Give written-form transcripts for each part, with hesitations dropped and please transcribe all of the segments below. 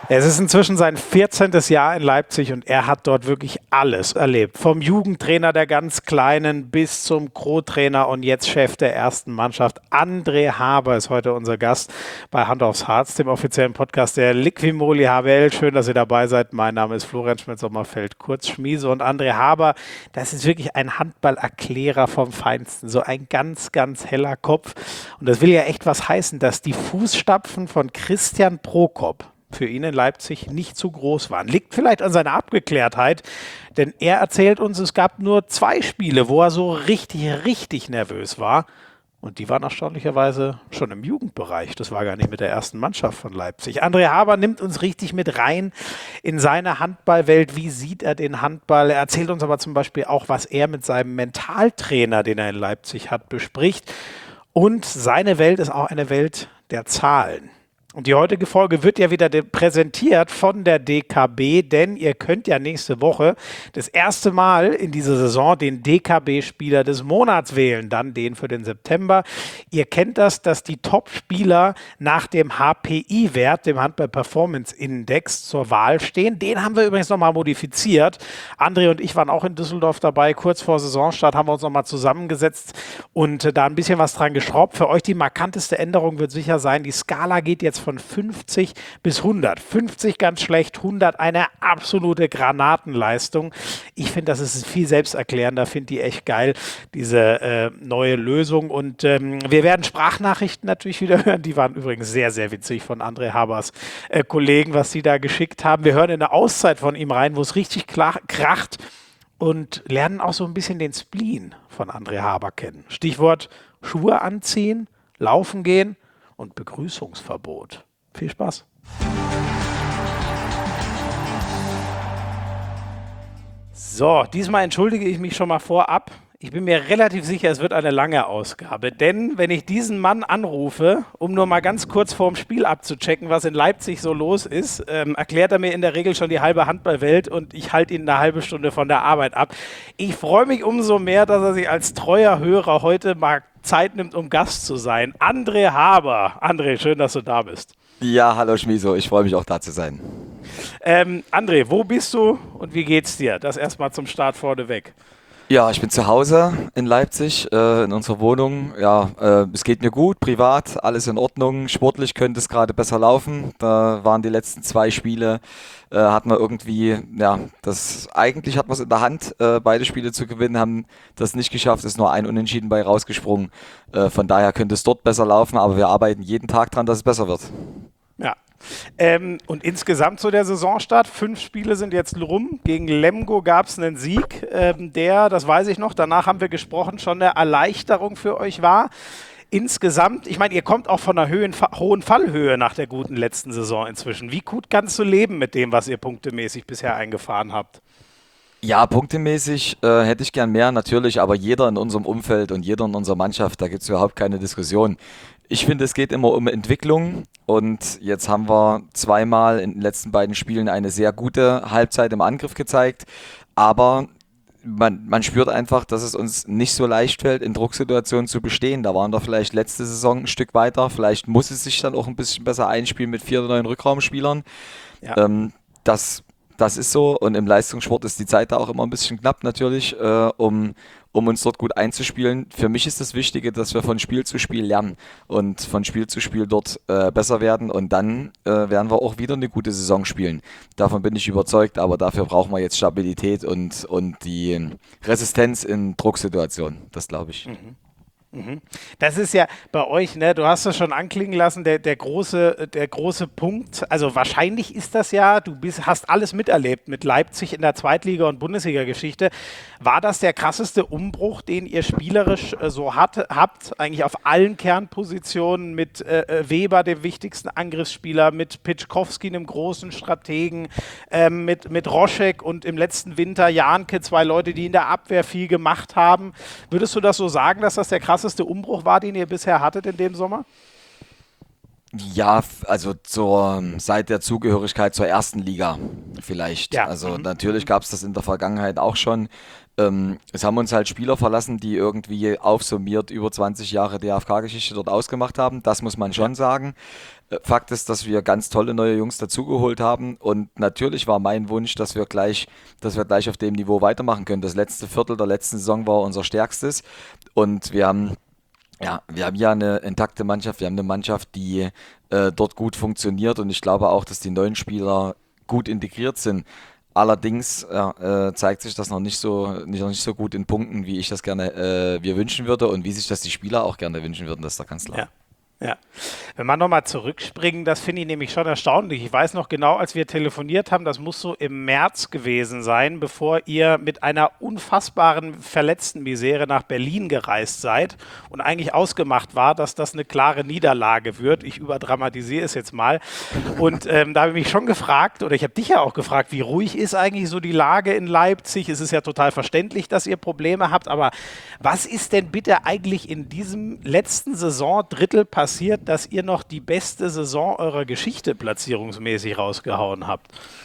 Es ist inzwischen sein 14. Jahr in Leipzig und er hat dort wirklich alles erlebt. Vom Jugendtrainer der ganz Kleinen bis zum Co-Trainer und jetzt Chef der ersten Mannschaft. André Haber ist heute unser Gast bei Hand aufs Harz, dem offiziellen Podcast der Liquimoli HWL. Schön, dass ihr dabei seid. Mein Name ist Florian Schmidt-Sommerfeld, kurz Schmiese. Und André Haber, das ist wirklich ein Handballerklärer vom Feinsten. So ein ganz, ganz heller Kopf. Und das will ja echt was heißen, dass die Fußstapfen von Christian Prokop für ihn in Leipzig nicht zu groß waren. Liegt vielleicht an seiner Abgeklärtheit, denn er erzählt uns, es gab nur 2 Spiele, wo er so richtig nervös war. Und die waren erstaunlicherweise schon im Jugendbereich. Das war gar nicht mit der ersten Mannschaft von Leipzig. André Haber nimmt uns richtig mit rein in seine Handballwelt. Wie sieht er den Handball? Er erzählt uns aber zum Beispiel auch, was er mit seinem Mentaltrainer, den er in Leipzig hat, bespricht. Und seine Welt ist auch eine Welt der Zahlen. Und die heutige Folge wird ja wieder präsentiert von der DKB, denn ihr könnt ja nächste Woche das erste Mal in dieser Saison den DKB-Spieler des Monats wählen, dann den für den September. Ihr kennt das, dass die Top-Spieler nach dem HPI-Wert, dem Handball-Performance-Index, zur Wahl stehen. Den haben wir übrigens nochmal modifiziert. André und ich waren auch in Düsseldorf dabei. Kurz vor Saisonstart haben wir uns nochmal zusammengesetzt und da ein bisschen was dran geschraubt. Für euch die markanteste Änderung wird sicher sein, die Skala geht jetzt von 50 bis 100. 50 ganz schlecht, 100 eine absolute Granatenleistung. Ich finde, das ist viel selbsterklärender, finde die echt geil, diese neue Lösung. Und wir werden Sprachnachrichten natürlich wieder hören. Die waren übrigens sehr, sehr witzig von André Habers Kollegen, was sie da geschickt haben. Wir hören in eine Auszeit von ihm rein, wo es richtig kracht und lernen auch so ein bisschen den Spleen von André Haber kennen. Stichwort Schuhe anziehen, laufen gehen und Begrüßungsverbot. Viel Spaß. So, diesmal entschuldige ich mich schon mal vorab. Ich bin mir relativ sicher, es wird eine lange Ausgabe, denn wenn ich diesen Mann anrufe, um nur mal ganz kurz vorm Spiel abzuchecken, was in Leipzig so los ist, erklärt er mir in der Regel schon die halbe Handballwelt und ich halte ihn eine halbe Stunde von der Arbeit ab. Ich freue mich umso mehr, dass er sich als treuer Hörer heute mal Zeit nimmt, um Gast zu sein. André Haber. André, schön, dass du da bist. Ja, hallo Schmieso, ich freue mich auch da zu sein. André, wo bist du und wie geht's dir? Das erstmal zum Start vorneweg. Ja, ich bin zu Hause in Leipzig, in unserer Wohnung. Ja, es geht mir gut, privat, alles in Ordnung. Sportlich könnte es gerade besser laufen. Da waren die letzten 2 Spiele, hatten wir irgendwie, ja, eigentlich hatten wir es in der Hand, beide Spiele zu gewinnen, haben das nicht geschafft, ist nur ein Unentschieden bei rausgesprungen. Von daher könnte es dort besser laufen, aber wir arbeiten jeden Tag dran, dass es besser wird. Ja. Und insgesamt zu der Saisonstart, 5 Spiele sind jetzt rum. Gegen Lemgo gab es einen Sieg, der, das weiß ich noch, danach haben wir gesprochen, schon eine Erleichterung für euch war. Insgesamt, ich meine, ihr kommt auch von einer hohen Fallhöhe nach der guten letzten Saison inzwischen. Wie gut kannst du leben mit dem, was ihr punktemäßig bisher eingefahren habt? Ja, punktemäßig hätte ich gern mehr, natürlich, aber jeder in unserem Umfeld und jeder in unserer Mannschaft, da gibt es überhaupt keine Diskussion. Ich finde, es geht immer um Entwicklung und jetzt haben wir zweimal in den letzten beiden Spielen eine sehr gute Halbzeit im Angriff gezeigt, aber man spürt einfach, dass es uns nicht so leicht fällt, in Drucksituationen zu bestehen. Da waren wir vielleicht letzte Saison ein Stück weiter, vielleicht muss es sich dann auch ein bisschen besser einspielen mit 4 neuen Rückraumspielern. Ja. Das ist so und im Leistungssport ist die Zeit da auch immer ein bisschen knapp natürlich, um uns dort gut einzuspielen. Für mich ist das Wichtige, dass wir von Spiel zu Spiel lernen und von Spiel zu Spiel dort besser werden und dann werden wir auch wieder eine gute Saison spielen. Davon bin ich überzeugt, aber dafür brauchen wir jetzt Stabilität und die Resistenz in Drucksituationen, das glaube ich. Das ist ja bei euch, ne, du hast es schon anklingen lassen, der große Punkt, also wahrscheinlich ist das ja, hast alles miterlebt mit Leipzig in der Zweitliga- und Bundesliga-Geschichte. War das der krasseste Umbruch, den ihr spielerisch so habt, eigentlich auf allen Kernpositionen mit Weber, dem wichtigsten Angriffsspieler, mit Pitschkowski, einem großen Strategen, mit Roschek und im letzten Winter Janke, 2 Leute, die in der Abwehr viel gemacht haben. Würdest du das so sagen, dass das der krasseste Umbruch war, den ihr bisher hattet in dem Sommer? Ja, also seit der Zugehörigkeit zur ersten Liga vielleicht. Ja. Also natürlich gab es das in der Vergangenheit auch schon. Es haben uns halt Spieler verlassen, die irgendwie aufsummiert über 20 Jahre DFK-Geschichte dort ausgemacht haben. Das muss man schon sagen. Fakt ist, dass wir ganz tolle neue Jungs dazugeholt haben. Und natürlich war mein Wunsch, dass wir gleich auf dem Niveau weitermachen können. Das letzte Viertel der letzten Saison war unser stärkstes. Und wir haben ja eine intakte Mannschaft. Wir haben eine Mannschaft, die dort gut funktioniert. Und ich glaube auch, dass die neuen Spieler gut integriert sind. Allerdings zeigt sich das noch nicht so gut in Punkten, wie ich das gerne wir wünschen würde und wie sich das die Spieler auch gerne wünschen würden, das ist da ganz klar. Ja. Ja, wenn wir nochmal zurückspringen, das finde ich nämlich schon erstaunlich. Ich weiß noch genau, als wir telefoniert haben, das muss so im März gewesen sein, bevor ihr mit einer unfassbaren verletzten Misere nach Berlin gereist seid und eigentlich ausgemacht war, dass das eine klare Niederlage wird. Ich überdramatisiere es jetzt mal. Und da habe ich mich schon gefragt, oder ich habe dich ja auch gefragt, wie ruhig ist eigentlich so die Lage in Leipzig? Es ist ja total verständlich, dass ihr Probleme habt, aber was ist denn bitte eigentlich in diesem letzten Saisondrittel passiert, dass ihr noch die beste Saison eurer Geschichte platzierungsmäßig rausgehauen habt?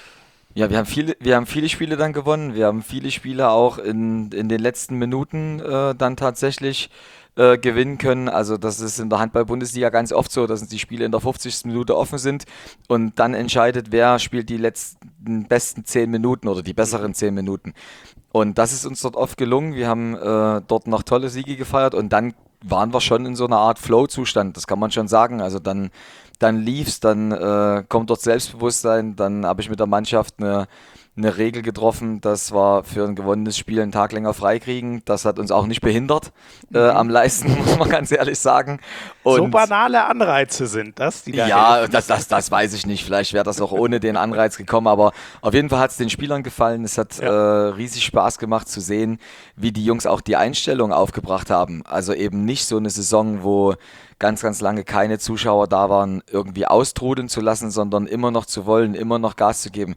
Ja, wir haben viele Spiele dann gewonnen. Wir haben viele Spiele auch in den letzten Minuten dann tatsächlich gewinnen können. Also das ist in der Handball-Bundesliga ganz oft so, dass die Spiele in der 50. Minute offen sind und dann entscheidet, wer spielt die letzten besten 10 Minuten oder die besseren 10 Minuten. Und das ist uns dort oft gelungen. Wir haben dort noch tolle Siege gefeiert und dann waren wir schon in so einer Art Flow-Zustand, das kann man schon sagen. Also dann lief's, dann kommt dort Selbstbewusstsein, dann habe ich mit der Mannschaft eine Regel getroffen, dass wir für ein gewonnenes Spiel einen Tag länger freikriegen. Das hat uns auch nicht behindert am Leisten, muss man ganz ehrlich sagen. So banale Anreize sind das, die da Ja, helfen. das weiß ich nicht. Vielleicht wäre das auch ohne den Anreiz gekommen, aber auf jeden Fall hat es den Spielern gefallen. Es hat riesig Spaß gemacht zu sehen, wie die Jungs auch die Einstellung aufgebracht haben. Also eben nicht so eine Saison, wo ganz, ganz lange keine Zuschauer da waren, irgendwie austrudeln zu lassen, sondern immer noch zu wollen, immer noch Gas zu geben.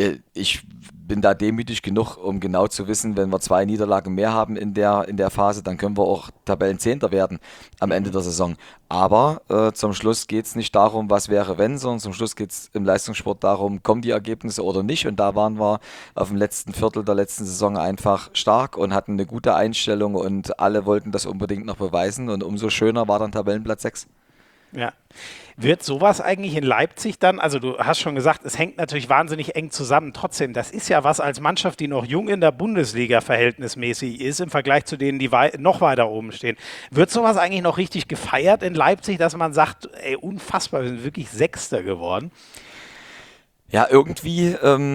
Ich bin da demütig genug, um genau zu wissen, wenn wir 2 Niederlagen mehr haben in der Phase, dann können wir auch Tabellenzehnter werden am Ende der Saison. Aber zum Schluss geht es nicht darum, was wäre wenn, sondern zum Schluss geht es im Leistungssport darum, kommen die Ergebnisse oder nicht. Und da waren wir auf dem letzten Viertel der letzten Saison einfach stark und hatten eine gute Einstellung und alle wollten das unbedingt noch beweisen. Und umso schöner war dann Tabellenplatz 6. Ja. Wird sowas eigentlich in Leipzig dann, also du hast schon gesagt, es hängt natürlich wahnsinnig eng zusammen. Trotzdem, das ist ja was als Mannschaft, die noch jung in der Bundesliga verhältnismäßig ist, im Vergleich zu denen, die noch weiter oben stehen. Wird sowas eigentlich noch richtig gefeiert in Leipzig, dass man sagt, ey, unfassbar, wir sind wirklich Sechster geworden? Ja, irgendwie,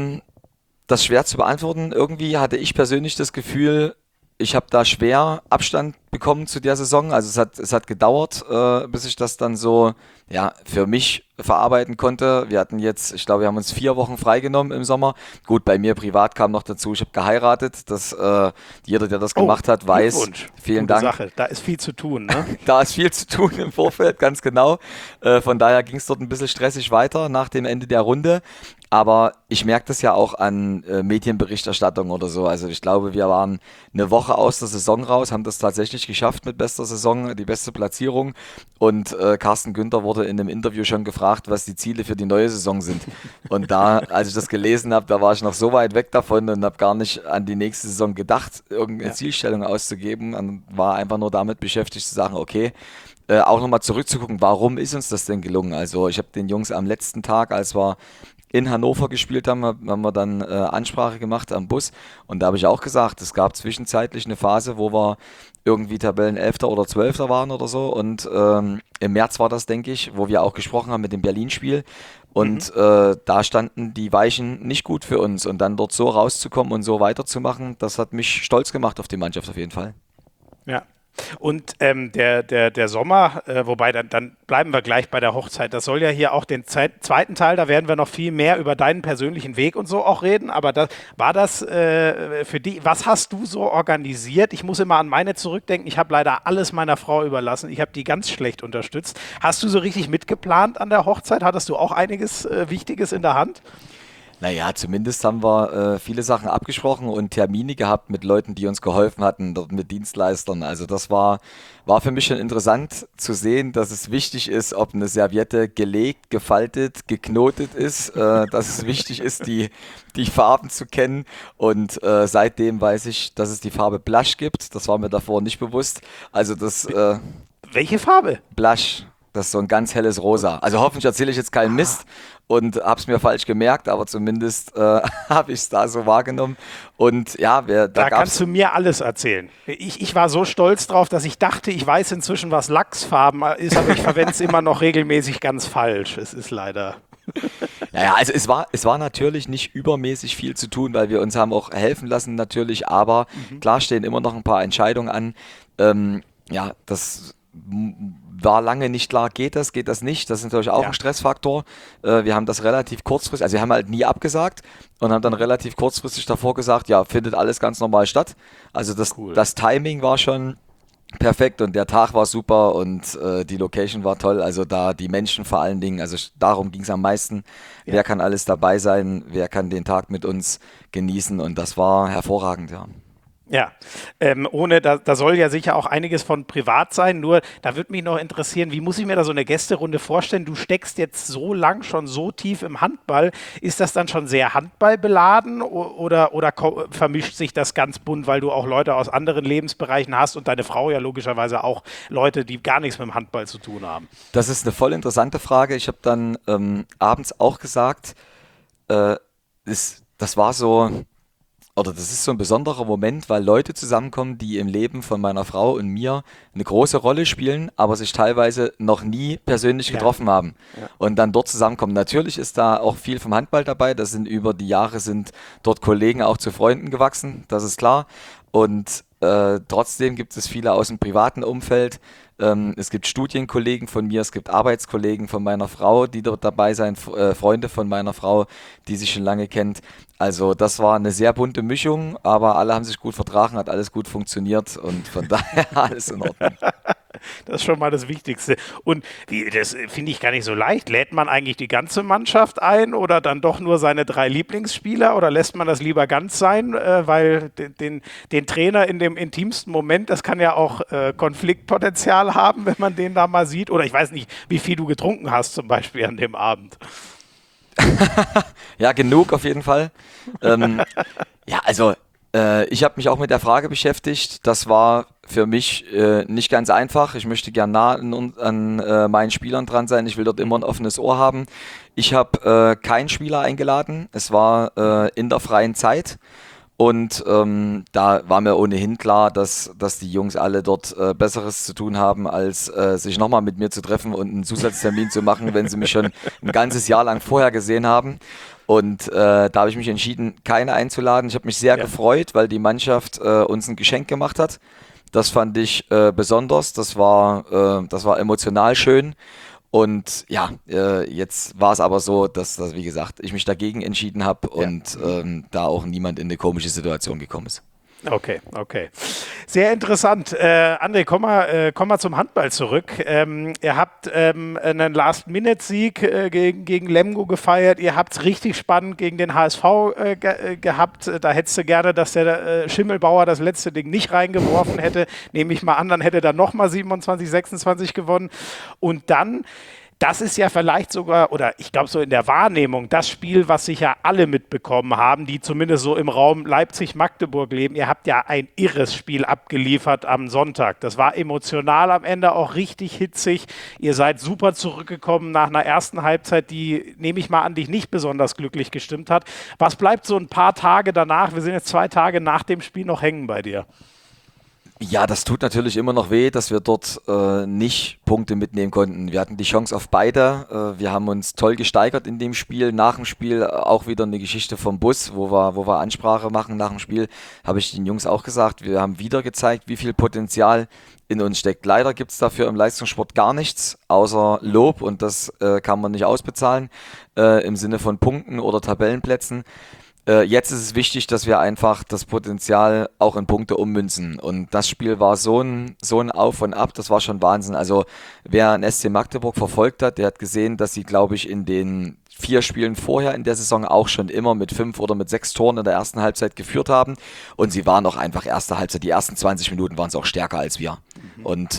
das ist schwer zu beantworten. Irgendwie hatte ich persönlich das Gefühl, ich habe da schwer Abstand bekommen zu der Saison. Also es hat gedauert, bis ich das dann so für mich verarbeiten konnte. Wir hatten jetzt, ich glaube, wir haben uns 4 Wochen freigenommen im Sommer. Gut, bei mir privat kam noch dazu, ich habe geheiratet. Jeder, der das gemacht hat, weiß. Glückwunsch. Vielen Gute Dank. Sache. Da ist viel zu tun, ne? Da ist viel zu tun im Vorfeld, ganz genau. Von daher ging es dort ein bisschen stressig weiter nach dem Ende der Runde. Aber ich merke das ja auch an Medienberichterstattung oder so. Also ich glaube, wir waren eine Woche aus der Saison raus, haben das tatsächlich geschafft mit bester Saison, die beste Platzierung. Und Carsten Günther wurde in einem Interview schon gefragt, was die Ziele für die neue Saison sind. Und da, als ich das gelesen habe, da war ich noch so weit weg davon und habe gar nicht an die nächste Saison gedacht, irgendeine Zielstellung auszugeben. Und war einfach nur damit beschäftigt zu sagen, okay, auch nochmal zurückzugucken, warum ist uns das denn gelungen? Also ich habe den Jungs am letzten Tag, als wir in Hannover gespielt haben wir dann Ansprache gemacht am Bus und da habe ich auch gesagt, es gab zwischenzeitlich eine Phase, wo wir irgendwie Tabellenelfter oder Zwölfter waren oder so und im März war das, denke ich, wo wir auch gesprochen haben mit dem Berlin-Spiel und da standen die Weichen nicht gut für uns und dann dort so rauszukommen und so weiterzumachen, das hat mich stolz gemacht auf die Mannschaft auf jeden Fall. Ja. Und der Sommer, wobei dann bleiben wir gleich bei der Hochzeit, das soll ja hier auch den zweiten Teil, da werden wir noch viel mehr über deinen persönlichen Weg und so auch reden, aber war das für dich, was hast du so organisiert? Ich muss immer an meine zurückdenken, ich habe leider alles meiner Frau überlassen, ich habe die ganz schlecht unterstützt. Hast du so richtig mitgeplant an der Hochzeit? Hattest du auch einiges Wichtiges in der Hand? Naja, zumindest haben wir viele Sachen abgesprochen und Termine gehabt mit Leuten, die uns geholfen hatten, dort mit Dienstleistern. Also das war für mich schon interessant zu sehen, dass es wichtig ist, ob eine Serviette gelegt, gefaltet, geknotet ist, dass es wichtig ist, die Farben zu kennen. Und seitdem weiß ich, dass es die Farbe Blush gibt. Das war mir davor nicht bewusst. Also das Welche Farbe? Blush. Das ist so ein ganz helles Rosa. Also hoffentlich erzähle ich jetzt keinen Mist und habe es mir falsch gemerkt, aber zumindest habe ich es da so wahrgenommen. Und ja, Da kannst du mir alles erzählen. Ich war so stolz drauf, dass ich dachte, ich weiß inzwischen, was Lachsfarben ist, aber ich verwende es immer noch regelmäßig ganz falsch. Es ist leider. Naja, also es war natürlich nicht übermäßig viel zu tun, weil wir uns haben auch helfen lassen natürlich, aber klar stehen immer noch ein paar Entscheidungen an. Ja, das war lange nicht klar, geht das nicht. Das ist natürlich auch Ja, ein Stressfaktor. Wir haben das relativ kurzfristig, also wir haben halt nie abgesagt und haben dann relativ kurzfristig davor gesagt, ja, findet alles ganz normal statt. Also cool. das Timing war schon perfekt und der Tag war super und die Location war toll. Also da die Menschen vor allen Dingen, also darum ging es am meisten. Ja. Wer kann alles dabei sein? Wer kann den Tag mit uns genießen? Und das war hervorragend, ja. Ja, da soll ja sicher auch einiges von privat sein, nur da würde mich noch interessieren, wie muss ich mir da so eine Gästerunde vorstellen? Du steckst jetzt so lang schon so tief im Handball, ist das dann schon sehr handballbeladen oder vermischt sich das ganz bunt, weil du auch Leute aus anderen Lebensbereichen hast und deine Frau ja logischerweise auch Leute, die gar nichts mit dem Handball zu tun haben? Das ist eine voll interessante Frage. Ich habe dann abends auch gesagt, äh, das war so, oder das ist so ein besonderer Moment, weil Leute zusammenkommen, die im Leben von meiner Frau und mir eine große Rolle spielen, aber sich teilweise noch nie persönlich Ja, getroffen haben ja, und dann dort zusammenkommen. Natürlich ist da auch viel vom Handball dabei. Das sind über die Jahre sind dort Kollegen auch zu Freunden gewachsen, das ist klar. Und trotzdem gibt es viele aus dem privaten Umfeld. Es gibt Studienkollegen von mir, es gibt Arbeitskollegen von meiner Frau, die dort dabei sind, Freunde von meiner Frau, die sie schon lange kennt. Also das war eine sehr bunte Mischung, aber alle haben sich gut vertragen, hat alles gut funktioniert und von daher alles in Ordnung. das ist schon mal das Wichtigste. Und das finde ich gar nicht so leicht. Lädt man eigentlich die ganze Mannschaft ein oder dann doch nur seine 3 Lieblingsspieler oder lässt man das lieber ganz sein, weil den Trainer in dem intimsten Moment, das kann ja auch Konfliktpotenzial haben, wenn man den da mal sieht. Oder ich weiß nicht, wie viel du getrunken hast zum Beispiel an dem Abend. Ja, genug auf jeden Fall. Ähm, ja, also ich habe mich auch mit der Frage beschäftigt. Das war für mich nicht ganz einfach. Ich möchte gern nah an meinen Spielern dran sein. Ich will dort immer ein offenes Ohr haben. Ich habe keinen Spieler eingeladen. Es war in der freien Zeit. Und da war mir ohnehin klar, dass die Jungs alle dort Besseres zu tun haben, als sich nochmal mit mir zu treffen und einen Zusatztermin zu machen, wenn sie mich schon ein ganzes Jahr lang vorher gesehen haben. Und da habe ich mich entschieden, keine einzuladen. Ich habe mich sehr Ja. gefreut, weil die Mannschaft uns ein Geschenk gemacht hat. Das fand ich besonders. Das war emotional schön. Und ja, jetzt war es aber so, dass, wie gesagt, ich mich dagegen entschieden habe Ja. und da auch niemand in eine komische Situation gekommen ist. Okay, okay. Sehr interessant. André, komm mal zum Handball zurück. Ihr habt einen Last-Minute-Sieg gegen Lemgo gefeiert. Ihr habt es richtig spannend gegen den HSV gehabt. Da hättest du gerne, dass der Schimmelbauer das letzte Ding nicht reingeworfen hätte. Nehme ich mal an, dann hätte er dann nochmal 27, 26 gewonnen. Und dann das ist ja vielleicht sogar, oder ich glaube so in der Wahrnehmung, das Spiel, was sicher alle mitbekommen haben, die zumindest so im Raum Leipzig-Magdeburg leben. Ihr habt ja ein irres Spiel abgeliefert am Sonntag. Das war emotional am Ende auch richtig hitzig. Ihr seid super zurückgekommen nach einer ersten Halbzeit, die, nehme ich mal an, dich nicht besonders glücklich gestimmt hat. Was bleibt so ein paar Tage danach, wir sind jetzt 2 Tage nach dem Spiel, noch hängen bei dir? Ja, das tut natürlich immer noch weh, dass wir dort nicht Punkte mitnehmen konnten. Wir hatten die Chance auf beide. Wir haben uns toll gesteigert in dem Spiel. Nach dem Spiel auch wieder eine Geschichte vom Bus, wo wir Ansprache machen nach dem Spiel, habe ich den Jungs auch gesagt. Wir haben wieder gezeigt, wie viel Potenzial in uns steckt. Leider gibt es dafür im Leistungssport gar nichts, außer Lob und das kann man nicht ausbezahlen im Sinne von Punkten oder Tabellenplätzen. Jetzt ist es wichtig, dass wir einfach das Potenzial auch in Punkte ummünzen. Und das Spiel war so ein Auf und Ab, das war schon Wahnsinn. Also wer ein SC Magdeburg verfolgt hat, der hat gesehen, dass sie, glaube ich, in den 4 Spielen vorher in der Saison auch schon immer mit 5 oder mit 6 Toren in der ersten Halbzeit geführt haben. Und sie waren auch einfach erste Halbzeit, die ersten 20 Minuten waren es auch stärker als wir. Und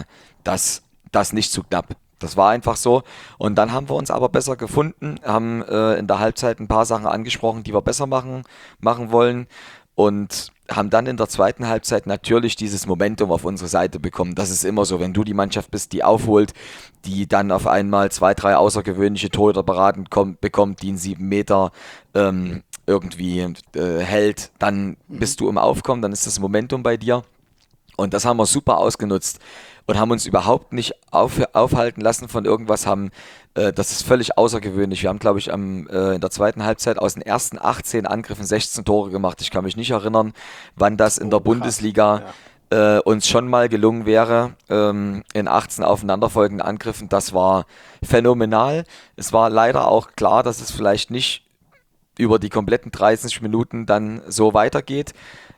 das nicht zu knapp. Das war einfach so. Und dann haben wir uns aber besser gefunden, haben in der Halbzeit ein paar Sachen angesprochen, die wir besser machen wollen und haben dann in der zweiten Halbzeit natürlich dieses Momentum auf unsere Seite bekommen. Das ist immer so, wenn du die Mannschaft bist, die aufholt, die dann auf einmal 2, 3 außergewöhnliche Torhüter bekommt, die einen 7 Meter irgendwie hält, dann bist du im Aufkommen, dann ist das Momentum bei dir. Und das haben wir super ausgenutzt und haben uns überhaupt nicht aufhalten lassen von irgendwas. Das ist völlig außergewöhnlich. Wir haben, glaube ich, in der zweiten Halbzeit aus den ersten 18 Angriffen 16 Tore gemacht. Ich kann mich nicht erinnern, wann das in der Bundesliga uns schon mal gelungen wäre, in 18 aufeinanderfolgenden Angriffen. Das war phänomenal. Es war leider auch klar, dass es vielleicht nicht über die kompletten 30 Minuten dann so weitergeht.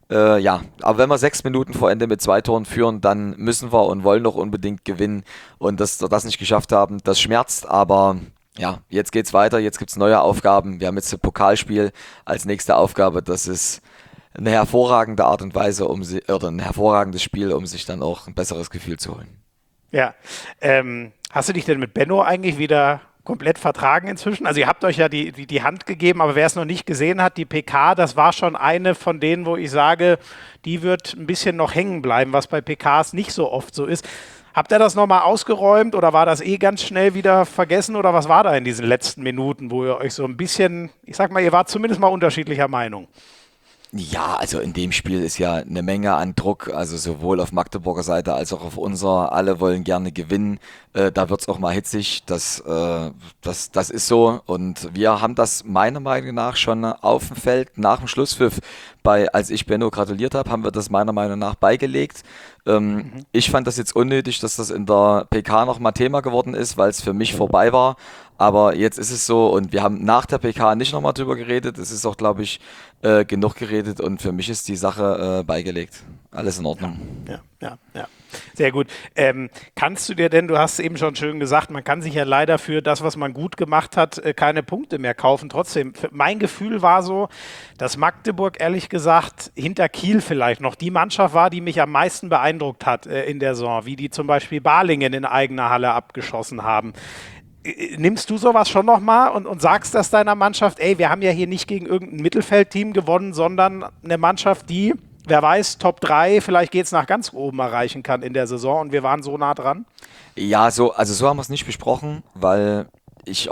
Aber wenn wir 6 Minuten vor Ende mit 2 Toren führen, dann müssen wir und wollen noch unbedingt gewinnen. Und dass wir das nicht geschafft haben, das schmerzt. Aber ja, jetzt geht's weiter, jetzt gibt's neue Aufgaben. Wir haben jetzt ein Pokalspiel als nächste Aufgabe. Das ist eine hervorragende Art und Weise, oder ein hervorragendes Spiel, um sich dann auch ein besseres Gefühl zu holen. Ja. Hast du dich denn mit Benno eigentlich wieder komplett vertragen inzwischen? Also ihr habt euch ja die Hand gegeben, aber wer es noch nicht gesehen hat, die PK, das war schon eine von denen, wo ich sage, die wird ein bisschen noch hängen bleiben, was bei PKs nicht so oft so ist. Habt ihr das nochmal ausgeräumt oder war das ganz schnell wieder vergessen oder was war da in diesen letzten Minuten, wo ihr euch so ein bisschen, ich sag mal, ihr wart zumindest mal unterschiedlicher Meinung? Ja, also in dem Spiel ist ja eine Menge an Druck, also sowohl auf Magdeburger Seite als auch auf unserer. Alle wollen gerne gewinnen. Da wird's auch mal hitzig. Das ist so. Und wir haben das meiner Meinung nach schon auf dem Feld nach dem Schlusspfiff, als ich Benno gratuliert habe, haben wir das meiner Meinung nach beigelegt. Ich fand das jetzt unnötig, dass das in der PK nochmal Thema geworden ist, weil es für mich vorbei war. Aber jetzt ist es so und wir haben nach der PK nicht nochmal drüber geredet. Es ist auch, glaube ich, genug geredet und für mich ist die Sache beigelegt. Alles in Ordnung. Ja. Sehr gut. Kannst du dir denn, du hast eben schon schön gesagt, man kann sich ja leider für das, was man gut gemacht hat, keine Punkte mehr kaufen. Trotzdem, mein Gefühl war so, dass Magdeburg ehrlich gesagt hinter Kiel vielleicht noch die Mannschaft war, die mich am meisten beeindruckt hat in der Saison, wie die zum Beispiel Balingen in eigener Halle abgeschossen haben. Nimmst du sowas schon nochmal und sagst das deiner Mannschaft, ey, wir haben ja hier nicht gegen irgendein Mittelfeldteam gewonnen, sondern eine Mannschaft, die, wer weiß, Top 3, vielleicht geht es nach ganz oben erreichen kann in der Saison und wir waren so nah dran? Ja, so haben wir es nicht besprochen, weil ich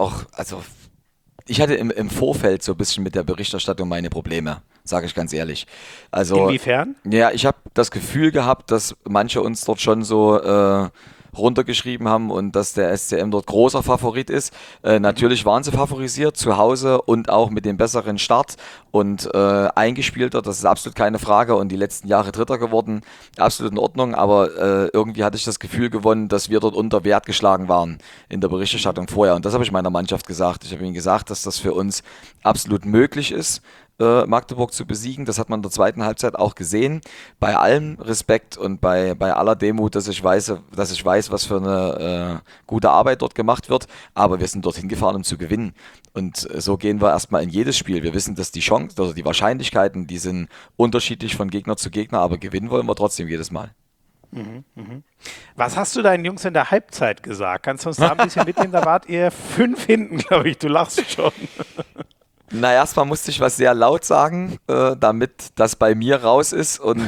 hatte im Vorfeld so ein bisschen mit der Berichterstattung meine Probleme, sage ich ganz ehrlich. Also, inwiefern? Ja, ich habe das Gefühl gehabt, dass manche uns dort schon so runtergeschrieben haben und dass der SCM dort großer Favorit ist. Natürlich waren sie favorisiert zu Hause und auch mit dem besseren Start und eingespielter, das ist absolut keine Frage und die letzten Jahre Dritter geworden, absolut in Ordnung, aber irgendwie hatte ich das Gefühl gewonnen, dass wir dort unter Wert geschlagen waren in der Berichterstattung vorher und das habe ich meiner Mannschaft gesagt. Ich habe ihnen gesagt, dass das für uns absolut möglich ist, Magdeburg zu besiegen. Das hat man in der zweiten Halbzeit auch gesehen. Bei allem Respekt und bei aller Demut, dass ich weiß, was für eine gute Arbeit dort gemacht wird. Aber wir sind dorthin gefahren, um zu gewinnen. Und so gehen wir erstmal in jedes Spiel. Wir wissen, dass die Chancen oder die Wahrscheinlichkeiten, die sind unterschiedlich von Gegner zu Gegner, aber gewinnen wollen wir trotzdem jedes Mal. Was hast du deinen Jungs in der Halbzeit gesagt? Kannst du uns da ein bisschen mitnehmen? Da wart ihr 5 hinten, glaube ich. Du lachst schon. Na, erstmal musste ich was sehr laut sagen, damit das bei mir raus ist und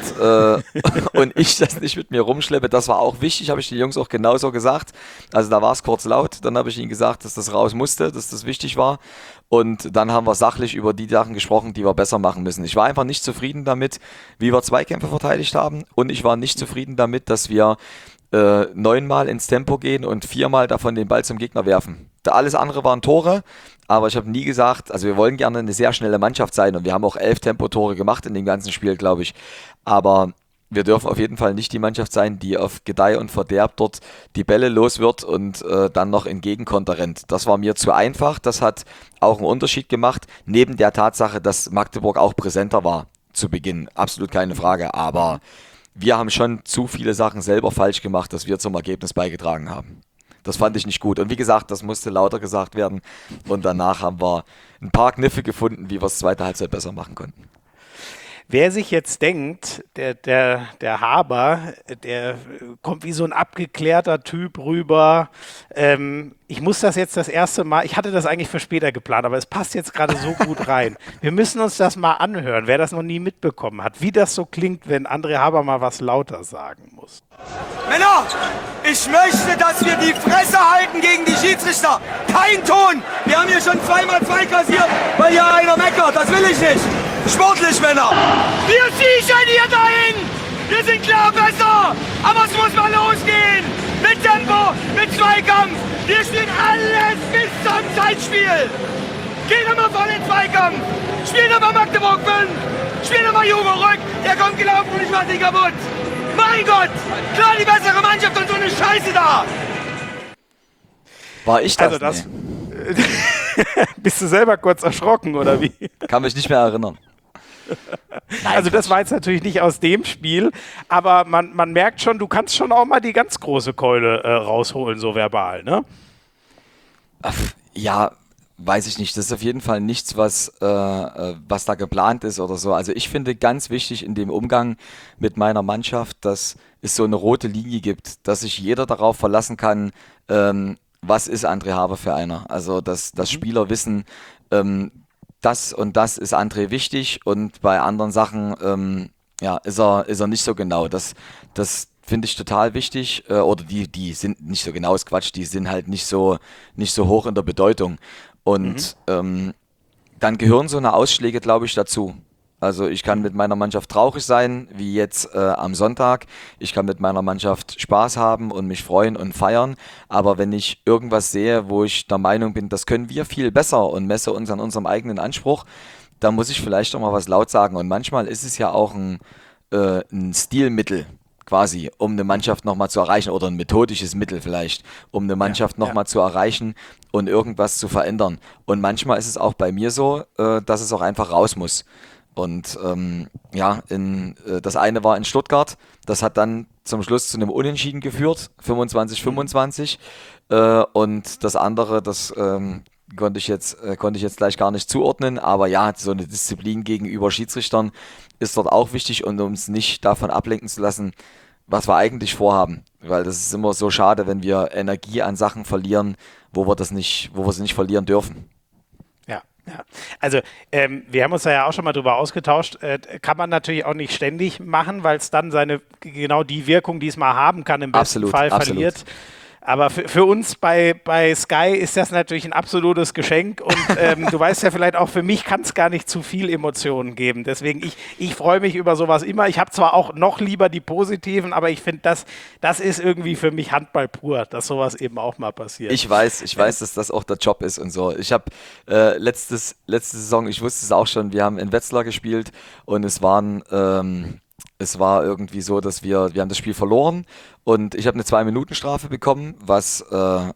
ich das nicht mit mir rumschleppe. Das war auch wichtig, habe ich den Jungs auch genauso gesagt. Also da war es kurz laut, dann habe ich ihnen gesagt, dass das raus musste, dass das wichtig war. Und dann haben wir sachlich über die Sachen gesprochen, die wir besser machen müssen. Ich war einfach nicht zufrieden damit, wie wir Zweikämpfe verteidigt haben und ich war nicht zufrieden damit, dass wir 9-mal ins Tempo gehen und 4-mal davon den Ball zum Gegner werfen. Alles andere waren Tore, aber ich habe nie gesagt, also wir wollen gerne eine sehr schnelle Mannschaft sein und wir haben auch 11 Tempotore gemacht in dem ganzen Spiel, glaube ich. Aber wir dürfen auf jeden Fall nicht die Mannschaft sein, die auf Gedeih und Verderb dort die Bälle los wird und dann noch in Gegenkonter rennt. Das war mir zu einfach. Das hat auch einen Unterschied gemacht, neben der Tatsache, dass Magdeburg auch präsenter war zu Beginn. Absolut keine Frage. Aber wir haben schon zu viele Sachen selber falsch gemacht, dass wir zum Ergebnis beigetragen haben. Das fand ich nicht gut. Und wie gesagt, das musste lauter gesagt werden. Und danach haben wir ein paar Kniffe gefunden, wie wir es zweite Halbzeit besser machen konnten. Wer sich jetzt denkt, der Haber, der kommt wie so ein abgeklärter Typ rüber. Ich muss das jetzt das erste Mal, ich hatte das eigentlich für später geplant, aber es passt jetzt gerade so gut rein. Wir müssen uns das mal anhören, wer das noch nie mitbekommen hat, wie das so klingt, wenn André Haber mal was lauter sagen muss. Männer, ich möchte, dass wir die Fresse halten gegen die Schiedsrichter. Kein Ton. Wir haben hier schon 2x2 kassiert, weil hier einer meckert. Das will ich nicht. Sportlich, Männer. Wir siechen hier dahin. Wir sind klar besser. Aber es muss mal losgehen. Mit Tempo, mit Zweikampf. Wir spielen alles bis zum Zeitspiel. Geh nochmal voll in Zweikampf. Spiel nochmal Magdeburg 5. Spiel nochmal Jugo Rück. Der kommt gelaufen und ich mach dich kaputt. Mein Gott, klar die bessere Mannschaft und so eine Scheiße da. War ich das? Also das bist du selber kurz erschrocken, oder wie? Kann mich nicht mehr erinnern. Nein, also das war jetzt natürlich nicht aus dem Spiel, aber man merkt schon, du kannst schon auch mal die ganz große Keule rausholen, so verbal, ne? Ja, weiß ich nicht. Das ist auf jeden Fall nichts, was da geplant ist oder so. Also ich finde ganz wichtig in dem Umgang mit meiner Mannschaft, dass es so eine rote Linie gibt, dass sich jeder darauf verlassen kann, was ist André Haber für einer. Also dass Spieler wissen, das und das ist André wichtig und bei anderen Sachen ist er nicht so genau. Das finde ich total wichtig. Oder die sind nicht so genau, ist Quatsch, die sind halt nicht so hoch in der Bedeutung. Und dann gehören so eine Ausschläge, glaube ich, dazu. Also ich kann mit meiner Mannschaft traurig sein, wie jetzt am Sonntag. Ich kann mit meiner Mannschaft Spaß haben und mich freuen und feiern. Aber wenn ich irgendwas sehe, wo ich der Meinung bin, das können wir viel besser und messe uns an unserem eigenen Anspruch, dann muss ich vielleicht auch mal was laut sagen. Und manchmal ist es ja auch ein Stilmittel quasi, um eine Mannschaft nochmal zu erreichen oder ein methodisches Mittel vielleicht, um eine Mannschaft nochmal zu erreichen und irgendwas zu verändern. Und manchmal ist es auch bei mir so, dass es auch einfach raus muss. Und das eine war in Stuttgart, das hat dann zum Schluss zu einem Unentschieden geführt, 25-25. Und das andere, das konnte ich jetzt gleich gar nicht zuordnen, aber ja, so eine Disziplin gegenüber Schiedsrichtern ist dort auch wichtig und uns nicht davon ablenken zu lassen, was wir eigentlich vorhaben. Weil das ist immer so schade, wenn wir Energie an Sachen verlieren, wo wir sie nicht verlieren dürfen. Ja, also wir haben uns da ja auch schon mal drüber ausgetauscht, kann man natürlich auch nicht ständig machen, weil es dann genau die Wirkung, die es mal haben kann, im besten Fall verliert. Aber für uns bei Sky ist das natürlich ein absolutes Geschenk und du weißt ja vielleicht auch, für mich kann es gar nicht zu viel Emotionen geben. Deswegen, ich freue mich über sowas immer. Ich habe zwar auch noch lieber die positiven, aber ich finde, das ist irgendwie für mich Handball pur, dass sowas eben auch mal passiert. Ich weiß, dass das auch der Job ist und so. Ich habe letzte Saison, ich wusste es auch schon, wir haben in Wetzlar gespielt und es war irgendwie so, dass wir haben das Spiel verloren und ich habe eine 2-Minuten-Strafe bekommen, das war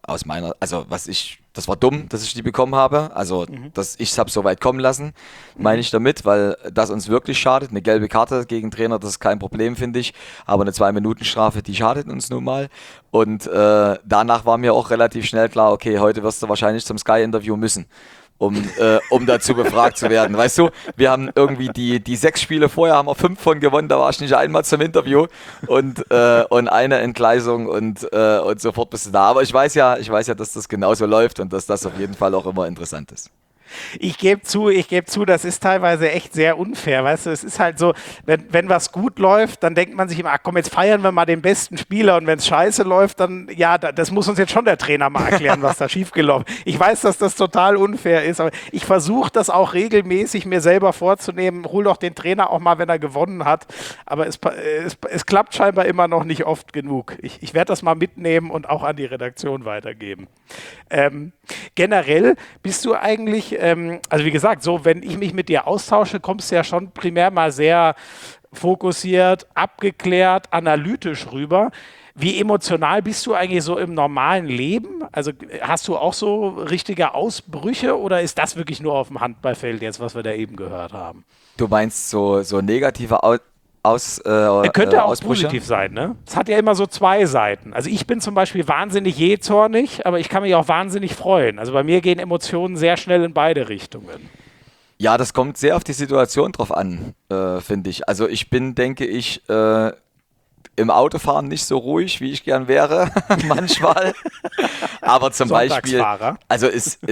dumm, dass ich die bekommen habe. Also, ich habe so weit kommen lassen, meine ich damit, weil das uns wirklich schadet. Eine gelbe Karte gegen Trainer, das ist kein Problem, finde ich. Aber eine 2-Minuten-Strafe, die schadet uns nun mal. Und danach war mir auch relativ schnell klar, okay, heute wirst du wahrscheinlich zum Sky-Interview müssen. Um dazu befragt zu werden. Weißt du, wir haben irgendwie die 6 Spiele vorher, haben wir 5 von gewonnen, da war ich nicht einmal zum Interview und eine Entgleisung und sofort bist du da. Aber ich weiß ja, dass das genauso läuft und dass das auf jeden Fall auch immer interessant ist. Ich gebe zu, das ist teilweise echt sehr unfair, weißt du, es ist halt so, wenn was gut läuft, dann denkt man sich immer, ach komm, jetzt feiern wir mal den besten Spieler und wenn es scheiße läuft, dann, ja, das muss uns jetzt schon der Trainer mal erklären, was da schiefgelaufen ist. Ich weiß, dass das total unfair ist, aber ich versuche das auch regelmäßig mir selber vorzunehmen, hol doch den Trainer auch mal, wenn er gewonnen hat, aber es klappt scheinbar immer noch nicht oft genug. Ich werde das mal mitnehmen und auch an die Redaktion weitergeben. Generell bist du eigentlich also wie gesagt, so wenn ich mich mit dir austausche, kommst du ja schon primär mal sehr fokussiert, abgeklärt, analytisch rüber. Wie emotional bist du eigentlich so im normalen Leben? Also hast du auch so richtige Ausbrüche oder ist das wirklich nur auf dem Handballfeld jetzt, was wir da eben gehört haben? Du meinst so negative Könnte auch Ausbrüche? positiv sein, ne? Es hat ja immer so zwei Seiten. Also ich bin zum Beispiel wahnsinnig jähzornig, aber ich kann mich auch wahnsinnig freuen. Also bei mir gehen Emotionen sehr schnell in beide Richtungen. Ja, das kommt sehr auf die Situation drauf an, finde ich. Also ich bin, denke ich, im Autofahren nicht so ruhig, wie ich gern wäre, manchmal. Aber zum Beispiel, Sonntagsfahrer. also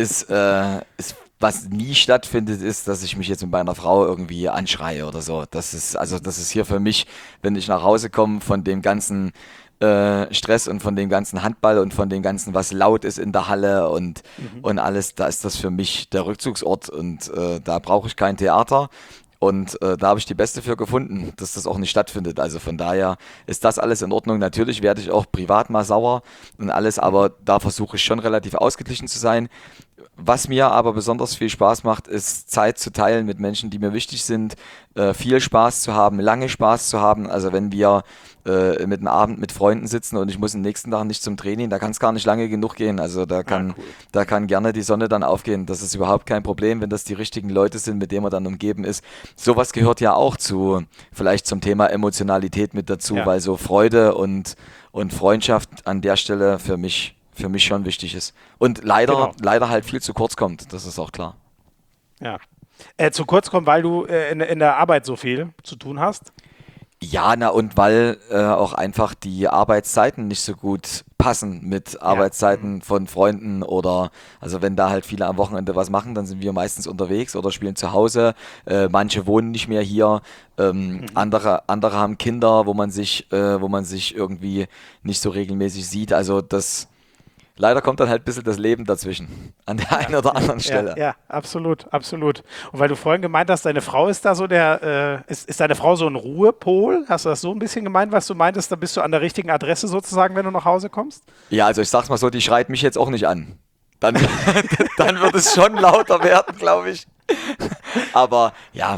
was nie stattfindet, ist, dass ich mich jetzt mit meiner Frau irgendwie anschreie oder so. Das ist hier für mich, wenn ich nach Hause komme von dem ganzen Stress und von dem ganzen Handball und von dem ganzen, was laut ist in der Halle und alles, da ist das für mich der Rückzugsort und da brauche ich kein Theater. Und da habe ich die Beste für gefunden, dass das auch nicht stattfindet. Also von daher ist das alles in Ordnung. Natürlich werde ich auch privat mal sauer und alles, aber da versuche ich schon relativ ausgeglichen zu sein. Was mir aber besonders viel Spaß macht, ist Zeit zu teilen mit Menschen, die mir wichtig sind, viel Spaß zu haben, lange Spaß zu haben. Also wenn wir mit einem Abend mit Freunden sitzen und ich muss am nächsten Tag nicht zum Training, da kann es gar nicht lange genug gehen. Also da kann gerne die Sonne dann aufgehen. Das ist überhaupt kein Problem, wenn das die richtigen Leute sind, mit denen man dann umgeben ist. Sowas gehört ja auch vielleicht zum Thema Emotionalität mit dazu, weil so Freude und Freundschaft an der Stelle für mich schon wichtig ist. Und leider halt viel zu kurz kommt, das ist auch klar. Ja. Zu kurz kommt, weil du in der Arbeit so viel zu tun hast? Ja, und weil auch einfach die Arbeitszeiten nicht so gut passen mit Arbeitszeiten von Freunden also wenn da halt viele am Wochenende was machen, dann sind wir meistens unterwegs oder spielen zu Hause. Manche wohnen nicht mehr hier, andere haben Kinder, wo man sich irgendwie nicht so regelmäßig sieht. Also leider kommt dann halt ein bisschen das Leben dazwischen, an der einen oder anderen Stelle. Ja, absolut, absolut. Und weil du vorhin gemeint hast, deine Frau ist da so ist deine Frau so ein Ruhepol? Hast du das so ein bisschen gemeint, was du meintest? Da bist du an der richtigen Adresse sozusagen, wenn du nach Hause kommst? Ja, also ich sag's mal so, die schreit mich jetzt auch nicht an. Dann wird es schon lauter werden, glaube ich. Aber ja,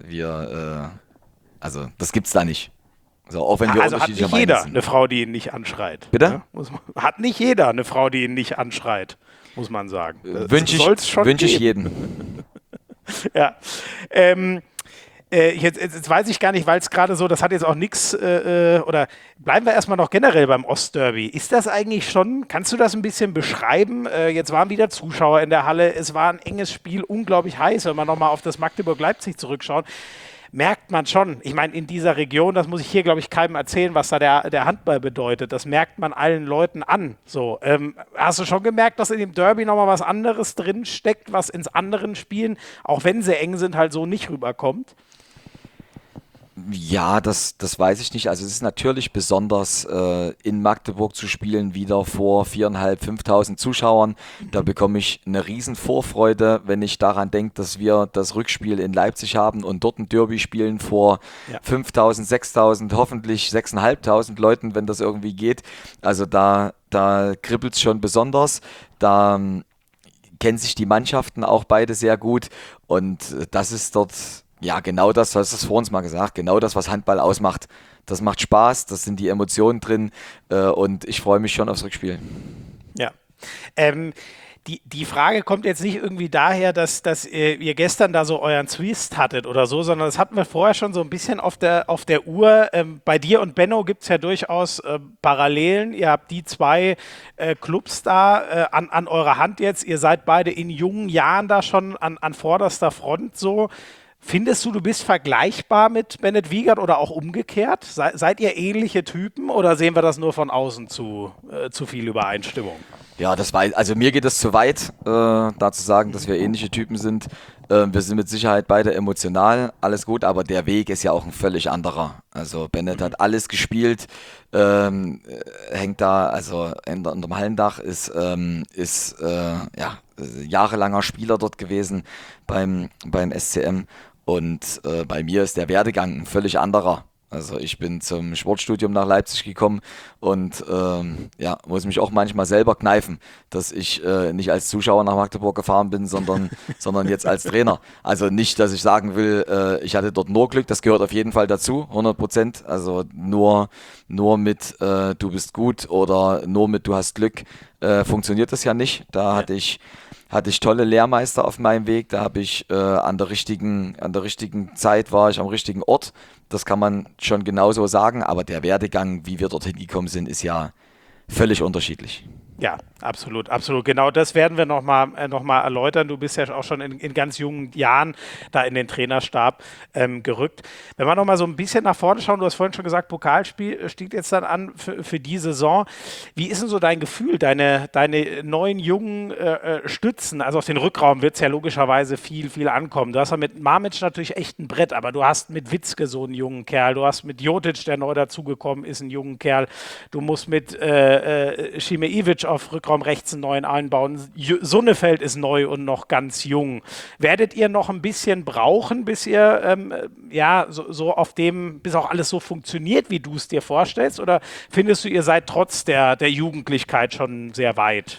also das gibt's da nicht. So, auch wenn wir also hat nicht jeder eine Frau, die ihn nicht anschreit. Bitte? Ja, hat nicht jeder eine Frau, die ihn nicht anschreit, muss man sagen. Wünsche ich jedem. Ja. Jetzt weiß ich gar nicht, weil es gerade so, das hat jetzt auch nichts, oder bleiben wir erstmal noch generell beim Ostderby. Ist das eigentlich schon, kannst du das ein bisschen beschreiben? Jetzt waren wieder Zuschauer in der Halle, es war ein enges Spiel, unglaublich heiß, wenn man nochmal auf das Magdeburg-Leipzig zurückschaut. Merkt man schon, ich meine, in dieser Region, das muss ich hier, glaube ich, keinem erzählen, was da der Handball bedeutet. Das merkt man allen Leuten an. So, hast du schon gemerkt, dass in dem Derby nochmal was anderes drin steckt, was ins anderen Spielen, auch wenn sie eng sind, halt so nicht rüberkommt? Ja, das weiß ich nicht. Also es ist natürlich besonders, in Magdeburg zu spielen, wieder vor 4.500, 5.000 Zuschauern. Da bekomme ich eine riesen Vorfreude, wenn ich daran denke, dass wir das Rückspiel in Leipzig haben und dort ein Derby spielen vor 5.000, 6.000, hoffentlich 6.500 Leuten, wenn das irgendwie geht. Also da kribbelt es schon besonders. Da kennen sich die Mannschaften auch beide sehr gut und das ist dort... Ja, genau das, du hast es vor uns mal gesagt, genau das, was Handball ausmacht. Das macht Spaß, das sind die Emotionen drin und ich freue mich schon aufs Rückspiel. Ja. Die Frage kommt jetzt nicht irgendwie daher, dass ihr gestern da so euren Twist hattet oder so, sondern das hatten wir vorher schon so ein bisschen auf der Uhr. Bei dir und Benno gibt es ja durchaus Parallelen. Ihr habt die zwei Clubs da an eurer Hand jetzt. Ihr seid beide in jungen Jahren da schon an vorderster Front so. Findest du bist vergleichbar mit Bennett Wiegert oder auch umgekehrt? Seid ihr ähnliche Typen oder sehen wir das nur von außen zu viel Übereinstimmung? Ja, also mir geht es zu weit, da zu sagen, dass wir ähnliche Typen sind. Wir sind mit Sicherheit beide emotional, alles gut, aber der Weg ist ja auch ein völlig anderer. Also Bennett hat alles gespielt, hängt da, also unterm Hallendach, ist jahrelanger Spieler dort gewesen beim SCM. Und bei mir ist der Werdegang ein völlig anderer. Also ich bin zum Sportstudium nach Leipzig gekommen und muss mich auch manchmal selber kneifen, dass ich nicht als Zuschauer nach Magdeburg gefahren bin, sondern jetzt als Trainer. Also nicht, dass ich sagen will, ich hatte dort nur Glück, das gehört auf jeden Fall dazu, 100%. Also nur mit du bist gut oder nur mit du hast Glück funktioniert das ja nicht. Da hatte ich tolle Lehrmeister auf meinem Weg, da habe ich an der richtigen Zeit war ich am richtigen Ort. Das kann man schon genauso sagen, aber der Werdegang, wie wir dorthin gekommen sind, ist ja völlig unterschiedlich. Ja, absolut, absolut. Genau das werden wir noch mal erläutern. Du bist ja auch schon in ganz jungen Jahren da in den Trainerstab gerückt. Wenn wir noch mal so ein bisschen nach vorne schauen, du hast vorhin schon gesagt, Pokalspiel steht jetzt dann an für die Saison. Wie ist denn so dein Gefühl, deine neuen jungen Stützen? Also auf den Rückraum wird es ja logischerweise viel ankommen. Du hast ja mit Mamic natürlich echt ein Brett, aber du hast mit Witzke so einen jungen Kerl. Du hast mit Jotic, der neu dazugekommen ist, einen jungen Kerl. Du musst mit Šimijević auf Rückraum rechts einen neuen einbauen. Sonnefeld ist neu und noch ganz jung. Werdet ihr noch ein bisschen brauchen, bis ihr so auf dem, bis auch alles so funktioniert, wie du es dir vorstellst? Oder findest du, ihr seid trotz der Jugendlichkeit schon sehr weit?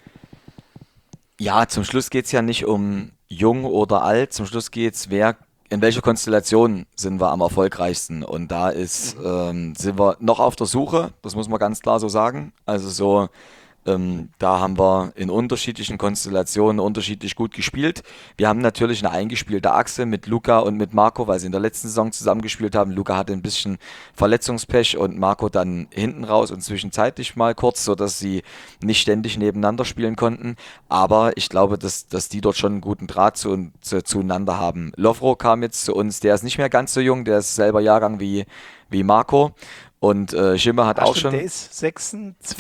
Ja, zum Schluss geht es ja nicht um jung oder alt. Zum Schluss geht es, in welcher Konstellation sind wir am erfolgreichsten. Und da sind wir noch auf der Suche, das muss man ganz klar so sagen. Also so, da haben wir in unterschiedlichen Konstellationen unterschiedlich gut gespielt. Wir haben natürlich eine eingespielte Achse mit Luka und mit Marco, weil sie in der letzten Saison zusammengespielt haben. Luka hatte ein bisschen Verletzungspech und Marco dann hinten raus und zwischenzeitlich mal kurz, sodass sie nicht ständig nebeneinander spielen konnten. Aber ich glaube, dass die dort schon einen guten Draht zueinander haben. Lovro kam jetzt zu uns, der ist nicht mehr ganz so jung, der ist selber Jahrgang wie Marco. Und Schimmer hat auch schon. Der ist 26.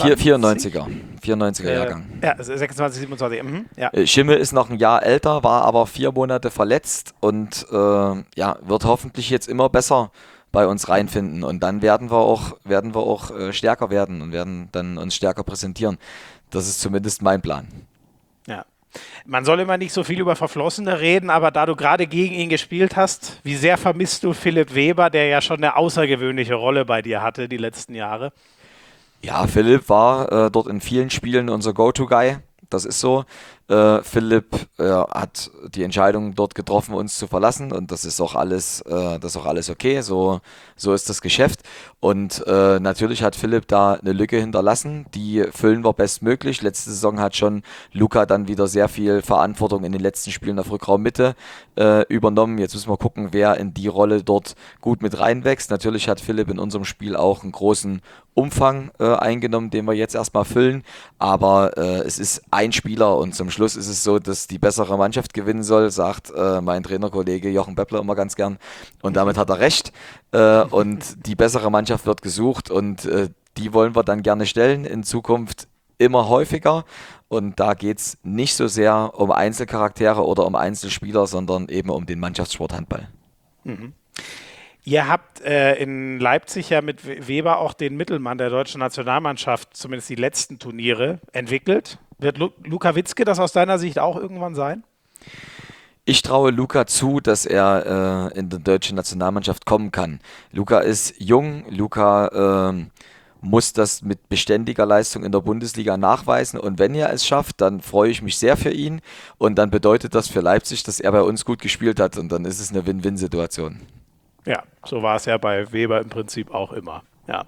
94er Jahrgang. Ja, 26, 27. Ja. Schimmel ist noch ein Jahr älter, war aber 4 Monate verletzt und wird hoffentlich jetzt immer besser bei uns reinfinden. Und dann werden wir auch stärker werden und werden dann uns stärker präsentieren. Das ist zumindest mein Plan. Ja. Man soll immer nicht so viel über Verflossene reden, aber da du gerade gegen ihn gespielt hast, wie sehr vermisst du Philipp Weber, der ja schon eine außergewöhnliche Rolle bei dir hatte die letzten Jahre? Ja, Philipp war dort in vielen Spielen unser Go-To-Guy. Das ist so. Philipp hat die Entscheidung dort getroffen, uns zu verlassen, und das ist auch alles okay. So ist das Geschäft. Und natürlich hat Philipp da eine Lücke hinterlassen, die füllen wir bestmöglich. Letzte Saison hat schon Luka dann wieder sehr viel Verantwortung in den letzten Spielen auf Rückraummitte übernommen. Jetzt müssen wir gucken, wer in die Rolle dort gut mit reinwächst. Natürlich hat Philipp in unserem Spiel auch einen großen Umfang eingenommen, den wir jetzt erstmal füllen, aber es ist ein Spieler und zum Schluss ist es so, dass die bessere Mannschaft gewinnen soll, sagt mein Trainerkollege Jochen Beppler immer ganz gern, und damit hat er recht, und die bessere Mannschaft wird gesucht und die wollen wir dann gerne stellen, in Zukunft immer häufiger, und da geht es nicht so sehr um Einzelcharaktere oder um Einzelspieler, sondern eben um den Mannschaftssport Handball. Mhm. Ihr habt in Leipzig ja mit Weber auch den Mittelmann der deutschen Nationalmannschaft, zumindest die letzten Turniere, entwickelt. Wird Luka Witzke das aus deiner Sicht auch irgendwann sein? Ich traue Luka zu, dass er in die deutsche Nationalmannschaft kommen kann. Luka ist jung, Luka muss das mit beständiger Leistung in der Bundesliga nachweisen, und wenn er es schafft, dann freue ich mich sehr für ihn, und dann bedeutet das für Leipzig, dass er bei uns gut gespielt hat, und dann ist es eine Win-Win-Situation. Ja, so war es ja bei Weber im Prinzip auch immer. Ja.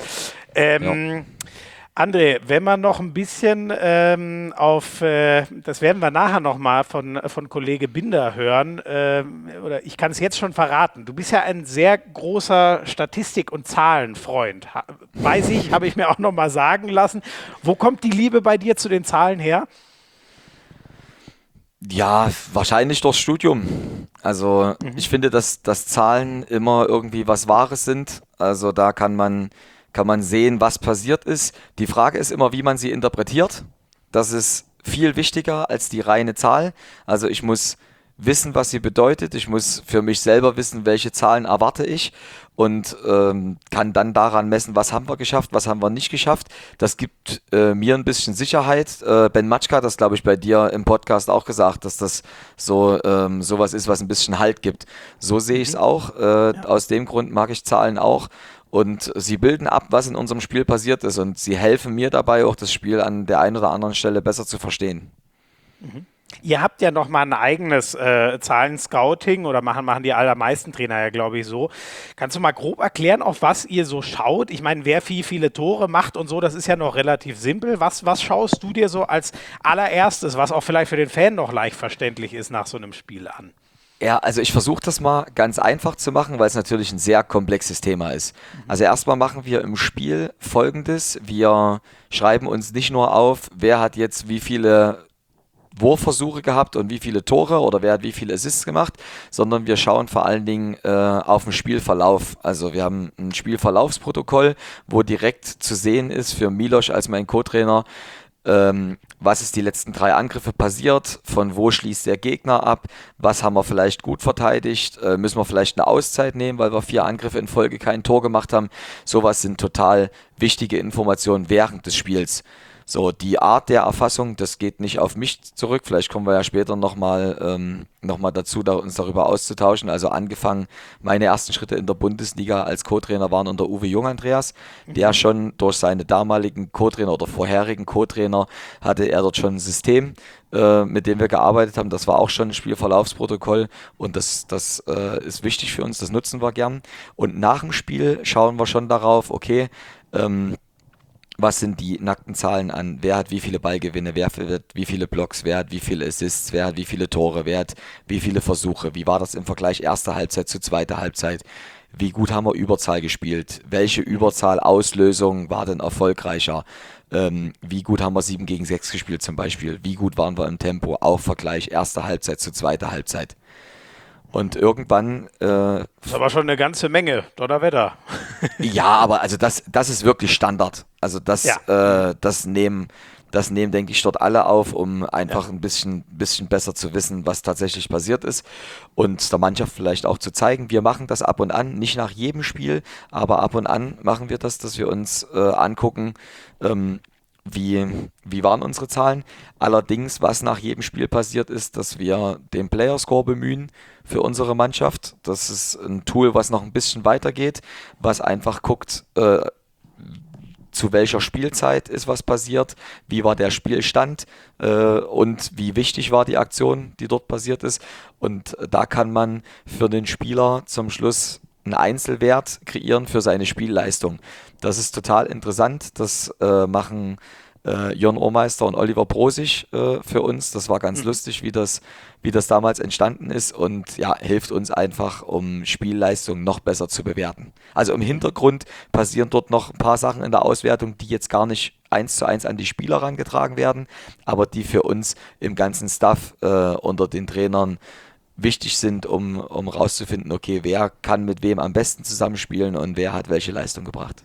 André, wenn man noch ein bisschen das werden wir nachher nochmal von Kollege Binder hören, oder ich kann es jetzt schon verraten, du bist ja ein sehr großer Statistik- und Zahlenfreund. Weiß ich, habe ich mir auch nochmal sagen lassen. Wo kommt die Liebe bei dir zu den Zahlen her? Ja, wahrscheinlich durchs Studium. Also ich finde, dass Zahlen immer irgendwie was Wahres sind. Also da kann man sehen, was passiert ist. Die Frage ist immer, wie man sie interpretiert. Das ist viel wichtiger als die reine Zahl. Also ich muss wissen, was sie bedeutet. Ich muss für mich selber wissen, welche Zahlen erwarte ich, und kann dann daran messen, was haben wir geschafft, was haben wir nicht geschafft. Das gibt mir ein bisschen Sicherheit. Ben Matschka hat das, glaube ich, bei dir im Podcast auch gesagt, dass das sowas ist, was ein bisschen Halt gibt. So sehe ich es auch. Aus dem Grund mag ich Zahlen auch. und sie bilden ab, was in unserem Spiel passiert ist und sie helfen mir dabei, auch das Spiel an der einen oder anderen Stelle besser zu verstehen. Ihr habt ja noch mal ein eigenes Zahlen-Scouting oder machen die allermeisten Trainer ja, glaube ich, so. Kannst du mal grob erklären, auf was ihr so schaut? Ich meine, wer viele Tore macht und so, das ist ja noch relativ simpel. Was schaust du dir so als allererstes, was auch vielleicht für den Fan noch leicht verständlich ist, nach so einem Spiel an? Ja, also ich versuche das mal ganz einfach zu machen, weil es natürlich ein sehr komplexes Thema ist. Also erstmal machen wir im Spiel Folgendes. Wir schreiben uns nicht nur auf, wer hat jetzt wie viele Wurfversuche gehabt und wie viele Tore oder wer hat wie viele Assists gemacht, sondern wir schauen vor allen Dingen auf den Spielverlauf. Also wir haben ein Spielverlaufsprotokoll, wo direkt zu sehen ist für Milos als mein Co-Trainer, was ist die letzten 3 Angriffe passiert, von wo schließt der Gegner ab, was haben wir vielleicht gut verteidigt, müssen wir vielleicht eine Auszeit nehmen, weil wir 4 Angriffe in Folge kein Tor gemacht haben. Sowas sind total wichtige Informationen während des Spiels. So, die Art der Erfassung, das geht nicht auf mich zurück. Vielleicht kommen wir ja später nochmal dazu, uns darüber auszutauschen. Also angefangen, meine ersten Schritte in der Bundesliga als Co-Trainer waren unter Uwe Jung Andreas, der schon durch seine damaligen Co-Trainer oder vorherigen Co-Trainer hatte er dort schon ein System, mit dem wir gearbeitet haben. Das war auch schon ein Spielverlaufsprotokoll und das ist wichtig für uns, das nutzen wir gern. Und nach dem Spiel schauen wir schon darauf, okay, was sind die nackten Zahlen an, wer hat wie viele Ballgewinne, wer hat wie viele Blocks, wer hat wie viele Assists, wer hat wie viele Tore, wer hat wie viele Versuche, wie war das im Vergleich erste Halbzeit zu zweiter Halbzeit, wie gut haben wir Überzahl gespielt, welche Überzahlauslösung war denn erfolgreicher, wie gut haben wir 7 gegen 6 gespielt zum Beispiel, wie gut waren wir im Tempo, auch Vergleich erste Halbzeit zu zweiter Halbzeit. Und irgendwann... Das ist aber schon eine ganze Menge, Donnerwetter. Ja, aber also das ist wirklich Standard. Also das nehmen, denke ich, dort alle auf, um einfach ein bisschen besser zu wissen, was tatsächlich passiert ist und der Mannschaft vielleicht auch zu zeigen, wir machen das ab und an, nicht nach jedem Spiel, aber ab und an machen wir das, dass wir uns angucken, wie waren unsere Zahlen? Allerdings, was nach jedem Spiel passiert ist, dass wir den Player-Score bemühen für unsere Mannschaft. Das ist ein Tool, was noch ein bisschen weitergeht, was einfach guckt, zu welcher Spielzeit ist was passiert, wie war der Spielstand und wie wichtig war die Aktion, die dort passiert ist. Und da kann man für den Spieler zum Schluss einen Einzelwert kreieren für seine Spielleistung. Das ist total interessant. Das machen Jörn Ohrmeister und Oliver Brosig für uns. Das war ganz lustig, wie das damals entstanden ist und ja, hilft uns einfach, um Spielleistung noch besser zu bewerten. Also im Hintergrund passieren dort noch ein paar Sachen in der Auswertung, die jetzt gar nicht 1:1 an die Spieler herangetragen werden, aber die für uns im ganzen Staff unter den Trainern wichtig sind, um rauszufinden, okay, wer kann mit wem am besten zusammenspielen und wer hat welche Leistung gebracht.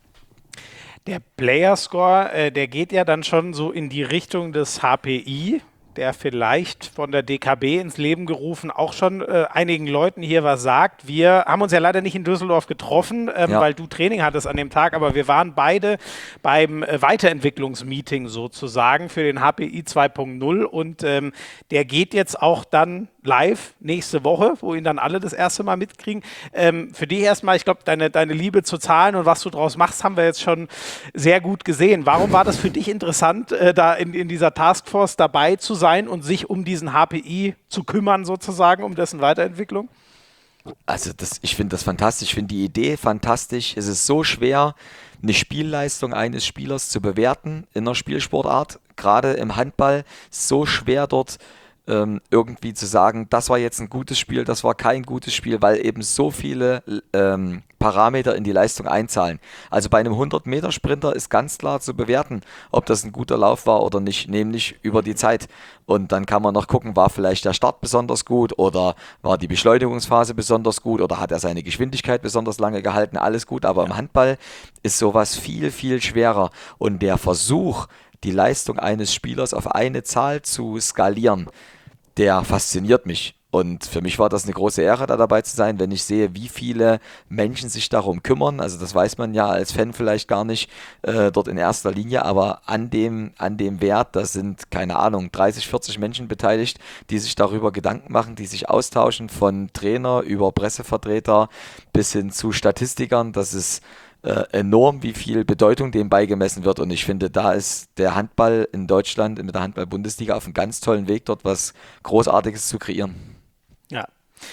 Der Player Score, der geht ja dann schon so in die Richtung des HPI, der vielleicht von der DKB ins Leben gerufen auch schon einigen Leuten hier was sagt. Wir haben uns ja leider nicht in Düsseldorf getroffen, weil du Training hattest an dem Tag, aber wir waren beide beim Weiterentwicklungsmeeting sozusagen für den HPI 2.0 und der geht jetzt auch dann live nächste Woche, wo ihn dann alle das erste Mal mitkriegen. Für dich erstmal, ich glaube, deine Liebe zu Zahlen und was du draus machst, haben wir jetzt schon sehr gut gesehen. Warum war das für dich interessant, da in dieser Taskforce dabei zu sein und sich um diesen HPI zu kümmern sozusagen, um dessen Weiterentwicklung? Also ich finde das fantastisch, ich finde die Idee fantastisch. Es ist so schwer, eine Spielleistung eines Spielers zu bewerten in einer Spielsportart, gerade im Handball, so schwer dort irgendwie zu sagen, das war jetzt ein gutes Spiel, das war kein gutes Spiel, weil eben so viele Parameter in die Leistung einzahlen. Also bei einem 100-Meter-Sprinter ist ganz klar zu bewerten, ob das ein guter Lauf war oder nicht, nämlich über die Zeit. Und dann kann man noch gucken, war vielleicht der Start besonders gut oder war die Beschleunigungsphase besonders gut oder hat er seine Geschwindigkeit besonders lange gehalten, alles gut. Aber im Handball ist sowas viel, viel schwerer. Und der Versuch, die Leistung eines Spielers auf eine Zahl zu skalieren, der fasziniert mich. Und für mich war das eine große Ehre, da dabei zu sein, wenn ich sehe, wie viele Menschen sich darum kümmern. Also das weiß man ja als Fan vielleicht gar nicht dort in erster Linie, aber an dem Wert, da sind, keine Ahnung, 30, 40 Menschen beteiligt, die sich darüber Gedanken machen, die sich austauschen, von Trainer über Pressevertreter bis hin zu Statistikern. Das ist enorm, wie viel Bedeutung dem beigemessen wird. Und ich finde, da ist der Handball in Deutschland mit der Handball-Bundesliga auf einem ganz tollen Weg, dort was Großartiges zu kreieren. Ja.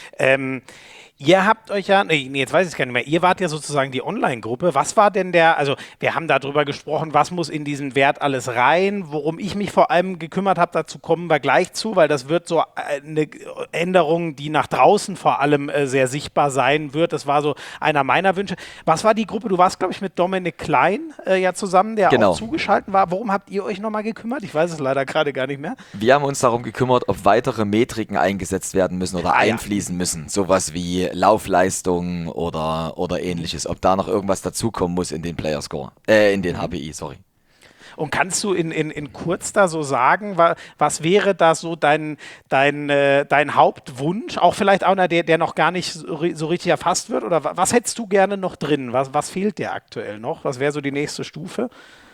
Ihr habt euch ja, nee, jetzt weiß ich es gar nicht mehr, ihr wart ja sozusagen die Online-Gruppe. Was war denn also wir haben darüber gesprochen, was muss in diesen Wert alles rein, worum ich mich vor allem gekümmert habe, dazu kommen wir gleich zu, weil das wird so eine Änderung, die nach draußen vor allem sehr sichtbar sein wird. Das war so einer meiner Wünsche. Was war die Gruppe? Du warst, glaube ich, mit Dominik Klein ja zusammen, der Genau. auch zugeschaltet war. Worum habt ihr euch nochmal gekümmert? Ich weiß es leider gerade gar nicht mehr. Wir haben uns darum gekümmert, ob weitere Metriken eingesetzt werden müssen oder einfließen müssen. Sowas wie Laufleistungen oder ähnliches. Ob da noch irgendwas dazukommen muss in den Playerscore, in den HPI, sorry. Und kannst du in kurz da so sagen, was wäre da so dein Hauptwunsch? Auch vielleicht einer, der noch gar nicht so richtig erfasst wird? Oder was hättest du gerne noch drin? Was fehlt dir aktuell noch? Was wäre so die nächste Stufe?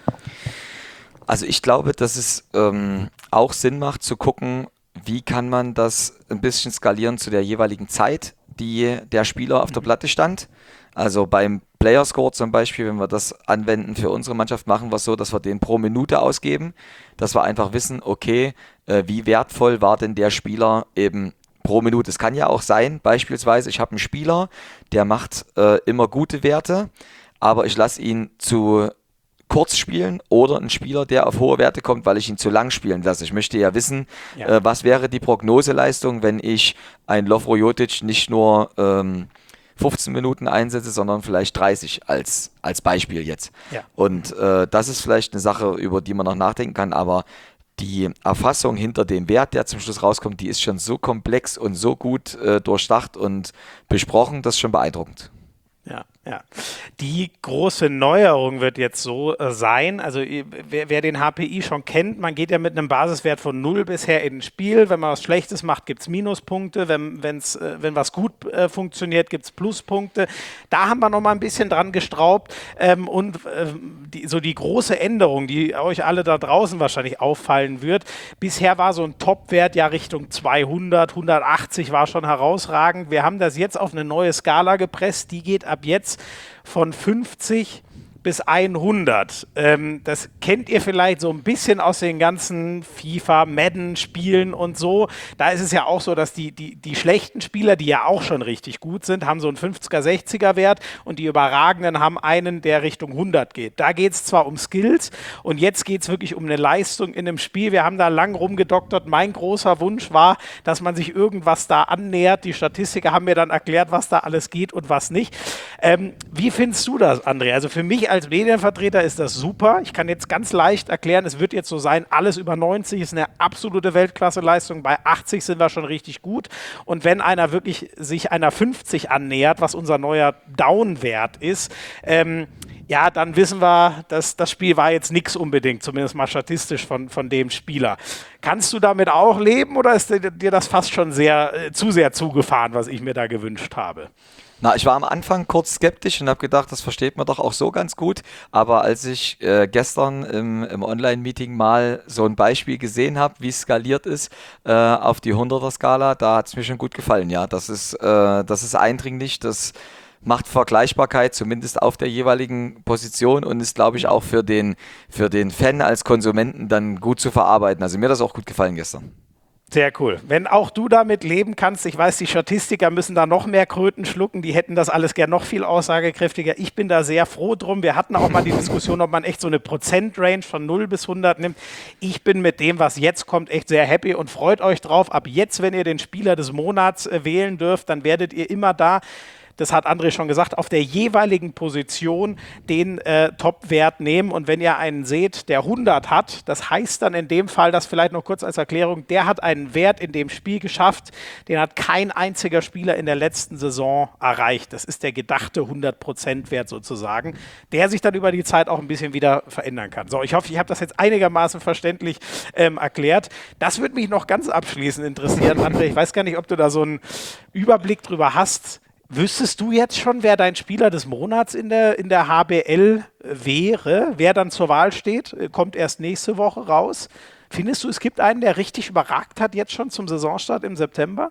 Also ich glaube, dass es auch Sinn macht zu gucken, wie kann man das ein bisschen skalieren zu der jeweiligen Zeit, die der Spieler auf der Platte stand. Also beim Playerscore zum Beispiel, wenn wir das anwenden für unsere Mannschaft, machen wir es so, dass wir den pro Minute ausgeben, dass wir einfach wissen, okay, wie wertvoll war denn der Spieler eben pro Minute. Es kann ja auch sein, beispielsweise, ich habe einen Spieler, der macht immer gute Werte, aber ich lasse ihn zu kurz spielen oder ein Spieler, der auf hohe Werte kommt, weil ich ihn zu lang spielen lasse. Ich möchte ja wissen, was wäre die Prognoseleistung, wenn ich einen Lovro Jotic nicht nur 15 Minuten einsetze, sondern vielleicht 30 als Beispiel jetzt. Ja. Und das ist vielleicht eine Sache, über die man noch nachdenken kann, aber die Erfassung hinter dem Wert, der zum Schluss rauskommt, die ist schon so komplex und so gut durchdacht und besprochen, das ist schon beeindruckend. Ja. Die große Neuerung wird jetzt so sein, also wer den HPI schon kennt, man geht ja mit einem Basiswert von 0 bisher in ein Spiel. Wenn man was Schlechtes macht, gibt es Minuspunkte. Wenn was gut funktioniert, gibt es Pluspunkte. Da haben wir noch mal ein bisschen dran geschraubt. Die große Änderung, die euch alle da draußen wahrscheinlich auffallen wird, bisher war so ein Topwert ja Richtung 200, 180 war schon herausragend. Wir haben das jetzt auf eine neue Skala gepresst, die geht ab jetzt von 50 bis 100. Das kennt ihr vielleicht so ein bisschen aus den ganzen FIFA, Madden-Spielen und so. Da ist es ja auch so, dass die schlechten Spieler, die ja auch schon richtig gut sind, haben so einen 50er, 60er Wert und die Überragenden haben einen, der Richtung 100 geht. Da geht es zwar um Skills und jetzt geht es wirklich um eine Leistung in einem Spiel. Wir haben da lang rumgedoktert. Mein großer Wunsch war, dass man sich irgendwas da annähert. Die Statistiker haben mir dann erklärt, was da alles geht und was nicht. Wie findest du das, André? Also für mich als Medienvertreter ist das super. Ich kann jetzt ganz leicht erklären, es wird jetzt so sein, alles über 90 ist eine absolute Weltklasse-Leistung. Bei 80 sind wir schon richtig gut. Und wenn einer wirklich sich einer 50 annähert, was unser neuer Down-Wert ist, dann wissen wir, dass das Spiel war jetzt nichts unbedingt, zumindest mal statistisch von dem Spieler. Kannst du damit auch leben oder ist dir das fast schon zu sehr zugefahren, was ich mir da gewünscht habe? Na, ich war am Anfang kurz skeptisch und habe gedacht, das versteht man doch auch so ganz gut. Aber als ich gestern im Online-Meeting mal so ein Beispiel gesehen habe, wie es skaliert ist auf die 100er-Skala, da hat es mir schon gut gefallen. Ja, das ist eindringlich, das macht Vergleichbarkeit, zumindest auf der jeweiligen Position und ist, glaube ich, auch für den Fan als Konsumenten dann gut zu verarbeiten. Also mir hat das auch gut gefallen gestern. Sehr cool. Wenn auch du damit leben kannst, ich weiß, die Statistiker müssen da noch mehr Kröten schlucken, die hätten das alles gern noch viel aussagekräftiger. Ich bin da sehr froh drum. Wir hatten auch mal die Diskussion, ob man echt so eine Prozentrange von 0 bis 100 nimmt. Ich bin mit dem, was jetzt kommt, echt sehr happy und freut euch drauf. Ab jetzt, wenn ihr den Spieler des Monats wählen dürft, dann werdet ihr immer da das hat André schon gesagt, auf der jeweiligen Position den Top-Wert nehmen. Und wenn ihr einen seht, der 100 hat, das heißt dann in dem Fall, das vielleicht noch kurz als Erklärung, der hat einen Wert in dem Spiel geschafft, den hat kein einziger Spieler in der letzten Saison erreicht. Das ist der gedachte 100%-Wert sozusagen, der sich dann über die Zeit auch ein bisschen wieder verändern kann. So, ich hoffe, ich habe das jetzt einigermaßen verständlich erklärt. Das würde mich noch ganz abschließend interessieren, André. Ich weiß gar nicht, ob du da so einen Überblick drüber hast. Wüsstest du jetzt schon, wer dein Spieler des Monats in der HBL wäre, wer dann zur Wahl steht? Kommt erst nächste Woche raus. Findest du, es gibt einen, der richtig überragt hat jetzt schon zum Saisonstart im September?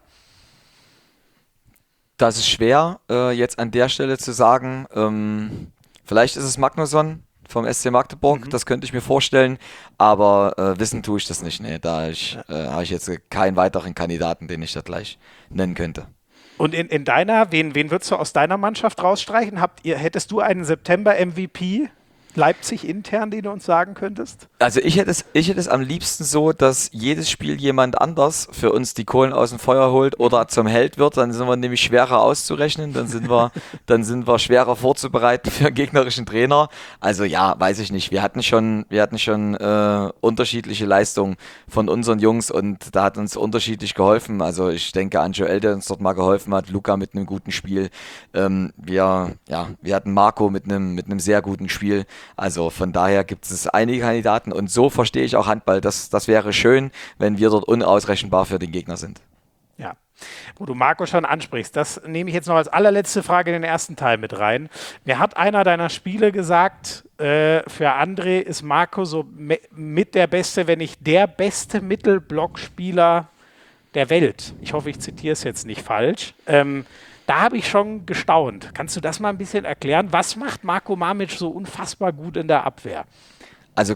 Das ist schwer, jetzt an der Stelle zu sagen. Vielleicht ist es Magnusson vom SC Magdeburg, das könnte ich mir vorstellen, aber wissen tue ich das nicht. Nee, da habe ich jetzt keinen weiteren Kandidaten, den ich da gleich nennen könnte. Und in deiner, wen würdest du aus deiner Mannschaft rausstreichen? Hättest du einen September-MVP Leipzig intern, den du uns sagen könntest? Also ich hätte es am liebsten so, dass jedes Spiel jemand anders für uns die Kohlen aus dem Feuer holt oder zum Held wird, dann sind wir nämlich schwerer auszurechnen, dann sind wir schwerer vorzubereiten für einen gegnerischen Trainer. Also ja, weiß ich nicht. Wir hatten schon unterschiedliche Leistungen von unseren Jungs und da hat uns unterschiedlich geholfen. Also ich denke an Joel, der uns dort mal geholfen hat, Luca mit einem guten Spiel. Wir hatten Marco mit einem sehr guten Spiel. Also von daher gibt es einige Kandidaten und so verstehe ich auch Handball. Das wäre schön, wenn wir dort unausrechenbar für den Gegner sind. Ja, wo du Marco schon ansprichst, das nehme ich jetzt noch als allerletzte Frage in den ersten Teil mit rein. Mir hat einer deiner Spiele gesagt, für André ist Marco so mit der beste, wenn nicht der beste Mittelblockspieler der Welt. Ich hoffe, ich zitiere es jetzt nicht falsch. Da habe ich schon gestaunt. Kannst du das mal ein bisschen erklären? Was macht Marko Mamic so unfassbar gut in der Abwehr? Also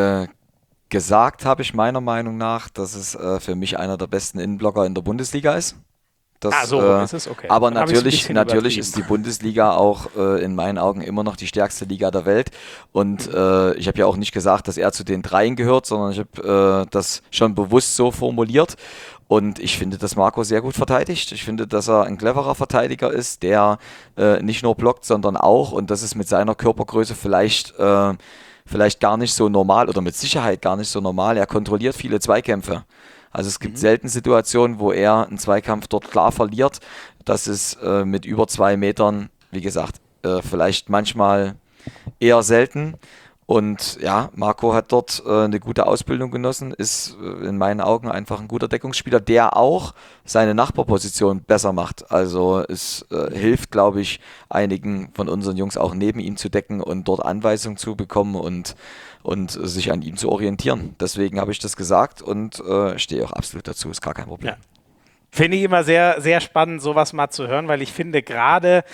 gesagt habe ich meiner Meinung nach, dass es für mich einer der besten Innenblocker in der Bundesliga ist. Ist es okay. Aber natürlich ist die Bundesliga auch in meinen Augen immer noch die stärkste Liga der Welt. Und ich habe ja auch nicht gesagt, dass er zu den Dreien gehört, sondern ich habe das schon bewusst so formuliert. Und ich finde, dass Marco sehr gut verteidigt. Ich finde, dass er ein cleverer Verteidiger ist, der nicht nur blockt, sondern auch, und das ist mit seiner Körpergröße vielleicht gar nicht so normal oder mit Sicherheit gar nicht so normal. Er kontrolliert viele Zweikämpfe. Also es gibt selten Situationen, wo er einen Zweikampf dort klar verliert. Das ist mit über 2 Metern, wie gesagt, vielleicht manchmal eher selten. Und ja, Marco hat dort eine gute Ausbildung genossen, ist in meinen Augen einfach ein guter Deckungsspieler, der auch seine Nachbarposition besser macht. Also es hilft, glaube ich, einigen von unseren Jungs auch neben ihm zu decken und dort Anweisungen zu bekommen und sich an ihm zu orientieren. Deswegen habe ich das gesagt und stehe auch absolut dazu, ist gar kein Problem. Ja. Finde ich immer sehr, sehr spannend, sowas mal zu hören, weil ich finde gerade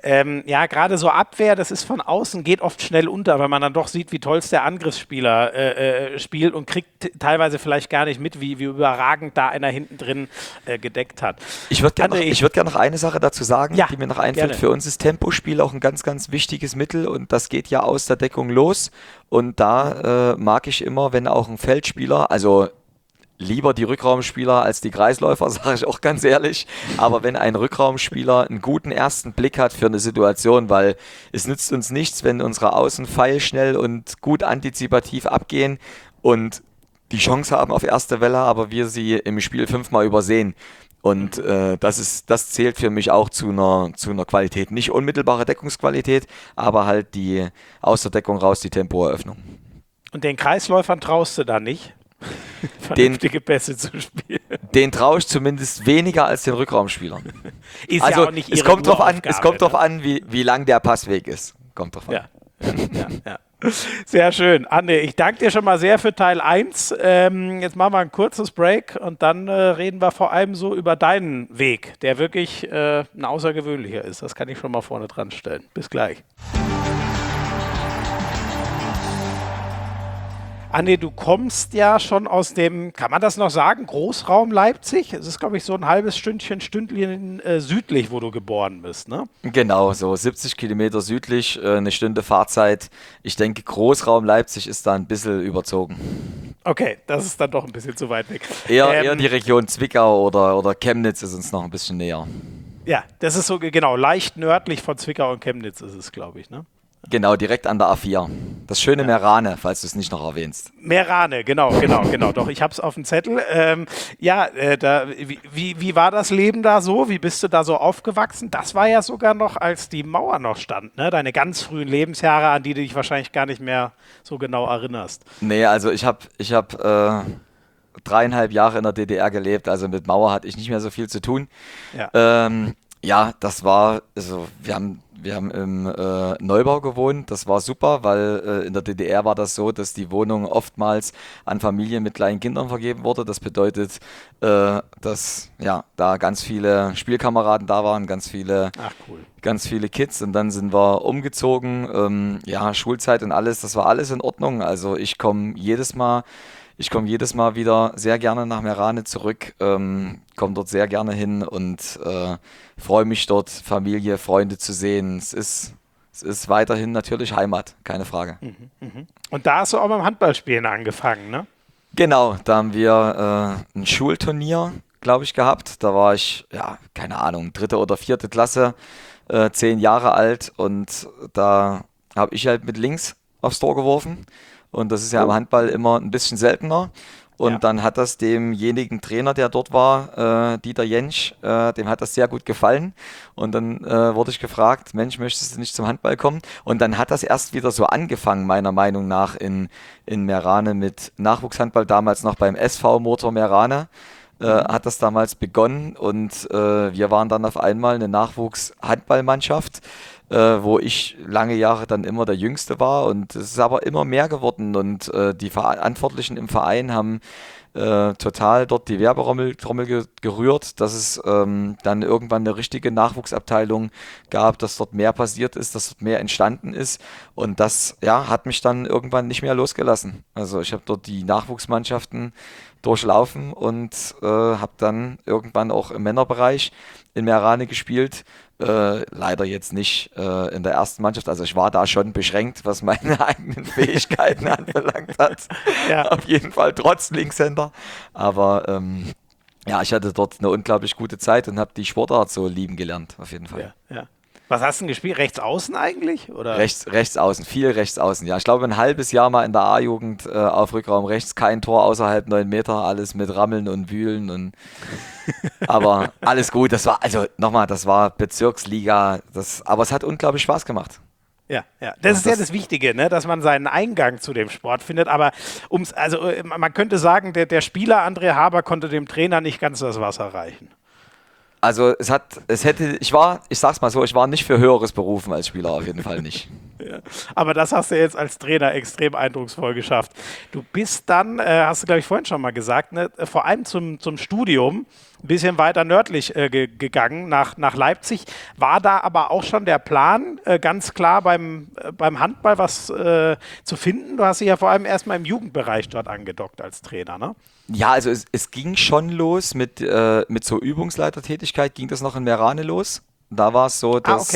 so Abwehr, das ist von außen, geht oft schnell unter, weil man dann doch sieht, wie toll es der Angriffsspieler spielt und kriegt teilweise vielleicht gar nicht mit, wie überragend da einer hinten drin gedeckt hat. Ich würde gerne noch eine Sache dazu sagen, die mir noch einfällt. Gerne. Für uns ist Tempospiel auch ein ganz, ganz wichtiges Mittel und das geht ja aus der Deckung los und da mag ich immer, wenn auch ein Feldspieler, also lieber die Rückraumspieler als die Kreisläufer, sage ich auch ganz ehrlich. Aber wenn ein Rückraumspieler einen guten ersten Blick hat für eine Situation, weil es nützt uns nichts, wenn unsere Außen pfeilschnell und gut antizipativ abgehen und die Chance haben auf erste Welle, aber wir sie im Spiel 5-mal übersehen. Und das zählt für mich auch zu einer Qualität. Nicht unmittelbare Deckungsqualität, aber halt die aus der Deckung raus die Tempoeröffnung. Und den Kreisläufern traust du da nicht? Vernünftige Pässe zu spielen. Den traue ich zumindest weniger als den Rückraumspielern. Ist also ja auch nicht ihre es kommt drauf Uraufgabe, an, wie lang der Passweg ist. Kommt drauf an. Ja. Sehr schön. Anne, ich danke dir schon mal sehr für Teil 1. Jetzt machen wir ein kurzes Break und dann reden wir vor allem so über deinen Weg, der wirklich ein außergewöhnlicher ist. Das kann ich schon mal vorne dran stellen. Bis gleich. Anne, du kommst ja schon aus dem, kann man das noch sagen, Großraum Leipzig? Es ist, glaube ich, so ein halbes Stündchen südlich, wo du geboren bist, ne? Genau, so 70 Kilometer südlich, eine Stunde Fahrzeit. Ich denke, Großraum Leipzig ist da ein bisschen überzogen. Okay, das ist dann doch ein bisschen zu weit weg. Eher die Region Zwickau oder Chemnitz ist uns noch ein bisschen näher. Ja, das ist so, genau, leicht nördlich von Zwickau und Chemnitz ist es, glaube ich, ne? Genau, direkt an der A4. Das schöne Meerane, falls du es nicht noch erwähnst. Meerane, genau. Doch, ich habe es auf dem Zettel. Wie war das Leben da so? Wie bist du da so aufgewachsen? Das war ja sogar noch, als die Mauer noch stand, ne? Deine ganz frühen Lebensjahre, an die du dich wahrscheinlich gar nicht mehr so genau erinnerst. Nee, also ich hab 3,5 Jahre in der DDR gelebt, also mit Mauer hatte ich nicht mehr so viel zu tun. Ja. Ja, das war, also wir haben im Neubau gewohnt, das war super, weil in der DDR war das so, dass die Wohnung oftmals an Familien mit kleinen Kindern vergeben wurde. Das bedeutet, dass ja, da ganz viele Spielkameraden da waren, Ach, cool. ganz viele Kids und dann sind wir umgezogen, ja, Schulzeit und alles, das war alles in Ordnung. Also ich komme jedes Mal wieder sehr gerne nach Meerane zurück, komme dort sehr gerne hin und freue mich dort, Familie, Freunde zu sehen. Es ist weiterhin natürlich Heimat, keine Frage. Und da hast du auch beim Handballspielen angefangen, ne? Genau, da haben wir ein Schulturnier, glaube ich, gehabt. Da war ich, ja, keine Ahnung, 3. oder 4. Klasse, 10 Jahre alt und da habe ich halt mit links aufs Tor geworfen. Und das ist ja im Handball immer ein bisschen seltener. Und Ja. dann hat das demjenigen Trainer, der dort war, Dieter Jentsch, dem hat das sehr gut gefallen. Und dann wurde ich gefragt, Mensch, möchtest du nicht zum Handball kommen? Und dann hat das erst wieder so angefangen, meiner Meinung nach, in Meerane mit Nachwuchshandball, damals noch beim SV Motor Meerane. Hat das damals begonnen und wir waren dann auf einmal eine Nachwuchshandballmannschaft, wo ich lange Jahre dann immer der Jüngste war und es ist aber immer mehr geworden und die Verantwortlichen im Verein haben total dort die Werbetrommel gerührt, dass es dann irgendwann eine richtige Nachwuchsabteilung gab, dass dort mehr passiert ist, dass dort mehr entstanden ist und das ja, hat mich dann irgendwann nicht mehr losgelassen. Also ich habe dort die Nachwuchsmannschaften durchlaufen und habe dann irgendwann auch im Männerbereich in Meerane gespielt. Leider jetzt nicht in der ersten Mannschaft. Also ich war da schon beschränkt, was meine eigenen Fähigkeiten anbelangt hat. Ja. Auf jeden Fall trotz Linkshänder. Aber ja, ich hatte dort eine unglaublich gute Zeit und habe die Sportart so lieben gelernt, auf jeden Fall. Ja. Was hast du denn gespielt? Rechts außen eigentlich? Oder? Rechts außen, viel rechts außen. Ja, ich glaube ein halbes Jahr mal in der A-Jugend auf Rückraum rechts, kein Tor außerhalb 9 Meter, alles mit Rammeln und Wühlen und aber alles gut. Das war also nochmal, das war Bezirksliga, aber es hat unglaublich Spaß gemacht. Ja. Das ist ja das Wichtige, ne? Dass man seinen Eingang zu dem Sport findet. Aber man könnte sagen, der Spieler André Haber konnte dem Trainer nicht ganz das Wasser reichen. Also ich sag's mal so, ich war nicht für Höheres berufen als Spieler, auf jeden Fall nicht. Ja. Aber das hast du jetzt als Trainer extrem eindrucksvoll geschafft. Du bist dann, hast du glaube ich vorhin schon mal gesagt, ne, vor allem zum Studium ein bisschen weiter nördlich gegangen, nach Leipzig. War da aber auch schon der Plan, ganz klar beim Handball was zu finden? Du hast dich ja vor allem erstmal im Jugendbereich dort angedockt als Trainer, ne? Ja, also es ging schon los mit so Übungsleitertätigkeit, ging das noch in Meerane los. Da war es so,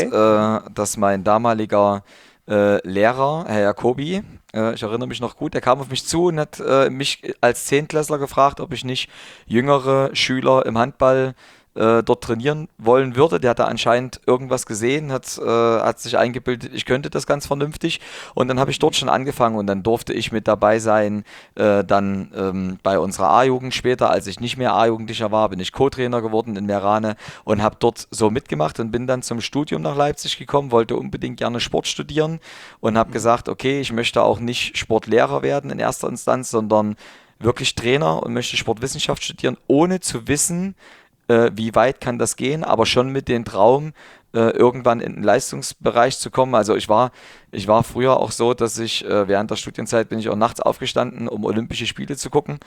dass mein damaliger Lehrer, Herr Jacobi, ich erinnere mich noch gut, der kam auf mich zu und hat mich als Zehntklässler gefragt, ob ich nicht jüngere Schüler im Handball dort trainieren wollen würde. Der hat da anscheinend irgendwas gesehen, hat sich eingebildet, ich könnte das ganz vernünftig. Und dann habe ich dort schon angefangen und dann durfte ich mit dabei sein. Dann bei unserer A-Jugend später, als ich nicht mehr A-Jugendlicher war, bin ich Co-Trainer geworden in Meerane und habe dort so mitgemacht und bin dann zum Studium nach Leipzig gekommen, wollte unbedingt gerne Sport studieren und habe gesagt, okay, ich möchte auch nicht Sportlehrer werden in erster Instanz, sondern wirklich Trainer und möchte Sportwissenschaft studieren, ohne zu wissen, wie weit kann das gehen, aber schon mit dem Traum, irgendwann in den Leistungsbereich zu kommen. Also ich war früher auch so, dass ich während der Studienzeit bin ich auch nachts aufgestanden, um Olympische Spiele zu gucken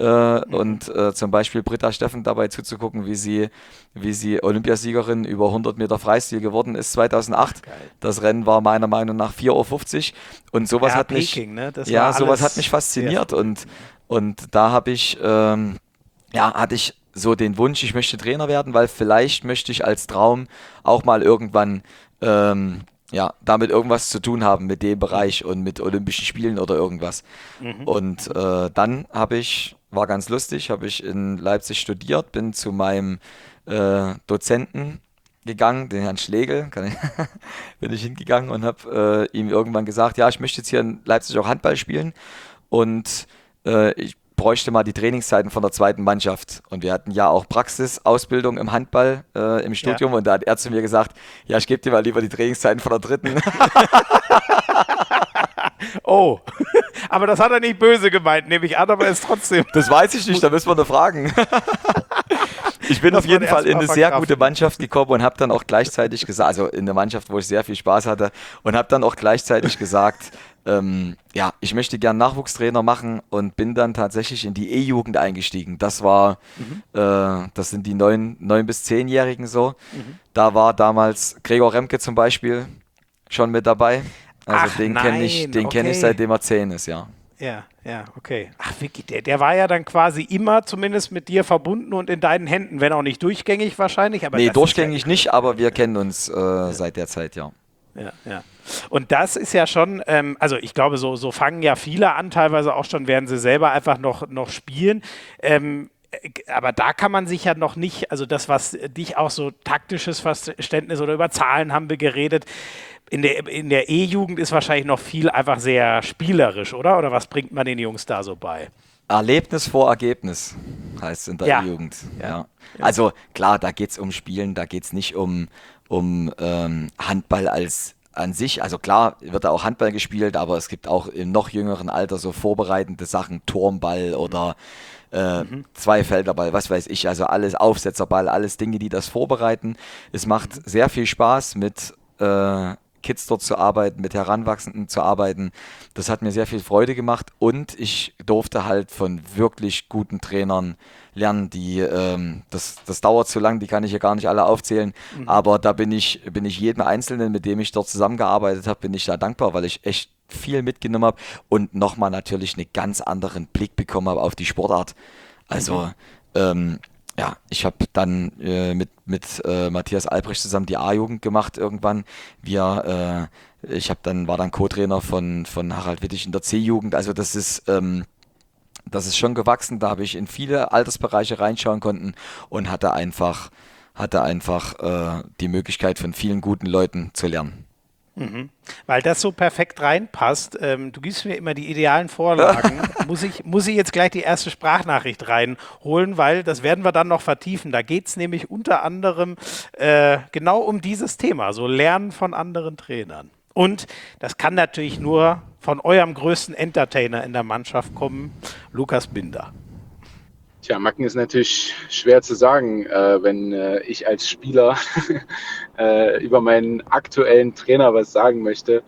und zum Beispiel Britta Steffen dabei zuzugucken, wie sie Olympiasiegerin über 100 Meter Freistil geworden ist 2008. Geil. Das Rennen war meiner Meinung nach 4:50 Uhr und sowas hat Peking, mich, ne? Das ja, war sowas alles hat mich fasziniert und da hatte ich so den Wunsch, ich möchte Trainer werden, weil vielleicht möchte ich als Traum auch mal irgendwann damit irgendwas zu tun haben mit dem Bereich und mit Olympischen Spielen oder irgendwas. Und dann war ganz lustig, habe ich in Leipzig studiert, bin zu meinem Dozenten gegangen, den Herrn Schlegel, bin ich hingegangen und habe ihm irgendwann gesagt, ja, ich möchte jetzt hier in Leipzig auch Handball spielen und ich bräuchte mal die Trainingszeiten von der zweiten Mannschaft. Und wir hatten ja auch Praxisausbildung im Handball im Studium und da hat er zu mir gesagt, ja, ich gebe dir mal lieber die Trainingszeiten von der dritten. Oh, aber das hat er nicht böse gemeint, nehme ich an, aber ist trotzdem. Das weiß ich nicht, da müssen wir noch fragen. Ich bin auf jeden Fall in eine sehr gute Mannschaft gekommen und habe dann auch gleichzeitig gesagt, also in eine Mannschaft, wo ich sehr viel Spaß hatte und habe dann auch gleichzeitig gesagt, ja, ich möchte gern Nachwuchstrainer machen und bin dann tatsächlich in die E-Jugend eingestiegen. Das war, das sind die 9- bis 10-Jährigen so. Da war damals Gregor Remke zum Beispiel schon mit dabei. Also Ach, den kenne ich, kenn ich seitdem er 10 ist, ja. Ja, okay. Ach, Vicky, der war ja dann quasi immer zumindest mit dir verbunden und in deinen Händen, wenn auch nicht durchgängig wahrscheinlich. Aber Nee, durchgängig nicht, aber wir kennen uns seit der Zeit, ja. Ja. Und das ist ja schon, also ich glaube, so fangen ja viele an, teilweise auch schon, während sie selber einfach noch spielen. Aber da kann man sich ja noch nicht, also das, was dich auch so taktisches Verständnis oder über Zahlen haben wir geredet, in der E-Jugend ist wahrscheinlich noch viel einfach sehr spielerisch, oder? Oder was bringt man den Jungs da so bei? Erlebnis vor Ergebnis heißt es in der E-Jugend. Ja. Also klar, da geht es um Spielen, da geht es nicht um Handball als an sich. Also klar wird da auch Handball gespielt, aber es gibt auch im noch jüngeren Alter so vorbereitende Sachen, Turmball oder Zweifelderball, was weiß ich, also alles Aufsetzerball, alles Dinge, die das vorbereiten. Es macht sehr viel Spaß mit Kids dort zu arbeiten, mit Heranwachsenden zu arbeiten. Das hat mir sehr viel Freude gemacht und ich durfte halt von wirklich guten Trainern lernen, die, das dauert zu lang, die kann ich ja gar nicht alle aufzählen, aber da bin ich jedem Einzelnen, mit dem ich dort zusammengearbeitet habe, bin ich da dankbar, weil ich echt viel mitgenommen habe und nochmal natürlich einen ganz anderen Blick bekommen habe auf die Sportart. Also, ja, ich habe dann mit Matthias Albrecht zusammen die A-Jugend gemacht irgendwann. War dann Co-Trainer von Harald Wittig in der C-Jugend. Also das ist schon gewachsen. Da habe ich in viele Altersbereiche reinschauen können und hatte einfach die Möglichkeit von vielen guten Leuten zu lernen. Weil das so perfekt reinpasst. Du gibst mir immer die idealen Vorlagen. Muss ich jetzt gleich die erste Sprachnachricht reinholen, weil das werden wir dann noch vertiefen. Da geht es nämlich unter anderem genau um dieses Thema, so Lernen von anderen Trainern. Und das kann natürlich nur von eurem größten Entertainer in der Mannschaft kommen, Lukas Binder. Tja, Macken ist natürlich schwer zu sagen, wenn ich als Spieler über meinen aktuellen Trainer was sagen möchte.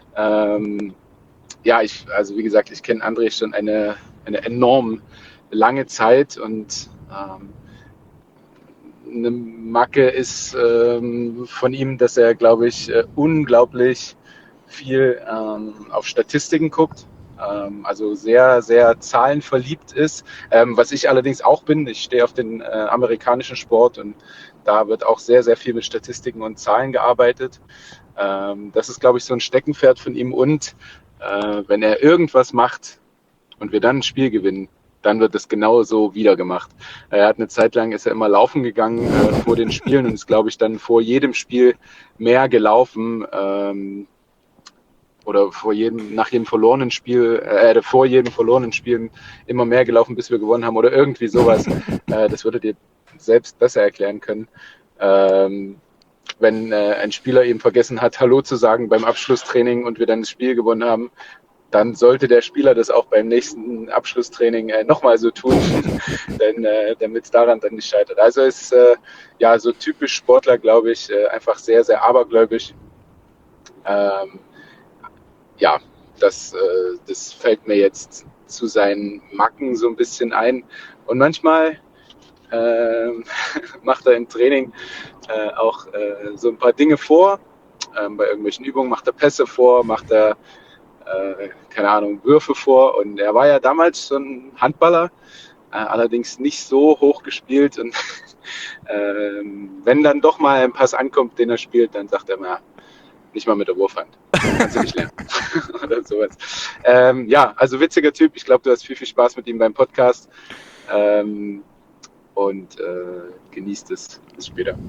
Ja, wie gesagt, ich kenne André schon eine enorm lange Zeit und eine Macke ist von ihm, dass er, glaube ich, unglaublich viel auf Statistiken guckt. Also sehr, sehr zahlenverliebt ist, was ich allerdings auch bin. Ich stehe auf den amerikanischen Sport und da wird auch sehr, sehr viel mit Statistiken und Zahlen gearbeitet. Das ist, glaube ich, so ein Steckenpferd von ihm und wenn er irgendwas macht und wir dann ein Spiel gewinnen, dann wird es genau so wieder gemacht. Er hat eine Zeit lang, ist er immer laufen gegangen vor den Spielen und ist, glaube ich, dann vor jedem Spiel mehr gelaufen, oder vor jedem verlorenen Spiel immer mehr gelaufen, bis wir gewonnen haben oder irgendwie sowas. Das würdet ihr selbst besser erklären können. Wenn ein Spieler eben vergessen hat, Hallo zu sagen beim Abschlusstraining und wir dann das Spiel gewonnen haben, dann sollte der Spieler das auch beim nächsten Abschlusstraining nochmal so tun, damit es daran dann nicht scheitert. Also ist ja so typisch Sportler, glaube ich, einfach sehr, sehr abergläubisch. Ja, das fällt mir jetzt zu seinen Macken so ein bisschen ein. Und manchmal macht er im Training auch so ein paar Dinge vor. Bei irgendwelchen Übungen macht er Pässe vor, macht er, keine Ahnung, Würfe vor. Und er war ja damals so ein Handballer, allerdings nicht so hoch gespielt. Und wenn dann doch mal ein Pass ankommt, den er spielt, dann sagt er mal, nicht mal mit der Wurfhand. Kannst du nicht lernen. Oder sowas. Ja, also witziger Typ. Ich glaube, du hast viel, viel Spaß mit ihm beim Podcast. Und genießt es. Bis später.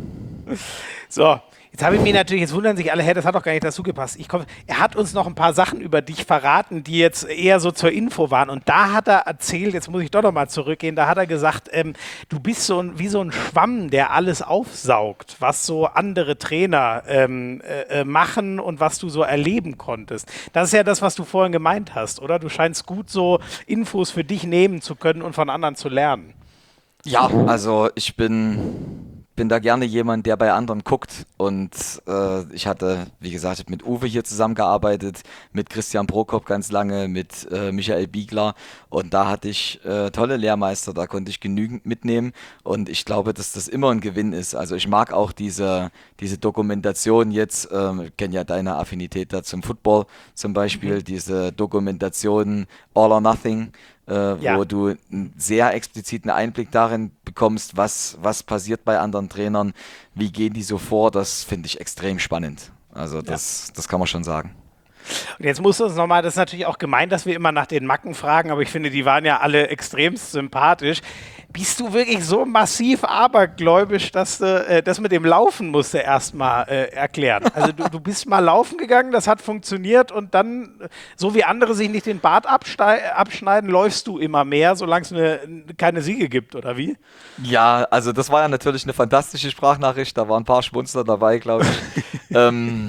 So, jetzt habe ich mir natürlich, jetzt wundern sich alle, hey, das hat doch gar nicht dazu gepasst. Er hat uns noch ein paar Sachen über dich verraten, die jetzt eher so zur Info waren. Und da hat er erzählt, jetzt muss ich doch noch mal zurückgehen, da hat er gesagt, du bist wie so ein Schwamm, der alles aufsaugt, was so andere Trainer machen und was du so erleben konntest. Das ist ja das, was du vorhin gemeint hast, oder? Du scheinst gut so Infos für dich nehmen zu können und von anderen zu lernen. Ja, also ich bin da gerne jemand, der bei anderen guckt. Und ich hatte, wie gesagt, mit Uwe hier zusammengearbeitet, mit Christian Prokop ganz lange, mit Michael Biegler. Und da hatte ich tolle Lehrmeister, da konnte ich genügend mitnehmen. Und ich glaube, dass das immer ein Gewinn ist. Also ich mag auch diese Dokumentation jetzt, ich kenne ja deine Affinität da zum Football zum Beispiel, diese Dokumentation All or Nothing. Wo du einen sehr expliziten Einblick darin bekommst, was passiert bei anderen Trainern, wie gehen die so vor, das finde ich extrem spannend. Also das kann man schon sagen. Und jetzt musst du uns nochmal, das ist natürlich auch gemein, dass wir immer nach den Macken fragen, aber ich finde, die waren ja alle extremst sympathisch. Bist du wirklich so massiv abergläubisch, dass du das mit dem Laufen musst du erstmal erklären? Also du bist mal laufen gegangen, das hat funktioniert und dann, so wie andere sich nicht den Bart abschneiden, läufst du immer mehr, solange es keine Siege gibt, oder wie? Ja, also das war ja natürlich eine fantastische Sprachnachricht, da waren ein paar Schmunzler dabei, glaube ich.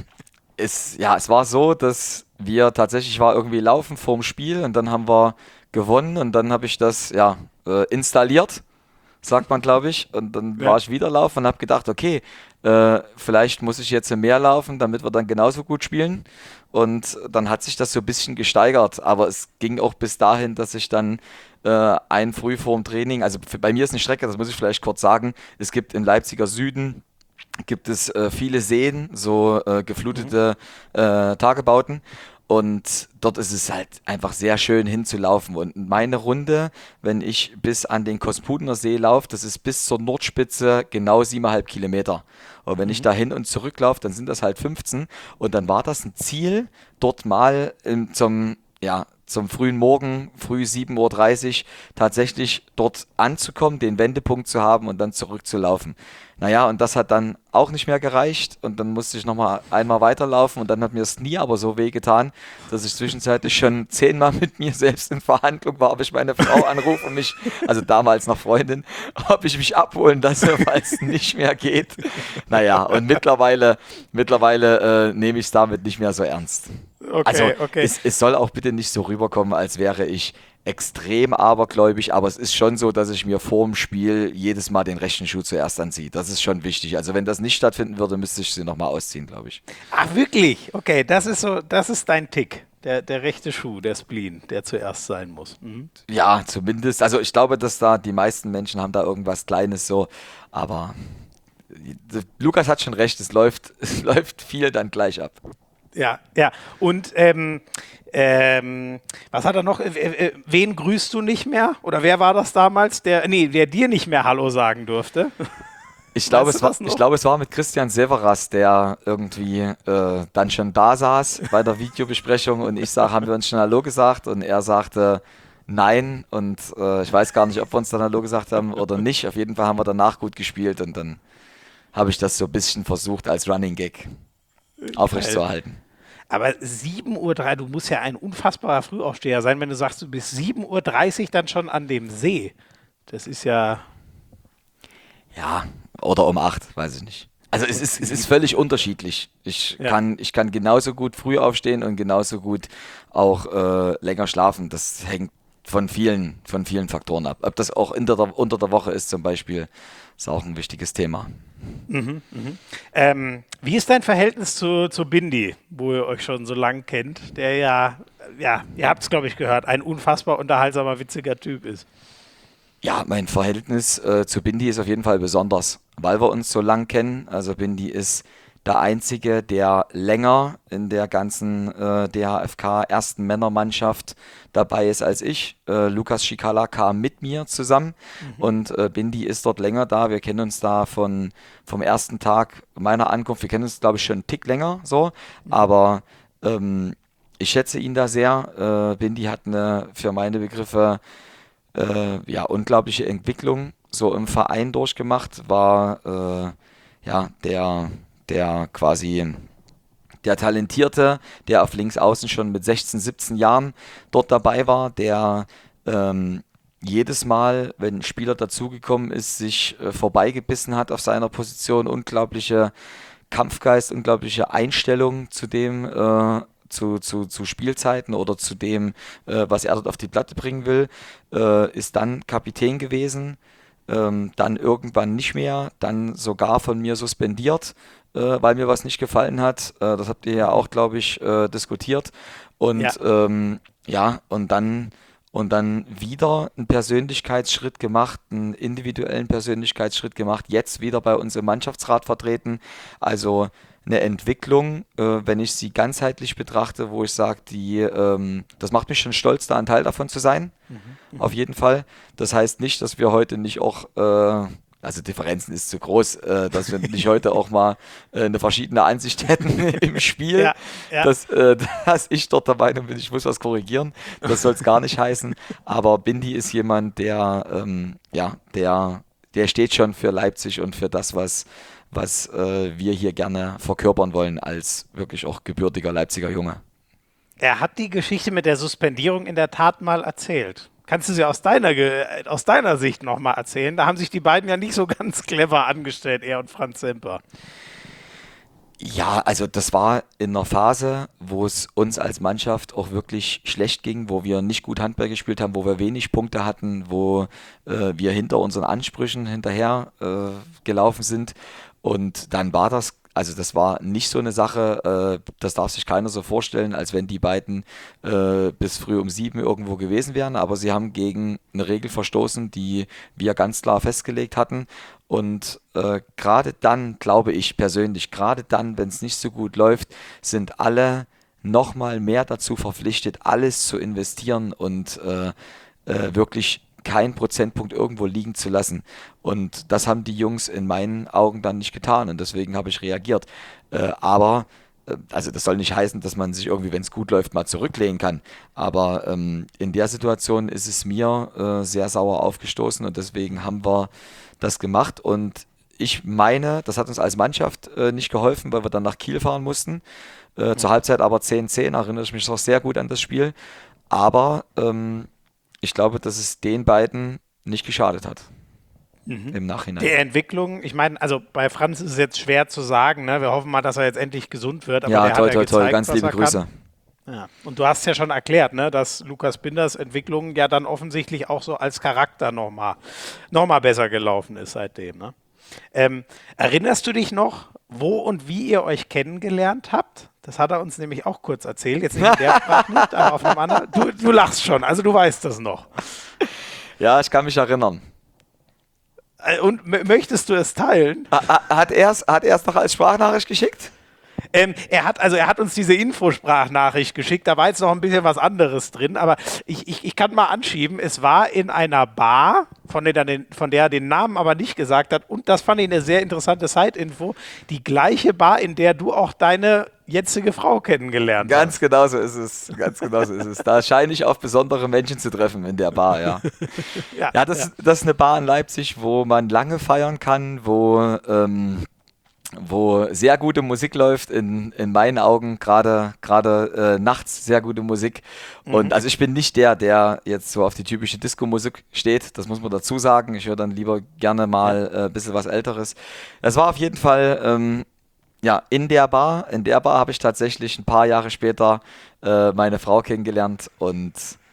Es war so, dass wir tatsächlich war irgendwie laufen vorm Spiel und dann haben wir gewonnen und dann habe ich das installiert, sagt man, glaube ich, und dann war ich wieder laufen und habe gedacht, okay, vielleicht muss ich jetzt mehr laufen, damit wir dann genauso gut spielen, und dann hat sich das so ein bisschen gesteigert, aber es ging auch bis dahin, dass ich dann ein früh vorm Training, also bei mir ist eine Strecke, das muss ich vielleicht kurz sagen, es gibt im Leipziger Süden gibt es viele Seen, so geflutete Tagebauten. Und dort ist es halt einfach sehr schön hinzulaufen. Und meine Runde, wenn ich bis an den Kospudener See laufe, das ist bis zur Nordspitze genau 7,5 Kilometer. Und wenn ich da hin und zurück laufe, dann sind das halt 15. Und dann war das ein Ziel, dort mal zum frühen Morgen, früh 7:30 Uhr, tatsächlich dort anzukommen, den Wendepunkt zu haben und dann zurückzulaufen. Naja, und das hat dann auch nicht mehr gereicht und dann musste ich nochmal einmal weiterlaufen und dann hat mir das Knie aber so wehgetan, dass ich zwischenzeitlich schon 10-mal mit mir selbst in Verhandlung war, ob ich meine Frau anrufe und mich, also damals noch Freundin, ob ich mich abholen lasse, weil es nicht mehr geht. Naja, und mittlerweile nehme ich es damit nicht mehr so ernst. Okay. Es soll auch bitte nicht so rüberkommen, als wäre ich extrem abergläubig, aber es ist schon so, dass ich mir vor dem Spiel jedes Mal den rechten Schuh zuerst anziehe. Das ist schon wichtig. Also wenn das nicht stattfinden würde, müsste ich sie nochmal ausziehen, glaube ich. Ach, wirklich? Okay, das ist dein Tick. Der rechte Schuh, der Spleen, der zuerst sein muss. Mhm. Ja, zumindest. Also ich glaube, dass da die meisten Menschen haben da irgendwas Kleines so, aber Lukas hat schon recht, es läuft viel dann gleich ab. Ja. Und was hat er noch? Wen grüßt du nicht mehr? Oder wer war das damals, der dir nicht mehr Hallo sagen durfte? Ich glaube, es war mit Christian Severas, der irgendwie dann schon da saß bei der Videobesprechung und ich sage, haben wir uns schon Hallo gesagt? Und er sagte nein und ich weiß gar nicht, ob wir uns dann Hallo gesagt haben oder nicht. Auf jeden Fall haben wir danach gut gespielt und dann habe ich das so ein bisschen versucht als Running Gag aufrechtzuerhalten. Aber 7:03 Uhr, du musst ja ein unfassbarer Frühaufsteher sein, wenn du sagst, du bist 7:30 Uhr dann schon an dem See. Das ist ja... Ja, oder um 8, weiß ich nicht. Also es ist völlig unterschiedlich. Ich kann genauso gut früh aufstehen und genauso gut auch länger schlafen. Das hängt von vielen Faktoren ab. Ob das auch unter der Woche ist zum Beispiel, ist auch ein wichtiges Thema. Wie ist dein Verhältnis zu Bindi, wo ihr euch schon so lang kennt, der ja, ihr habt es, glaube ich, gehört, ein unfassbar unterhaltsamer, witziger Typ ist? Ja, mein Verhältnis zu Bindi ist auf jeden Fall besonders, weil wir uns so lang kennen. Also Bindi ist der Einzige, der länger in der ganzen DHFK ersten Männermannschaft dabei ist als ich. Lukas Schikala kam mit mir zusammen und Bindi ist dort länger da. Wir kennen uns da vom ersten Tag meiner Ankunft. Wir kennen uns, glaube ich, schon einen Tick länger so, aber ich schätze ihn da sehr. Bindi hat eine, für meine Begriffe, unglaubliche Entwicklung so im Verein durchgemacht, war ja, der quasi der Talentierte, der auf Linksaußen schon mit 16, 17 Jahren dort dabei war, der jedes Mal, wenn ein Spieler dazugekommen ist, sich vorbeigebissen hat auf seiner Position, unglaubliche Kampfgeist, unglaubliche Einstellung zu dem, zu Spielzeiten oder zu dem, was er dort auf die Platte bringen will, ist dann Kapitän gewesen, dann irgendwann nicht mehr, dann sogar von mir suspendiert, weil mir was nicht gefallen hat. Das habt ihr ja auch, glaube ich, diskutiert. Und Ja. und dann wieder einen Persönlichkeitsschritt gemacht, einen individuellen Persönlichkeitsschritt gemacht, jetzt wieder bei uns im Mannschaftsrat vertreten. Also eine Entwicklung, wenn ich sie ganzheitlich betrachte, wo ich sage, das macht mich schon stolz, da ein Teil davon zu sein. Auf jeden Fall. Das heißt nicht, dass wir heute nicht auch, also Differenzen ist zu groß, dass wir nicht heute auch mal eine verschiedene Ansicht hätten im Spiel, Ja, ja. dass ich dort der Meinung bin, ich muss was korrigieren. Das soll es gar nicht heißen. Aber Bindi ist jemand, der steht schon für Leipzig und für das, was wir hier gerne verkörpern wollen, als wirklich auch gebürtiger Leipziger Junge. Er hat die Geschichte mit der Suspendierung in der Tat mal erzählt. Kannst du sie aus deiner Sicht nochmal erzählen? Da haben sich die beiden ja nicht so ganz clever angestellt, er und Franz Semper. Ja, also das war in einer Phase, wo es uns als Mannschaft auch wirklich schlecht ging, wo wir nicht gut Handball gespielt haben, wo wir wenig Punkte hatten, wo wir hinter unseren Ansprüchen hinterher gelaufen sind. Und dann war das war nicht so eine Sache, das darf sich keiner so vorstellen, als wenn die beiden bis früh um 7 irgendwo gewesen wären, aber sie haben gegen eine Regel verstoßen, die wir ganz klar festgelegt hatten. Und gerade dann, glaube ich persönlich, gerade dann, wenn es nicht so gut läuft, sind alle nochmal mehr dazu verpflichtet, alles zu investieren und wirklich keinen Prozentpunkt irgendwo liegen zu lassen. Und das haben die Jungs in meinen Augen dann nicht getan und deswegen habe ich reagiert. Aber also das soll nicht heißen, dass man sich irgendwie, wenn es gut läuft, mal zurücklehnen kann. Aber in der Situation ist es mir sehr sauer aufgestoßen und deswegen haben wir das gemacht. Und ich meine, das hat uns als Mannschaft nicht geholfen, weil wir dann nach Kiel fahren mussten. Zur Halbzeit aber 10-10, erinnere ich mich noch sehr gut an das Spiel. Aber ich glaube, dass es den beiden nicht geschadet hat. Im Nachhinein. Die Entwicklung, ich meine, also bei Franz ist es jetzt schwer zu sagen, ne? Wir hoffen mal, dass er jetzt endlich gesund wird. Aber Ja, der toi, hat ja toi, toi, gezeigt, ganz was liebe er kann. Grüße. Ja. Und du hast ja schon erklärt, ne, dass Lukas Binders Entwicklung ja dann offensichtlich auch so als Charakter noch mal besser gelaufen ist seitdem. Ne? Erinnerst du dich noch, wo und wie ihr euch kennengelernt habt? Das hat er uns nämlich auch kurz erzählt. Jetzt nicht in der Sprachnachricht, aber auf einem anderen. Du lachst schon, also du weißt das noch. Ja, ich kann mich erinnern. Und möchtest du es teilen? Hat er es noch als Sprachnachricht geschickt? Er hat uns diese Infosprachnachricht geschickt, da war jetzt noch ein bisschen was anderes drin, aber ich kann mal anschieben, es war in einer Bar, von der er den Namen aber nicht gesagt hat, und das fand ich eine sehr interessante Side-Info, die gleiche Bar, in der du auch deine jetzige Frau kennengelernt hast. Ganz genau so ist es. Da scheine ich auf besondere Menschen zu treffen in der Bar, ja. Das ist eine Bar in Leipzig, wo man lange feiern kann, wo sehr gute Musik läuft, in meinen Augen gerade nachts sehr gute Musik. Und also ich bin nicht der jetzt so auf die typische Disco-Musik steht, das muss man dazu sagen. Ich höre dann lieber gerne mal ein bisschen was Älteres. Das war auf jeden Fall in der Bar habe ich tatsächlich ein paar Jahre später meine Frau kennengelernt und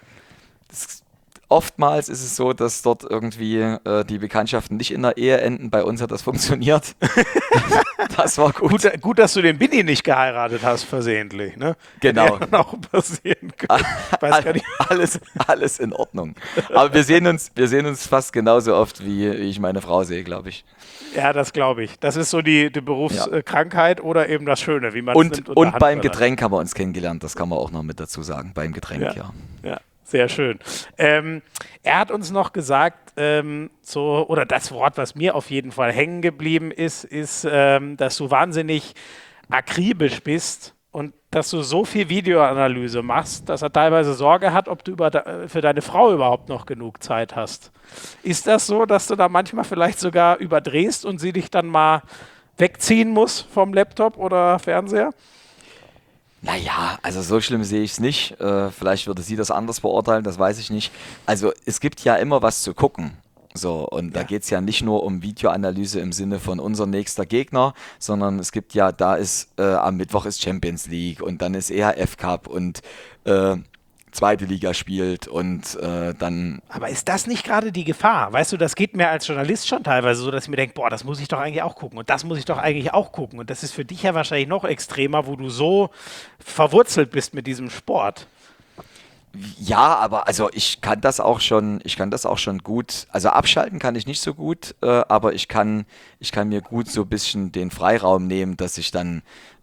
oftmals ist es so, dass dort irgendwie die Bekanntschaften nicht in der Ehe enden. Bei uns hat das funktioniert. Das war gut. Gut, dass du den Binni nicht geheiratet hast, versehentlich. Ne? Genau. Hätte ja auch passieren können. Ich weiß gar nicht. Alles in Ordnung. Aber wir sehen uns fast genauso oft, wie ich meine Frau sehe, glaube ich. Ja, das glaube ich. Das ist so die Berufskrankheit oder eben das Schöne, wie man es nimmt. Und beim Getränk haben wir uns kennengelernt, das kann man auch noch mit dazu sagen, beim Getränk, Ja, sehr schön. Er hat uns noch gesagt, oder das Wort, was mir auf jeden Fall hängen geblieben ist, dass du wahnsinnig akribisch bist und dass du so viel Videoanalyse machst, dass er teilweise Sorge hat, ob du für deine Frau überhaupt noch genug Zeit hast. Ist das so, dass du da manchmal vielleicht sogar überdrehst und sie dich dann mal wegziehen muss vom Laptop oder Fernseher? Naja, also so schlimm sehe ich es nicht. Vielleicht würde sie das anders beurteilen, das weiß ich nicht. Also es gibt ja immer was zu gucken. So, und da geht es ja nicht nur um Videoanalyse im Sinne von unser nächster Gegner, sondern es gibt ja, am Mittwoch ist Champions League und dann ist EHF Cup und zweite Liga spielt und dann. Aber ist das nicht gerade die Gefahr? Weißt du, das geht mir als Journalist schon teilweise so, dass ich mir denke, boah, das muss ich doch eigentlich auch gucken und das muss ich doch eigentlich auch gucken. Und das ist für dich ja wahrscheinlich noch extremer, wo du so verwurzelt bist mit diesem Sport. Ja, aber also ich kann das auch schon gut, also abschalten kann ich nicht so gut, aber ich kann mir gut so ein bisschen den Freiraum nehmen, dass ich dann,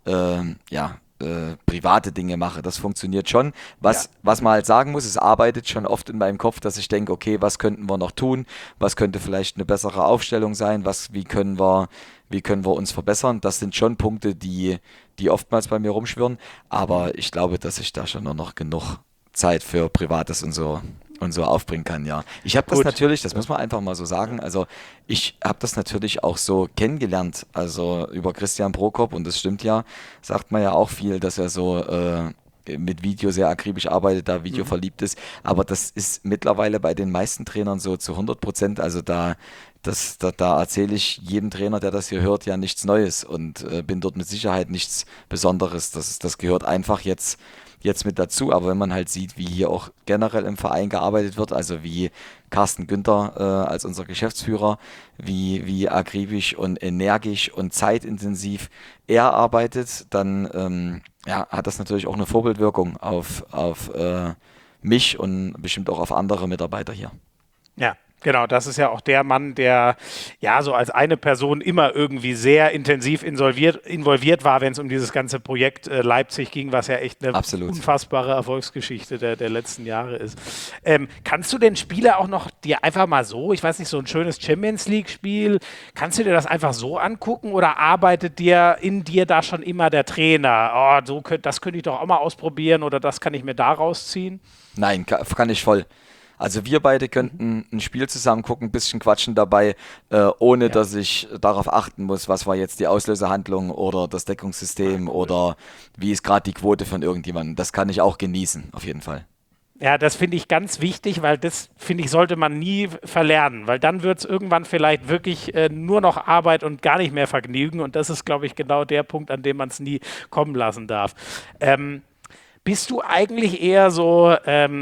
private Dinge mache. Das funktioniert schon. Was man halt sagen muss, es arbeitet schon oft in meinem Kopf, dass ich denke, okay, was könnten wir noch tun? Was könnte vielleicht eine bessere Aufstellung sein? Wie können wir uns verbessern? Das sind schon Punkte, die oftmals bei mir rumschwirren, aber ich glaube, dass ich da schon noch genug Zeit für Privates und so aufbringen kann, ja. Ich habe das natürlich, das muss man einfach mal so sagen, also ich habe das natürlich auch so kennengelernt, also über Christian Prokop, und das stimmt ja, sagt man ja auch viel, dass er so mit Video sehr akribisch arbeitet, da Video verliebt ist, aber das ist mittlerweile bei den meisten Trainern so zu 100%, also da erzähle ich jedem Trainer, der das hier hört, ja nichts Neues und bin dort mit Sicherheit nichts Besonderes, das gehört einfach jetzt mit dazu, aber wenn man halt sieht, wie hier auch generell im Verein gearbeitet wird, also wie Carsten Günther als unser Geschäftsführer, wie akribisch und energisch und zeitintensiv er arbeitet, dann hat das natürlich auch eine Vorbildwirkung auf mich und bestimmt auch auf andere Mitarbeiter hier. Ja. Genau, das ist ja auch der Mann, der ja so als eine Person immer irgendwie sehr intensiv involviert war, wenn es um dieses ganze Projekt Leipzig ging, was ja echt eine unfassbare Erfolgsgeschichte der letzten Jahre ist. Kannst du den Spieler auch noch dir einfach mal so, ich weiß nicht, so ein schönes Champions League-Spiel, kannst du dir das einfach so angucken oder arbeitet dir in dir da schon immer der Trainer? Oh, das könnte ich doch auch mal ausprobieren oder das kann ich mir da rausziehen? Nein, kann ich voll. Also wir beide könnten ein Spiel zusammen gucken, ein bisschen quatschen dabei, ohne dass ich darauf achten muss, was war jetzt die Auslösehandlung oder das Deckungssystem oder wie ist gerade die Quote von irgendjemandem. Das kann ich auch genießen, auf jeden Fall. Ja, das finde ich ganz wichtig, weil das, finde ich, sollte man nie verlernen, weil dann wird es irgendwann vielleicht wirklich nur noch Arbeit und gar nicht mehr Vergnügen und das ist, glaube ich, genau der Punkt, an dem man es nie kommen lassen darf. Bist du eigentlich eher so,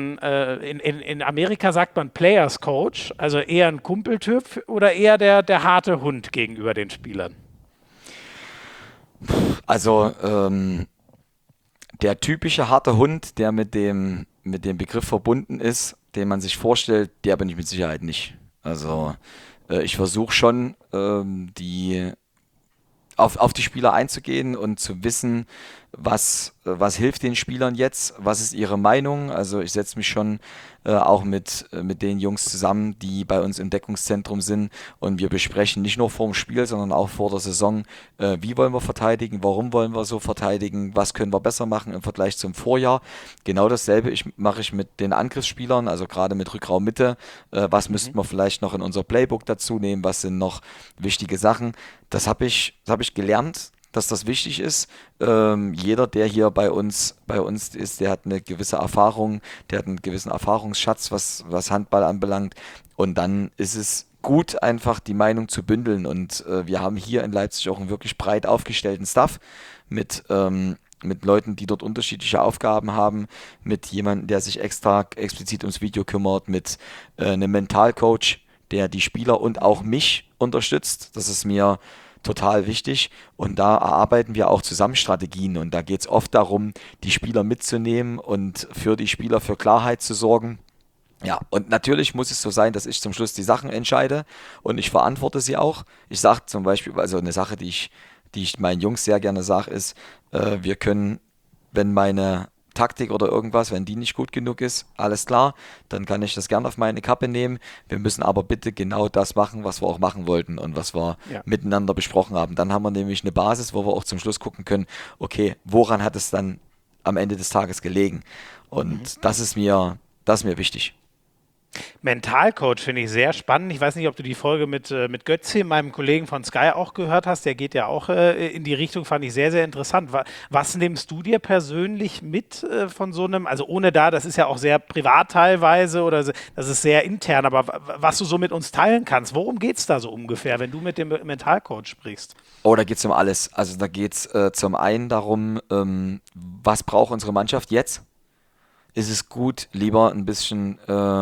in Amerika sagt man Players Coach, also eher ein Kumpeltyp oder eher der harte Hund gegenüber den Spielern? Also der typische harte Hund, der mit dem Begriff verbunden ist, den man sich vorstellt, der bin ich mit Sicherheit nicht. Also ich versuche schon, auf die Spieler einzugehen und zu wissen, was hilft den Spielern jetzt, was ist ihre Meinung. Also ich setze mich schon auch mit den Jungs zusammen, die bei uns im Deckungszentrum sind und wir besprechen nicht nur vor dem Spiel, sondern auch vor der Saison, wie wollen wir verteidigen, warum wollen wir so verteidigen, was können wir besser machen im Vergleich zum Vorjahr. Genau dasselbe mache ich mit den Angriffsspielern, also gerade mit Rückraum Mitte, was müssten wir vielleicht noch in unser Playbook dazu nehmen, was sind noch wichtige Sachen. Das habe ich gelernt, dass das wichtig ist. Jeder, der hier bei uns ist, der hat eine gewisse Erfahrung, der hat einen gewissen Erfahrungsschatz, was Handball anbelangt. Und dann ist es gut, einfach die Meinung zu bündeln. Und wir haben hier in Leipzig auch einen wirklich breit aufgestellten Staff mit Leuten, die dort unterschiedliche Aufgaben haben, mit jemandem, der sich explizit ums Video kümmert, mit einem Mentalcoach, der die Spieler und auch mich unterstützt. Das ist mir total wichtig und da erarbeiten wir auch zusammen Strategien und da geht es oft darum, die Spieler mitzunehmen und für die Spieler für Klarheit zu sorgen. Ja, und natürlich muss es so sein, dass ich zum Schluss die Sachen entscheide und ich verantworte sie auch. Ich sage zum Beispiel, also eine Sache, die ich meinen Jungs sehr gerne sage, ist, wir können, wenn meine Taktik oder irgendwas, wenn die nicht gut genug ist, alles klar, dann kann ich das gerne auf meine Kappe nehmen. Wir müssen aber bitte genau das machen, was wir auch machen wollten und was wir miteinander besprochen haben. Dann haben wir nämlich eine Basis, wo wir auch zum Schluss gucken können, okay, woran hat es dann am Ende des Tages gelegen? Und das ist mir wichtig. Mentalcoach finde ich sehr spannend. Ich weiß nicht, ob du die Folge mit Götze, meinem Kollegen von Sky, auch gehört hast. Der geht ja auch in die Richtung, fand ich sehr, sehr interessant. Was nimmst du dir persönlich mit von so einem, also ohne das ist ja auch sehr privat teilweise oder das ist sehr intern, aber was du so mit uns teilen kannst, worum geht es da so ungefähr, wenn du mit dem Mentalcoach sprichst? Oh, da geht es um alles. Also da geht es zum einen darum, was braucht unsere Mannschaft jetzt? Ist es gut, lieber ein bisschen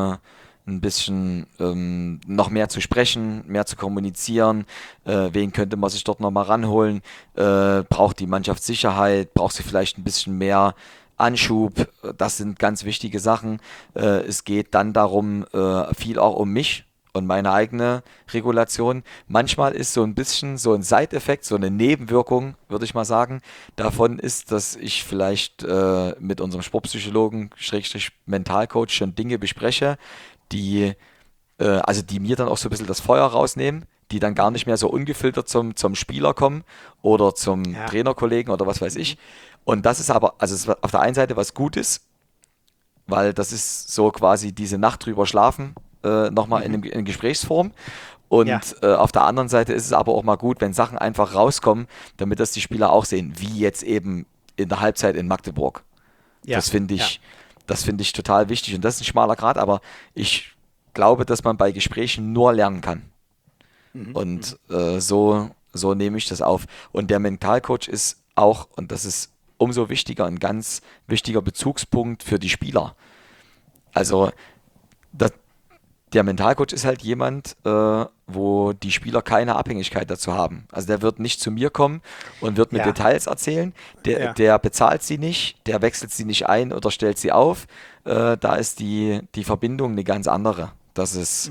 noch mehr zu sprechen, mehr zu kommunizieren, wen könnte man sich dort nochmal ranholen, braucht die Mannschaft Sicherheit, braucht sie vielleicht ein bisschen mehr Anschub, das sind ganz wichtige Sachen. Es geht dann darum, viel auch um mich und meine eigene Regulation. Manchmal ist so ein bisschen so ein Side-Effekt, so eine Nebenwirkung, würde ich mal sagen, davon ist, dass ich vielleicht mit unserem Sportpsychologen, Schrägstrich Mentalcoach schon Dinge bespreche, die mir dann auch so ein bisschen das Feuer rausnehmen, die dann gar nicht mehr so ungefiltert zum Spieler kommen oder zum Trainerkollegen oder was weiß ich. Und das ist aber, also es ist auf der einen Seite was Gutes, weil das ist so quasi diese Nacht drüber schlafen, nochmal in Gesprächsform. Und auf der anderen Seite ist es aber auch mal gut, wenn Sachen einfach rauskommen, damit das die Spieler auch sehen, wie jetzt eben in der Halbzeit in Magdeburg. Ja. Das finde ich total wichtig und das ist ein schmaler Grat, aber ich glaube, dass man bei Gesprächen nur lernen kann. Und so nehme ich das auf. Und der Mentalcoach ist auch, und das ist umso wichtiger, ein ganz wichtiger Bezugspunkt für die Spieler. Also der Mentalcoach ist halt jemand, wo die Spieler keine Abhängigkeit dazu haben. Also der wird nicht zu mir kommen und wird mir Details erzählen. Der bezahlt sie nicht, der wechselt sie nicht ein oder stellt sie auf. Da ist die Verbindung eine ganz andere. Das ist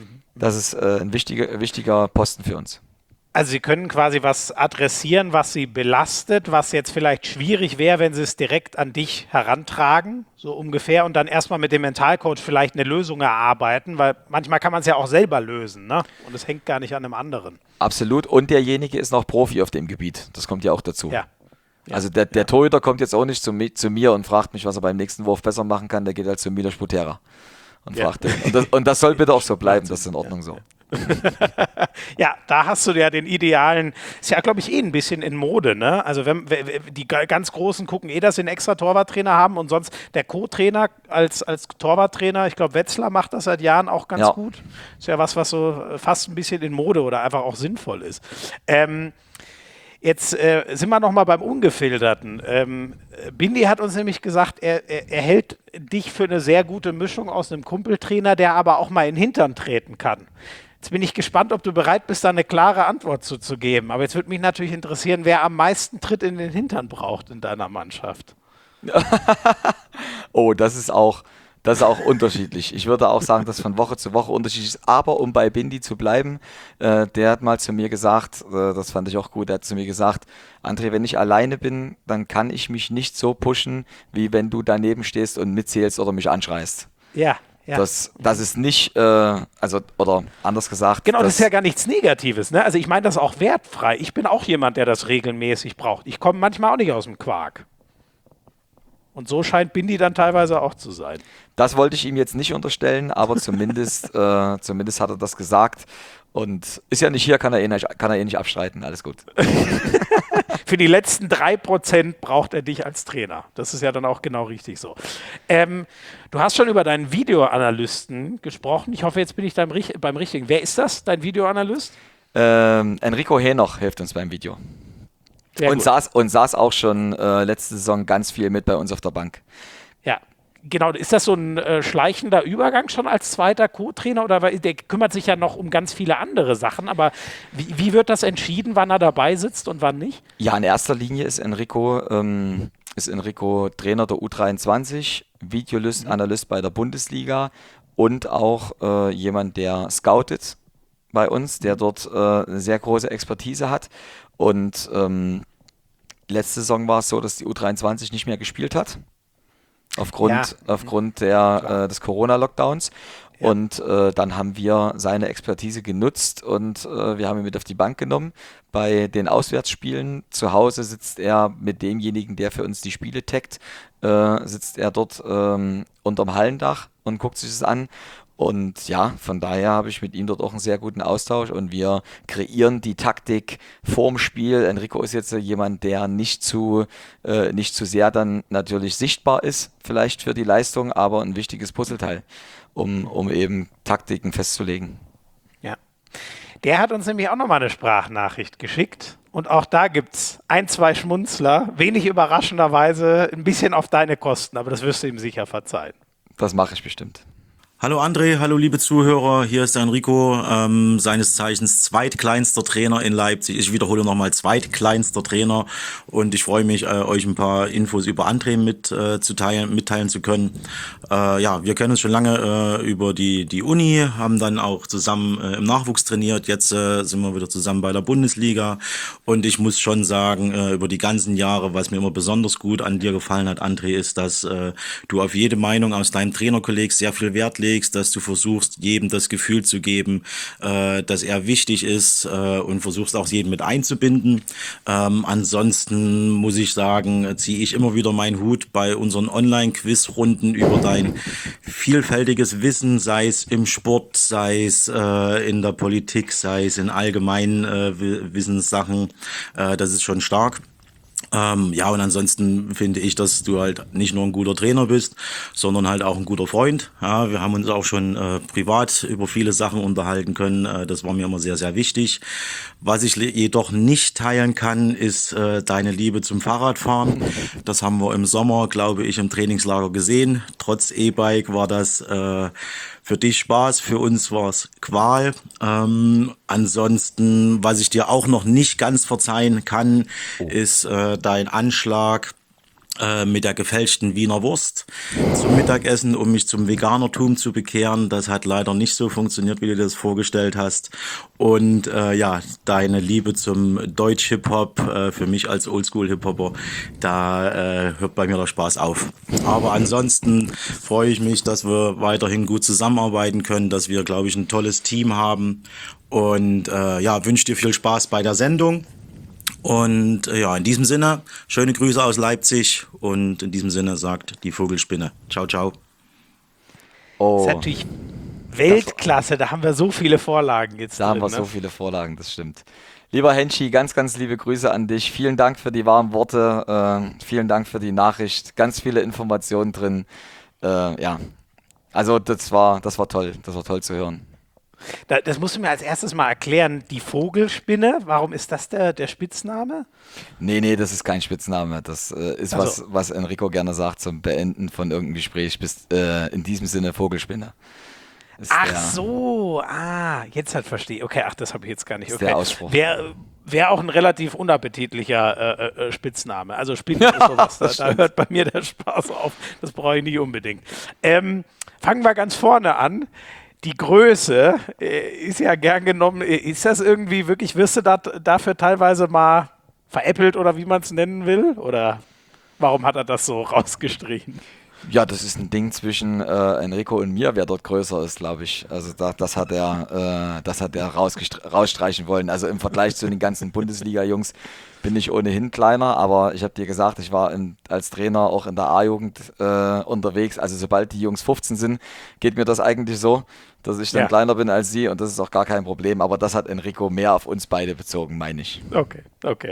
ein wichtiger Posten für uns. Also Sie können quasi was adressieren, was Sie belastet, was jetzt vielleicht schwierig wäre, wenn Sie es direkt an dich herantragen, so ungefähr, und dann erstmal mit dem Mentalcoach vielleicht eine Lösung erarbeiten, weil manchmal kann man es ja auch selber lösen, ne? Und es hängt gar nicht an einem anderen. Absolut. Und derjenige ist noch Profi auf dem Gebiet. Das kommt ja auch dazu. Ja. Also der Torhüter kommt jetzt auch nicht zu mir und fragt mich, was er beim nächsten Wurf besser machen kann. Der geht halt zu Milos Sputera und fragt den. Und das soll bitte auch so bleiben. Das ist in Ordnung so. Ja, da hast du ja den idealen, ist ja, glaube ich, ein bisschen in Mode, ne? Also die ganz Großen gucken dass sie einen extra Torwarttrainer haben und sonst der Co-Trainer als Torwarttrainer, ich glaube, Wetzlar macht das seit Jahren auch ganz gut. Ist ja was so fast ein bisschen in Mode oder einfach auch sinnvoll ist. Jetzt sind wir nochmal beim Ungefilterten. Bindi hat uns nämlich gesagt, er hält dich für eine sehr gute Mischung aus einem Kumpeltrainer, der aber auch mal in den Hintern treten kann. Jetzt bin ich gespannt, ob du bereit bist, da eine klare Antwort zu geben. Aber jetzt würde mich natürlich interessieren, wer am meisten Tritt in den Hintern braucht in deiner Mannschaft. Oh, das ist auch unterschiedlich. Ich würde auch sagen, dass von Woche zu Woche unterschiedlich ist. Aber um bei Bindi zu bleiben, der hat mal zu mir gesagt, das fand ich auch gut, der hat zu mir gesagt, André, wenn ich alleine bin, dann kann ich mich nicht so pushen, wie wenn du daneben stehst und mitzählst oder mich anschreist. Ja. Das ist nicht, oder anders gesagt. Genau, das ist ja gar nichts Negatives, ne? Also ich meine das auch wertfrei. Ich bin auch jemand, der das regelmäßig braucht. Ich komme manchmal auch nicht aus dem Quark. Und so scheint Bindi dann teilweise auch zu sein. Das wollte ich ihm jetzt nicht unterstellen, aber zumindest hat er das gesagt. Und ist ja nicht hier, kann er eh nicht abstreiten. Alles gut. Für die letzten 3% braucht er dich als Trainer. Das ist ja dann auch genau richtig so. Du hast schon über deinen Videoanalysten gesprochen. Ich hoffe, jetzt bin ich beim Richtigen. Wer ist das, dein Videoanalyst? Enrico Henoch hilft uns beim Video. Und saß auch schon letzte Saison ganz viel mit bei uns auf der Bank. Ja, genau. Ist das so ein schleichender Übergang schon als zweiter Co-Trainer? Oder der kümmert sich ja noch um ganz viele andere Sachen. Aber wie wird das entschieden, wann er dabei sitzt und wann nicht? Ja, in erster Linie ist Enrico Trainer der U23, Videoanalyst bei der Bundesliga und auch jemand, der scoutet bei uns, der dort eine sehr große Expertise hat. Und letzte Saison war es so, dass die U23 nicht mehr gespielt hat, aufgrund des Corona-Lockdowns. Ja. Und dann haben wir seine Expertise genutzt und wir haben ihn mit auf die Bank genommen. Bei den Auswärtsspielen zu Hause sitzt er mit demjenigen, der für uns die Spiele taggt, sitzt er dort unterm Hallendach und guckt sich das an. Und ja, von daher habe ich mit ihm dort auch einen sehr guten Austausch und wir kreieren die Taktik vorm Spiel. Enrico ist jetzt jemand, der nicht zu sehr dann natürlich sichtbar ist, vielleicht für die Leistung, aber ein wichtiges Puzzleteil, um eben Taktiken festzulegen. Ja. Der hat uns nämlich auch nochmal eine Sprachnachricht geschickt. Und auch da gibt es 1, 2 Schmunzler, wenig überraschenderweise ein bisschen auf deine Kosten, aber das wirst du ihm sicher verzeihen. Das mache ich bestimmt. Hallo André, hallo liebe Zuhörer, hier ist der Enrico, seines Zeichens zweitkleinster Trainer in Leipzig. Ich wiederhole nochmal, zweitkleinster Trainer, und ich freue mich, euch ein paar Infos über André mitteilen zu können. Ja, wir kennen uns schon lange über die Uni, haben dann auch zusammen im Nachwuchs trainiert. Jetzt sind wir wieder zusammen bei der Bundesliga, und ich muss schon sagen, über die ganzen Jahre, was mir immer besonders gut an dir gefallen hat, André, ist, dass du auf jede Meinung aus deinem Trainerkolleg sehr viel Wert legst, dass du versuchst, jedem das Gefühl zu geben, dass er wichtig ist, und versuchst auch jeden mit einzubinden. Ansonsten muss ich sagen, ziehe ich immer wieder meinen Hut bei unseren Online-Quiz-Runden über dein vielfältiges Wissen, sei es im Sport, sei es in der Politik, sei es in allgemeinen Wissenssachen. Das ist schon stark. Ja, und ansonsten finde ich, dass du halt nicht nur ein guter Trainer bist, sondern halt auch ein guter Freund. Ja, wir haben uns auch schon privat über viele Sachen unterhalten können. Das war mir immer sehr, sehr wichtig. Was ich jedoch nicht teilen kann, ist deine Liebe zum Fahrradfahren. Das haben wir im Sommer, glaube ich, im Trainingslager gesehen. Trotz E-Bike war das für dich Spaß, für uns war es Qual. Ansonsten, was ich dir auch noch nicht ganz verzeihen kann, ist dein Anschlag mit der gefälschten Wiener Wurst zum Mittagessen, um mich zum Veganertum zu bekehren. Das hat leider nicht so funktioniert, wie du dir das vorgestellt hast. Und ja, deine Liebe zum Deutsch-Hip-Hop, für mich als Oldschool-Hip-Hopper, da hört bei mir der Spaß auf. Aber ansonsten freue ich mich, dass wir weiterhin gut zusammenarbeiten können, dass wir, glaube ich, ein tolles Team haben. Und ja, wünsche dir viel Spaß bei der Sendung. Und ja, in diesem Sinne, schöne Grüße aus Leipzig, und in diesem Sinne sagt die Vogelspinne. Ciao, ciao. Das ist natürlich Weltklasse, da haben wir so viele Vorlagen jetzt Da haben drin, wir ne? so viele Vorlagen, das stimmt. Lieber Henschi, ganz, ganz liebe Grüße an dich. Vielen Dank für die warmen Worte, vielen Dank für die Nachricht, ganz viele Informationen drin. Ja, also das war toll, das war toll zu hören. Das musst du mir als erstes mal erklären, die Vogelspinne, warum ist das der Spitzname? Nee, das ist kein Spitzname. Das ist Ach so. was Enrico gerne sagt zum Beenden von irgendeinem Gespräch. In diesem Sinne Vogelspinne. Ist Ach der- so, jetzt halt verstehe. Okay, das habe ich jetzt gar nicht. Ist Okay. der Ausspruch. Wäre auch ein relativ unappetitlicher Spitzname. Also Spinne ist sowas, da hört bei mir der Spaß auf. Das brauche ich nicht unbedingt. Fangen wir ganz vorne an. Die Größe ist ja gern genommen. Ist das irgendwie wirklich, wirst du dafür teilweise mal veräppelt oder wie man es nennen will? Oder warum hat er das so rausgestrichen? Ja, das ist ein Ding zwischen Enrico und mir, wer dort größer ist, glaube ich. Also das hat er rausstreichen wollen. Also im Vergleich zu den ganzen Bundesliga-Jungs bin ich ohnehin kleiner, aber ich habe dir gesagt, ich war als Trainer auch in der A-Jugend unterwegs. Also sobald die Jungs 15 sind, geht mir das eigentlich so, dass ich dann kleiner bin als sie, und das ist auch gar kein Problem. Aber das hat Enrico mehr auf uns beide bezogen, meine ich. Okay.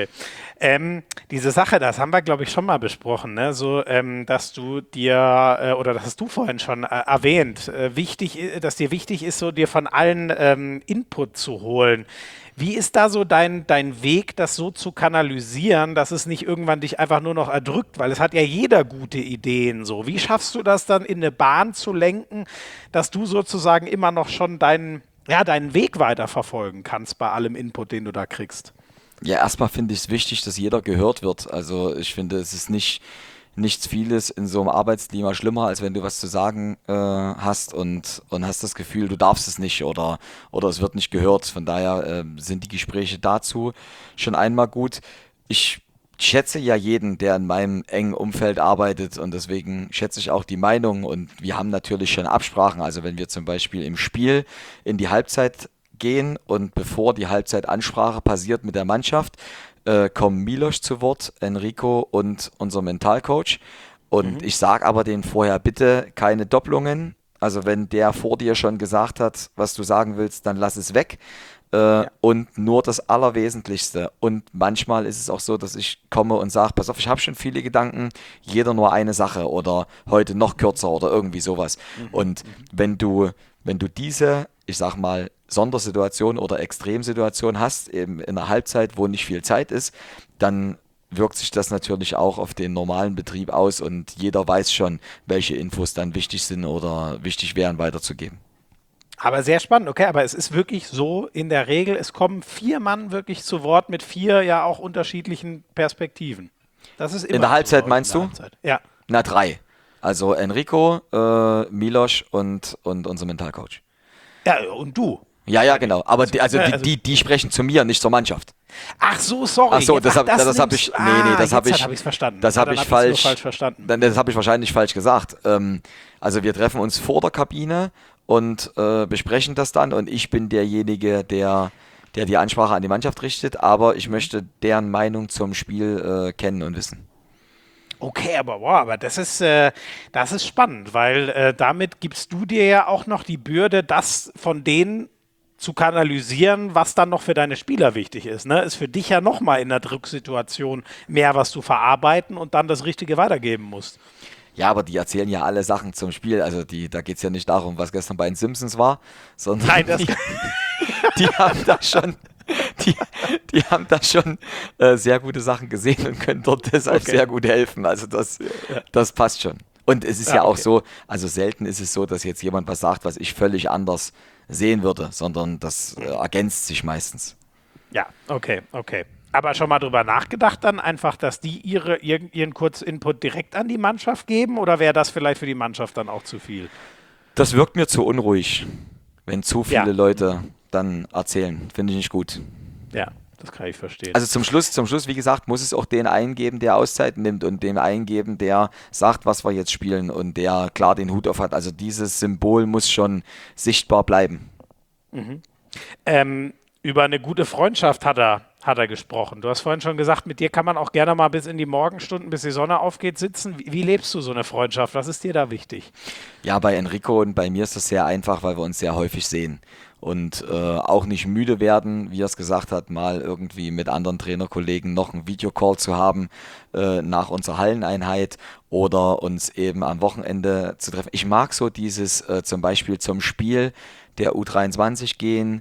Diese Sache, das haben wir, glaube ich, schon mal besprochen, ne? So, dass du dir, oder das hast du vorhin schon erwähnt, dass dir wichtig ist, so dir von allen Input zu holen. Wie ist da so dein Weg, das so zu kanalisieren, dass es nicht irgendwann dich einfach nur noch erdrückt? Weil es hat ja jeder gute Ideen so. Wie schaffst du das dann in eine Bahn zu lenken, dass du sozusagen immer noch schon deinen Weg weiterverfolgen kannst bei allem Input, den du da kriegst? Ja, erstmal finde ich es wichtig, dass jeder gehört wird. Also ich finde, es ist nichts vieles in so einem Arbeitsklima schlimmer, als wenn du was zu sagen hast und hast das Gefühl, du darfst es nicht oder es wird nicht gehört. Von daher sind die Gespräche dazu schon einmal gut. Ich schätze ja jeden, der in meinem engen Umfeld arbeitet, und deswegen schätze ich auch die Meinung, und wir haben natürlich schon Absprachen. Also wenn wir zum Beispiel im Spiel in die Halbzeit gehen und bevor die Halbzeitansprache passiert mit der Mannschaft, kommen Milos zu Wort, Enrico und unser Mentalcoach. Und ich sage aber denen vorher, bitte keine Doppelungen. Also wenn der vor dir schon gesagt hat, was du sagen willst, dann lass es weg. Und nur das Allerwesentlichste. Und manchmal ist es auch so, dass ich komme und sage, pass auf, ich habe schon viele Gedanken, jeder nur eine Sache oder heute noch kürzer oder irgendwie sowas. Und wenn du diese, ich sag mal, Sondersituation oder Extremsituation hast, eben in der Halbzeit, wo nicht viel Zeit ist, dann wirkt sich das natürlich auch auf den normalen Betrieb aus und jeder weiß schon, welche Infos dann wichtig sind oder wichtig wären weiterzugeben. Aber sehr spannend, okay, aber es ist wirklich so, in der Regel, es kommen 4 Mann wirklich zu Wort mit 4 ja auch unterschiedlichen Perspektiven. Das ist immer In der Halbzeit so meinst in der du? Halbzeit. Ja. Na, 3. Also Enrico, Milos und unser Mentalcoach. Ja, und du. Ja, genau. Aber Also, die sprechen zu mir, nicht zur Mannschaft. Ach so, sorry. Ach so, das habe ich, das habe ich verstanden. das habe ich Nur falsch verstanden. Das habe ich wahrscheinlich falsch gesagt. Also wir treffen uns vor der Kabine und besprechen das dann und ich bin derjenige, der die Ansprache an die Mannschaft richtet, aber ich möchte deren Meinung zum Spiel kennen und wissen. Okay, aber das ist spannend, weil damit gibst du dir ja auch noch die Bürde, das von denen zu kanalisieren, was dann noch für deine Spieler wichtig ist. Ne? Ist für dich ja nochmal in der Drucksituation mehr, was du verarbeiten und dann das Richtige weitergeben musst. Ja, aber die erzählen ja alle Sachen zum Spiel. Also da geht es ja nicht darum, was gestern bei den Simpsons war, sondern Nein, das die haben da schon sehr gute Sachen gesehen und können dort deshalb sehr gut helfen. Also das passt schon. Und es ist ja auch okay. so, also selten ist es so, dass jetzt jemand was sagt, was ich völlig anders sehen würde, sondern das ergänzt sich meistens. Ja, okay. Aber schon mal drüber nachgedacht dann einfach, dass die ihren Kurzinput direkt an die Mannschaft geben oder wäre das vielleicht für die Mannschaft dann auch zu viel? Das wirkt mir zu unruhig, wenn zu viele Ja. Leute dann erzählen. Finde ich nicht gut. Ja, das kann ich verstehen. Also zum Schluss, wie gesagt, muss es auch den eingeben, der Auszeit nimmt und dem eingeben, der sagt, was wir jetzt spielen und der klar den Hut auf hat. Also dieses Symbol muss schon sichtbar bleiben. Über eine gute Freundschaft hat er gesprochen. Du hast vorhin schon gesagt, mit dir kann man auch gerne mal bis in die Morgenstunden, bis die Sonne aufgeht, sitzen. Wie lebst du so eine Freundschaft? Was ist dir da wichtig? Ja, bei Enrico und bei mir ist das sehr einfach, weil wir uns sehr häufig sehen und auch nicht müde werden, wie er es gesagt hat, mal irgendwie mit anderen Trainerkollegen noch einen Videocall zu haben nach unserer Halleneinheit oder uns eben am Wochenende zu treffen. Ich mag so dieses zum Beispiel zum Spiel der U23 gehen,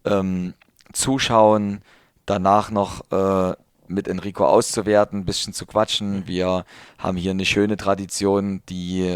zuschauen, danach noch mit Enrico auszuwerten, ein bisschen zu quatschen. Wir haben hier eine schöne Tradition, die,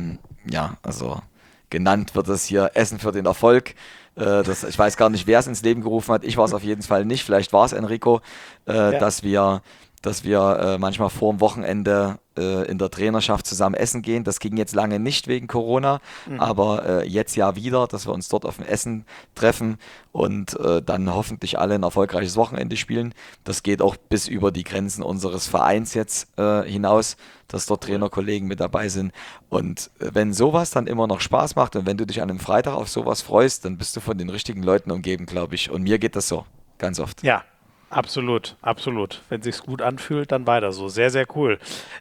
also genannt wird es hier Essen für den Erfolg. Ich weiß gar nicht, wer es ins Leben gerufen hat. Ich war es auf jeden Fall nicht. Vielleicht war es Enrico, dass wir manchmal vor dem Wochenende in der Trainerschaft zusammen essen gehen. Das ging jetzt lange nicht wegen Corona, aber jetzt ja wieder, dass wir uns dort auf dem Essen treffen und dann hoffentlich alle ein erfolgreiches Wochenende spielen. Das geht auch bis über die Grenzen unseres Vereins jetzt hinaus, dass dort Trainerkollegen mit dabei sind. Und wenn sowas dann immer noch Spaß macht und wenn du dich an einem Freitag auf sowas freust, dann bist du von den richtigen Leuten umgeben, glaube ich. Und mir geht das so, ganz oft. Ja, absolut. Wenn es sich gut anfühlt, dann weiter so. Sehr, sehr cool.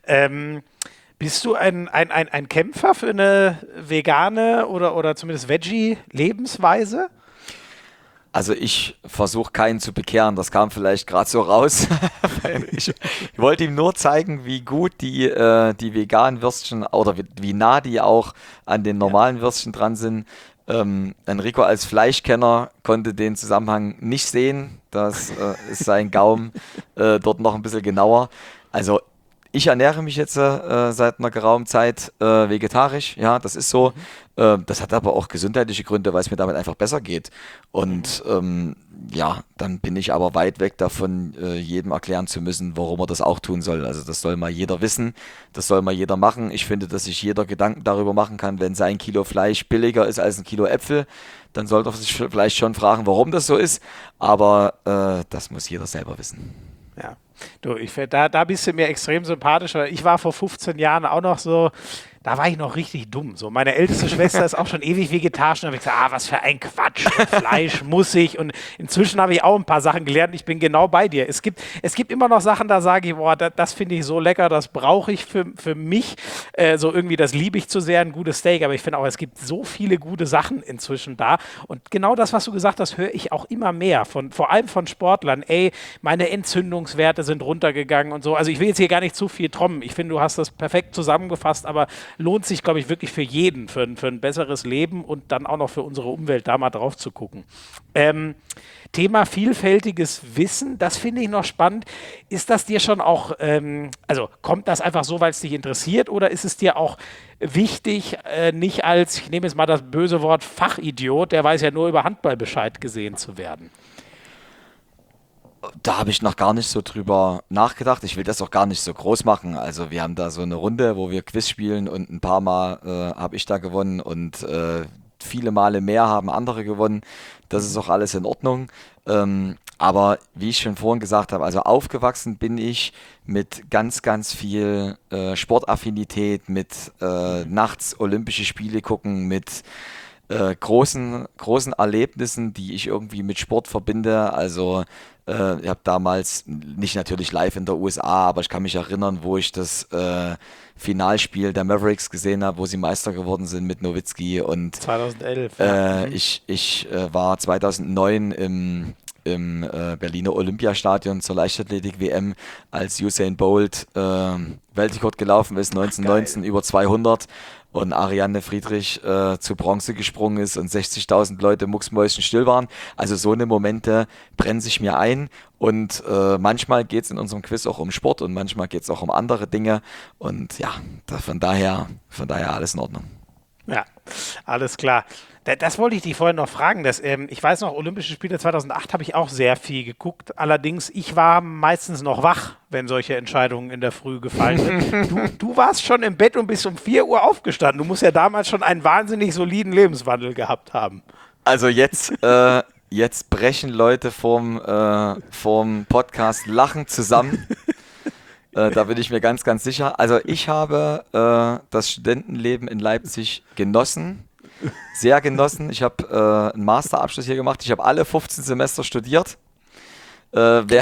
Bist du ein Kämpfer für eine vegane oder zumindest Veggie-Lebensweise? Also ich versuche keinen zu bekehren, das kam vielleicht gerade so raus. Ich wollte ihm nur zeigen, wie gut die veganen Würstchen oder wie nah die auch an den normalen Würstchen dran sind. Enrico als Fleischkenner konnte den Zusammenhang nicht sehen. Das ist sein Gaumen dort noch ein bisschen genauer. Also ich ernähre mich jetzt seit einer geraumen Zeit vegetarisch. Ja, das ist so. Das hat aber auch gesundheitliche Gründe, weil es mir damit einfach besser geht. Und dann bin ich aber weit weg davon, jedem erklären zu müssen, warum er das auch tun soll. Also das soll mal jeder wissen, das soll mal jeder machen. Ich finde, dass sich jeder Gedanken darüber machen kann, wenn sein Kilo Fleisch billiger ist als ein Kilo Äpfel, dann sollte man sich vielleicht schon fragen, warum das so ist. Aber das muss jeder selber wissen. Ja. Du, da bist du mir extrem sympathisch, weil ich war vor 15 Jahren auch noch so da war ich noch richtig dumm. So, meine älteste Schwester ist auch schon ewig vegetarisch und habe ich gesagt, was für ein Quatsch, Fleisch muss ich. Und inzwischen habe ich auch ein paar Sachen gelernt. Ich bin genau bei dir. Es gibt immer noch Sachen, da sage ich, boah, das finde ich so lecker, das brauche ich für mich. So irgendwie, das liebe ich zu sehr, ein gutes Steak. Aber ich finde auch, es gibt so viele gute Sachen inzwischen da. Und genau das, was du gesagt hast, höre ich auch immer mehr. Vor allem von Sportlern. Ey, meine Entzündungswerte sind runtergegangen und so. Also ich will jetzt hier gar nicht zu viel trommen. Ich finde, du hast das perfekt zusammengefasst, aber lohnt sich, glaube ich, wirklich für jeden, für ein besseres Leben und dann auch noch für unsere Umwelt da mal drauf zu gucken. Thema vielfältiges Wissen, das finde ich noch spannend. Ist das dir schon auch, also kommt das einfach so, weil es dich interessiert, oder ist es dir auch wichtig, nicht als, ich nehme jetzt mal das böse Wort Fachidiot, der weiß ja nur über Handball Bescheid, gesehen zu werden? Da habe ich noch gar nicht so drüber nachgedacht. Ich will das auch gar nicht so groß machen. Also wir haben da so eine Runde, wo wir Quiz spielen und ein paar Mal habe ich da gewonnen und viele Male mehr haben andere gewonnen. Das ist auch alles in Ordnung. Aber wie ich schon vorhin gesagt habe, also aufgewachsen bin ich mit ganz, ganz viel Sportaffinität, mit nachts Olympische Spiele gucken, mit großen Erlebnissen, die ich irgendwie mit Sport verbinde. Also ich habe damals, nicht natürlich live in der USA, aber ich kann mich erinnern, wo ich das Finalspiel der Mavericks gesehen habe, wo sie Meister geworden sind mit Nowitzki. Und 2011. ich war 2009 im Berliner Olympiastadion zur Leichtathletik-WM, als Usain Bolt Weltrekord gelaufen ist, 1919 über 200 und Ariane Friedrich zu Bronze gesprungen ist und 60.000 Leute mucksmäuschenstill waren. Also so eine Momente brennen sich mir ein und manchmal geht es in unserem Quiz auch um Sport und manchmal geht es auch um andere Dinge und ja, von daher alles in Ordnung. Ja, alles klar. Das wollte ich dich vorhin noch fragen. Ich weiß noch, Olympische Spiele 2008 habe ich auch sehr viel geguckt. Allerdings, ich war meistens noch wach, wenn solche Entscheidungen in der Früh gefallen sind. Du warst schon im Bett und bist um 4 Uhr aufgestanden. Du musst ja damals schon einen wahnsinnig soliden Lebenswandel gehabt haben. Also jetzt brechen Leute vorm Podcast lachend zusammen. Da bin ich mir ganz, ganz sicher. Also ich habe das Studentenleben in Leipzig genossen, sehr genossen. Ich habe einen Masterabschluss hier gemacht. Ich habe alle 15 Semester studiert. Wer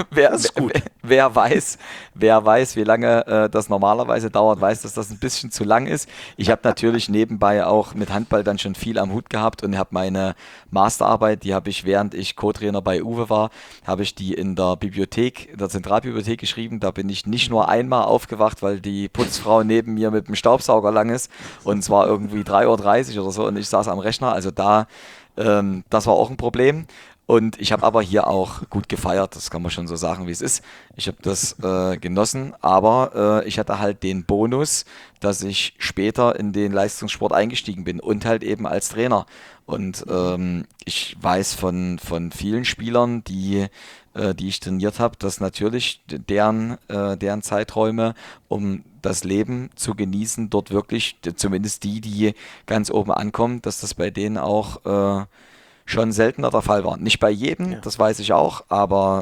weiß, wie lange das normalerweise dauert, weiß, dass das ein bisschen zu lang ist. Ich habe natürlich nebenbei auch mit Handball dann schon viel am Hut gehabt und habe meine Masterarbeit, die habe ich, während ich Co-Trainer bei Uwe war, habe ich die in der Bibliothek, in der Zentralbibliothek geschrieben. Da bin ich nicht nur einmal aufgewacht, weil die Putzfrau neben mir mit dem Staubsauger lang ist und es war irgendwie 3:30 Uhr oder so und ich saß am Rechner. Also das war auch ein Problem. Und ich habe aber hier auch gut gefeiert, das kann man schon so sagen, wie es ist. Ich habe das genossen, aber ich hatte halt den Bonus, dass ich später in den Leistungssport eingestiegen bin und halt eben als Trainer. Und ich weiß von vielen Spielern, die ich trainiert habe, dass natürlich deren Zeiträume, um das Leben zu genießen, dort wirklich, zumindest die ganz oben ankommen, dass das bei denen auch schon seltener der Fall war. Nicht bei jedem, ja. Das weiß ich auch, aber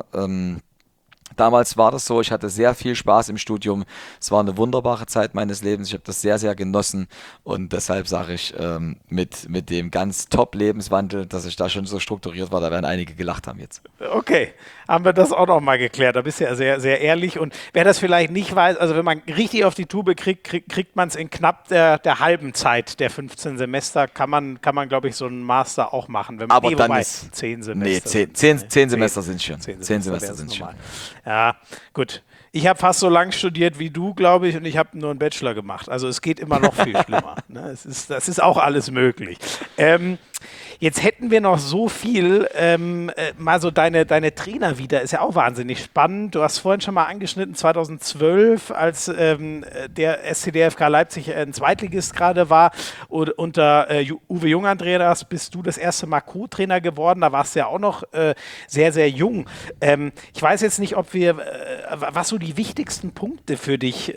damals war das so, ich hatte sehr viel Spaß im Studium, es war eine wunderbare Zeit meines Lebens, ich habe das sehr, sehr genossen und deshalb sage ich, mit dem ganz Top-Lebenswandel, dass ich da schon so strukturiert war, da werden einige gelacht haben jetzt. Okay, haben wir das auch noch mal geklärt, da bist du ja sehr, sehr ehrlich und wer das vielleicht nicht weiß, also wenn man richtig auf die Tube kriegt man es in knapp der halben Zeit der 15 Semester, kann man glaube ich, so einen Master auch machen. Wenn man, aber dann ist 10 Semester. Nee, 10 Semester sind schon. 10 Semester sind schon. Ja, gut. Ich habe fast so lang studiert wie du, glaube ich, und ich habe nur einen Bachelor gemacht. Also es geht immer noch viel schlimmer. Ne? Das ist auch alles möglich. Jetzt hätten wir noch so viel, mal so deine Trainer wieder, ist ja auch wahnsinnig spannend. Du hast vorhin schon mal angeschnitten, 2012, als der SCDFK Leipzig ein Zweitligist gerade war, und unter Uwe Jung-Andreas bist du das erste Mal Co-Trainer geworden, da warst du ja auch noch sehr, sehr jung. Ich weiß jetzt nicht, was so die wichtigsten Punkte für dich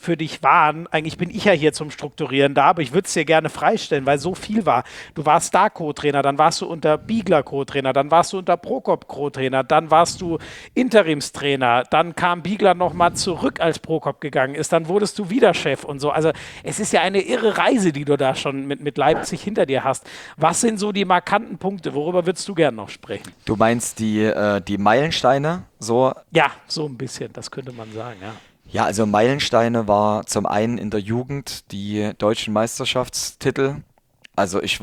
waren. Eigentlich bin ich ja hier zum Strukturieren da, aber ich würde es dir gerne freistellen, weil so viel war. Du warst da Co-Trainer, dann warst du unter Biegler Co-Trainer, dann warst du unter Prokop Co-Trainer, dann warst du Interimstrainer, dann kam Biegler nochmal zurück, als Prokop gegangen ist, dann wurdest du wieder Chef und so. Also es ist ja eine irre Reise, die du da schon mit Leipzig hinter dir hast. Was sind so die markanten Punkte? Worüber würdest du gern noch sprechen? Du meinst die Meilensteine? So? Ja, so ein bisschen, das könnte man sagen, ja. Ja, also Meilensteine war zum einen in der Jugend die deutschen Meisterschaftstitel. Also ich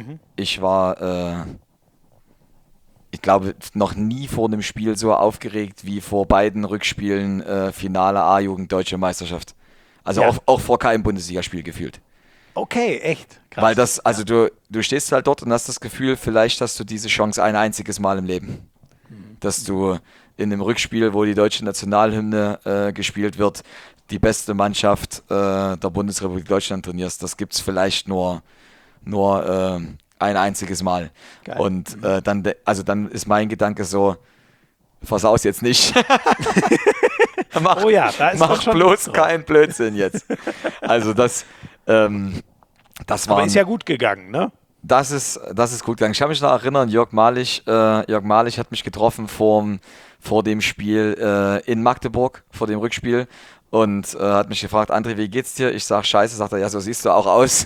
glaube, noch nie vor einem Spiel so aufgeregt wie vor beiden Rückspielen Finale A-Jugend Deutsche Meisterschaft. Also Ja. auch vor keinem Bundesligaspiel gefühlt. Okay, echt. Krass. Weil also du stehst halt dort und hast das Gefühl, vielleicht hast du diese Chance ein einziges Mal im Leben. Dass du in einem Rückspiel, wo die deutsche Nationalhymne gespielt wird, die beste Mannschaft der Bundesrepublik Deutschland trainierst. Das gibt es vielleicht nur ein einziges Mal. Geil. Und dann ist mein Gedanke so, versaus jetzt nicht. mach Oh ja, da ist mach dann schon bloß Lust drauf. keinen Blödsinn jetzt. Also das war Aber ist ja gut gegangen, ne? das ist gut gegangen. Ich kann mich noch erinnern, Jörg Malich hat mich getroffen vor dem Spiel in Magdeburg, vor dem Rückspiel, und hat mich gefragt, André, wie geht's dir? Ich sag, scheiße, sagt er, ja, so siehst du auch aus.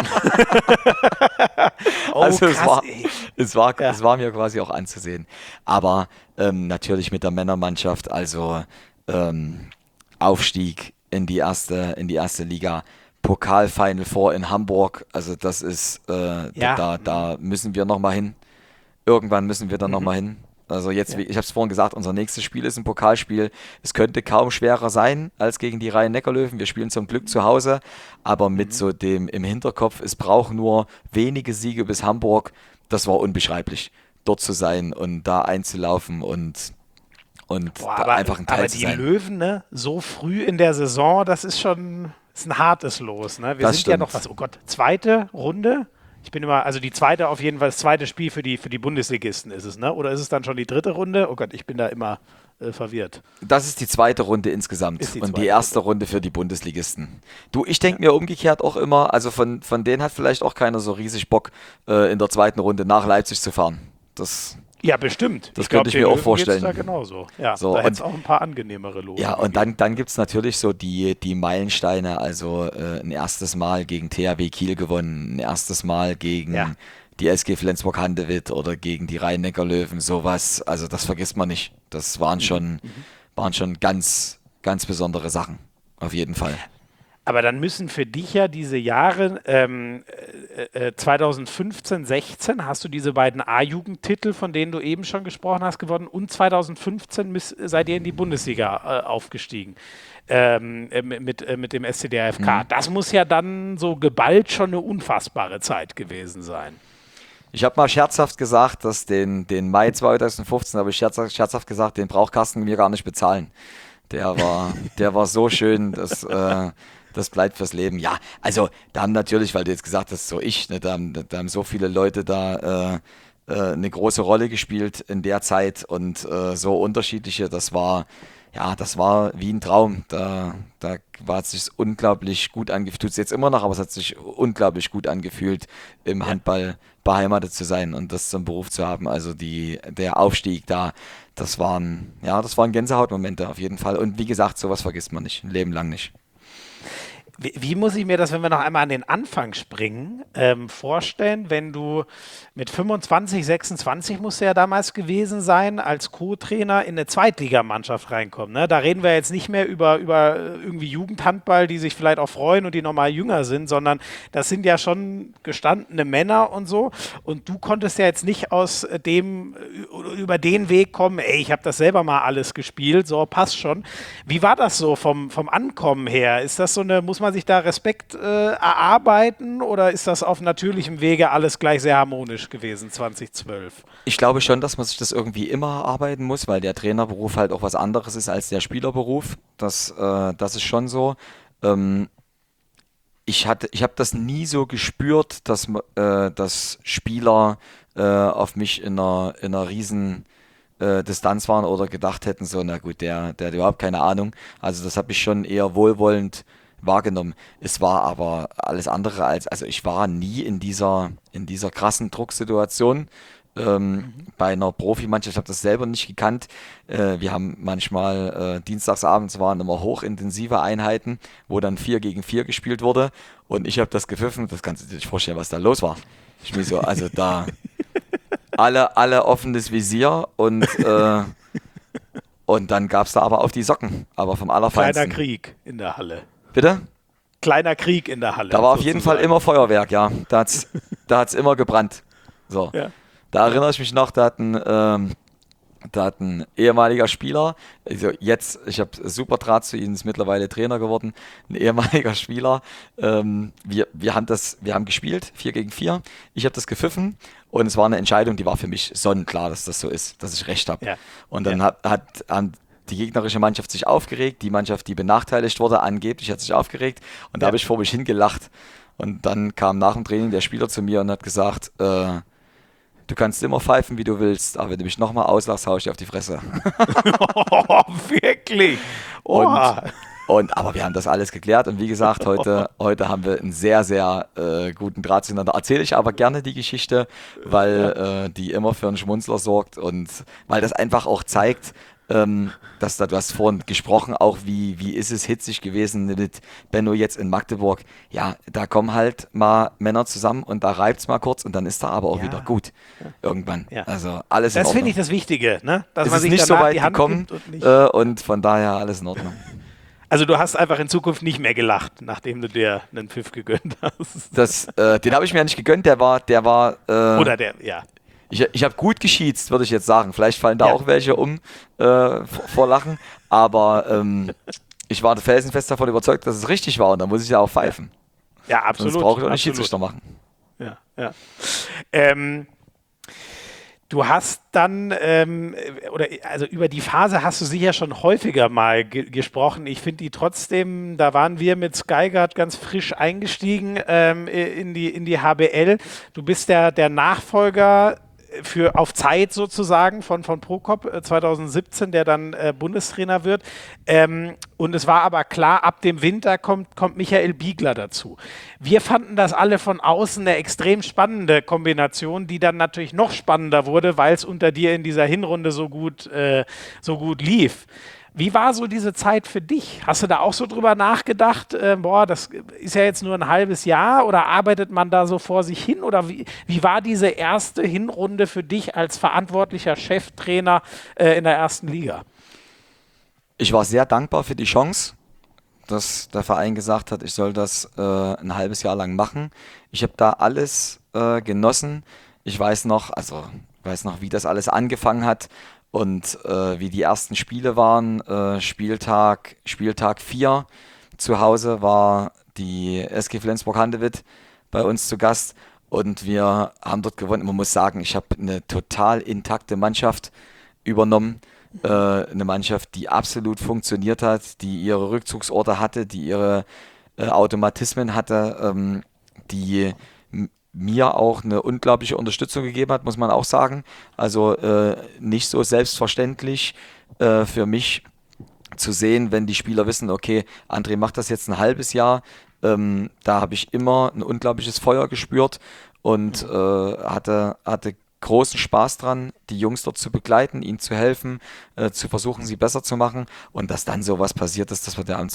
Oh, Also krass, ey. es war mir quasi auch anzusehen. Aber natürlich mit der Männermannschaft, also Aufstieg in die erste Liga, Pokal-Final Four in Hamburg, also das ist, Ja. da müssen wir nochmal hin. Irgendwann müssen wir dann nochmal hin. Also jetzt, ich habe es vorhin gesagt, unser nächstes Spiel ist ein Pokalspiel. Es könnte kaum schwerer sein als gegen die Rhein-Neckar-Löwen. Wir spielen zum Glück zu Hause, aber mit so dem im Hinterkopf, es braucht nur wenige Siege bis Hamburg. Das war unbeschreiblich, dort zu sein und da einzulaufen und Boah, da einfach ein Teil aber zu die sein. Löwen, ne, so früh in der Saison, das ist ein hartes Los, ne? Wir Das sind ja stimmt. noch zweite Runde. Also die zweite auf jeden Fall, das zweite Spiel für die Bundesligisten ist es, ne? Oder ist es dann schon die dritte Runde? Oh Gott, ich bin da immer verwirrt. Das ist die zweite Runde insgesamt Ist die und die zweite erste Runde für die Bundesligisten. Du, ich denke mir umgekehrt auch immer, also von denen hat vielleicht auch keiner so riesig Bock, in der zweiten Runde nach Leipzig zu fahren. Ja, bestimmt. Das glaub, könnte ich den mir auch Löwen geht's vorstellen. Da genauso. Ja, So, da hätte und- es auch ein paar angenehmere Lose. Ja, und dann gibt es natürlich so die Meilensteine, also ein erstes Mal gegen THW Kiel gewonnen, ein erstes Mal gegen Ja. die SG Flensburg-Handewitt oder gegen die Rhein-Neckar-Löwen, sowas, also das vergisst man nicht. Das waren schon ganz, ganz besondere Sachen, auf jeden Fall. Aber dann müssen für dich ja diese Jahre 2015, 16 hast du diese beiden A-Jugendtitel, von denen du eben schon gesprochen hast, gewonnen, und 2015 seid ihr in die Bundesliga aufgestiegen mit dem SCDFK. Das muss ja dann so geballt schon eine unfassbare Zeit gewesen sein. Ich habe mal scherzhaft gesagt, dass den Mai 2015, habe ich scherzhaft gesagt, den braucht Carsten mir gar nicht bezahlen. Der war so schön, das bleibt fürs Leben. Ja, also da haben natürlich, weil du jetzt gesagt hast, so da haben so viele Leute da eine große Rolle gespielt in der Zeit und so unterschiedliche, das war wie ein Traum. Da hat es sich unglaublich gut angefühlt. Tut es jetzt immer noch, aber es hat sich unglaublich gut angefühlt, im Handball beheimatet zu sein und das zum Beruf zu haben. Also der Aufstieg da, das waren Gänsehautmomente auf jeden Fall. Und wie gesagt, sowas vergisst man nicht, ein Leben lang nicht. Wie muss ich mir das, wenn wir noch einmal an den Anfang springen, vorstellen, wenn du mit 25, 26 musst du ja damals gewesen sein, als Co-Trainer in eine Zweitligamannschaft reinkommen. Ne? Da reden wir jetzt nicht mehr über irgendwie Jugendhandball, die sich vielleicht auch freuen und die nochmal jünger sind, sondern das sind ja schon gestandene Männer und so. Und du konntest ja jetzt nicht über den Weg kommen, ey, ich habe das selber mal alles gespielt, so passt schon. Wie war das so vom Ankommen her? Ist das muss man sich da Respekt erarbeiten oder ist das auf natürlichem Wege alles gleich sehr harmonisch gewesen 2012? Ich Ich glaube schon, dass man sich das irgendwie immer erarbeiten muss, weil der Trainerberuf halt auch was anderes ist als der Spielerberuf. Das ist schon so. Ich habe das nie so gespürt, dass Spieler auf mich in einer riesen Distanz waren oder gedacht hätten, so, na gut, der hat überhaupt keine Ahnung. Also das habe ich schon eher wohlwollend wahrgenommen. Es war aber alles andere also ich war nie in dieser krassen Drucksituation. Bei einer Profimannschaft, ich habe das selber nicht gekannt. Wir haben manchmal dienstagsabends waren immer hochintensive Einheiten, wo dann 4 gegen 4 gespielt wurde und ich habe das gepfiffen. Das kannst du dir nicht vorstellen, was da los war. Ich mir so, also da alle offenes Visier und dann gab es da aber auf die Socken, aber vom Allerfeinsten. Kleiner Krieg in der Halle. Bitte? Kleiner Krieg in der Halle. Da war auf jeden Fall immer Feuerwerk, ja. Da hat's immer gebrannt. So. Ja. Da erinnere ich mich noch, da hat ein ehemaliger Spieler, also jetzt, ich habe super Draht zu ihm, ist mittlerweile Trainer geworden, ein ehemaliger Spieler, wir haben gespielt, 4 gegen 4, ich habe das gepfiffen und es war eine Entscheidung, die war für mich sonnenklar, dass das so ist, dass ich recht habe. Ja. Und dann haben die gegnerische Mannschaft sich aufgeregt, die Mannschaft, die benachteiligt wurde, angeblich hat sich aufgeregt und da habe ich vor mich hingelacht und dann kam nach dem Training der Spieler zu mir und hat gesagt, du kannst immer pfeifen, wie du willst, aber wenn du mich nochmal auslachst, hau ich dir auf die Fresse. Oh, wirklich? Aber wir haben das alles geklärt und wie gesagt, heute haben wir einen sehr, sehr guten Draht zueinander. Erzähle ich aber gerne die Geschichte, weil die immer für einen Schmunzler sorgt und weil das einfach auch zeigt, dass du hast vorhin gesprochen, auch wie ist es hitzig gewesen mit Benno jetzt in Magdeburg. Ja, da kommen halt mal Männer zusammen und da reibt es mal kurz und dann ist da aber auch wieder gut. Irgendwann. Ja. Also alles in Ordnung. Das finde ich das Wichtige, ne? Dass es man ist sich nicht so danach weit die Hand gekommen gibt und von daher alles in Ordnung. Also du hast einfach in Zukunft nicht mehr gelacht, nachdem du dir einen Pfiff gegönnt hast. Den habe ich mir ja nicht gegönnt, der war Oder der, ja. Ich habe gut geschiedst, würde ich jetzt sagen. Vielleicht fallen da auch welche vor Lachen. Aber ich war felsenfest davon überzeugt, dass es richtig war. Und dann muss ich ja auch pfeifen. Ja, absolut. Sonst brauche ich auch nicht Schiedsrichter machen. Ja. Du hast dann, also über die Phase hast du sicher schon häufiger mal gesprochen. Ich finde die trotzdem, da waren wir mit Skyguard ganz frisch eingestiegen in die HBL. Du bist der Nachfolger auf Zeit sozusagen von Prokop 2017, der dann Bundestrainer wird. Und es war aber klar, ab dem Winter kommt Michael Biegler dazu. Wir fanden das alle von außen eine extrem spannende Kombination, die dann natürlich noch spannender wurde, weil es unter dir in dieser Hinrunde so gut lief. Wie war so diese Zeit für dich? Hast du da auch so drüber nachgedacht, das ist ja jetzt nur ein halbes Jahr oder arbeitet man da so vor sich hin? Oder wie war diese erste Hinrunde für dich als verantwortlicher Cheftrainer in der ersten Liga? Ich war sehr dankbar für die Chance, dass der Verein gesagt hat, ich soll das ein halbes Jahr lang machen. Ich habe da alles genossen. Ich weiß noch, wie das alles angefangen hat. Und wie die ersten Spiele waren, Spieltag 4 zu Hause war die SG Flensburg-Handewitt bei uns zu Gast und wir haben dort gewonnen. Man muss sagen, ich habe eine total intakte Mannschaft übernommen, eine Mannschaft, die absolut funktioniert hat, die ihre Rückzugsorte hatte, die ihre Automatismen hatte, die mir auch eine unglaubliche Unterstützung gegeben hat, muss man auch sagen. Also nicht so selbstverständlich für mich zu sehen, wenn die Spieler wissen, okay, André macht das jetzt ein halbes Jahr. Da habe ich immer ein unglaubliches Feuer gespürt und hatte großen Spaß dran, die Jungs dort zu begleiten, ihnen zu helfen, zu versuchen, sie besser zu machen. Und dass dann sowas passiert ist, dass wir da am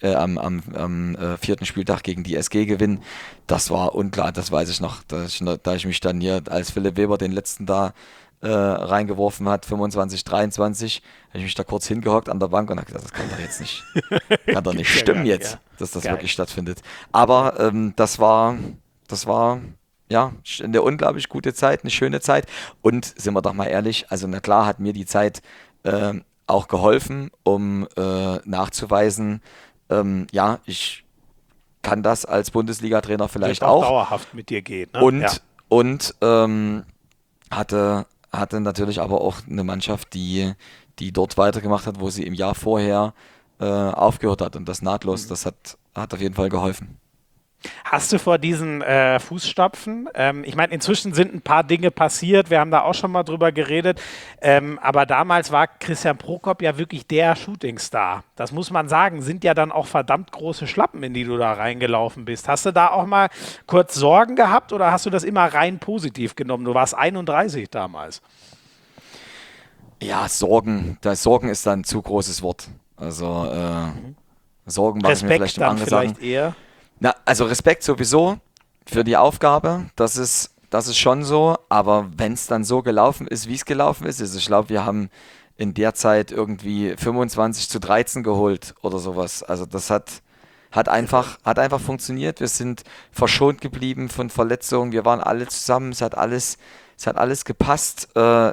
4. Spieltag gegen die SG gewinnen, das war unklar, das weiß ich noch. Da ich mich dann hier, als Philipp Weber den letzten da reingeworfen hat, 25, 23, habe ich mich da kurz hingehockt an der Bank und habe gedacht, das kann doch jetzt nicht, stimmen jetzt, dass das wirklich stattfindet. Aber das war ja, eine unglaublich gute Zeit, eine schöne Zeit. Und sind wir doch mal ehrlich, also na klar hat mir die Zeit auch geholfen, um nachzuweisen, ich kann das als Bundesliga-Trainer vielleicht auch. Dauerhaft mit dir geht. Ne? Und hatte natürlich aber auch eine Mannschaft, die dort weitergemacht hat, wo sie im Jahr vorher aufgehört hat. Und das nahtlos, das hat auf jeden Fall geholfen. Hast du vor diesen Fußstapfen, ich meine, inzwischen sind ein paar Dinge passiert, wir haben da auch schon mal drüber geredet, aber damals war Christian Prokop ja wirklich der Shootingstar. Das muss man sagen, sind ja dann auch verdammt große Schlappen, in die du da reingelaufen bist. Hast du da auch mal kurz Sorgen gehabt oder hast du das immer rein positiv genommen? Du warst 31 damals. Ja, Sorgen. Sorgen ist dann ein zu großes Wort. Also Sorgen mache ich mir Respekt vielleicht um dann andere vielleicht Sachen. eher. Na, also Respekt sowieso für die Aufgabe, das ist schon so, aber wenn es dann so gelaufen ist, wie es gelaufen ist, also ich glaube, wir haben in der Zeit irgendwie 25-13 geholt oder sowas. Also das hat einfach funktioniert. Wir sind verschont geblieben von Verletzungen, wir waren alle zusammen, es hat alles gepasst.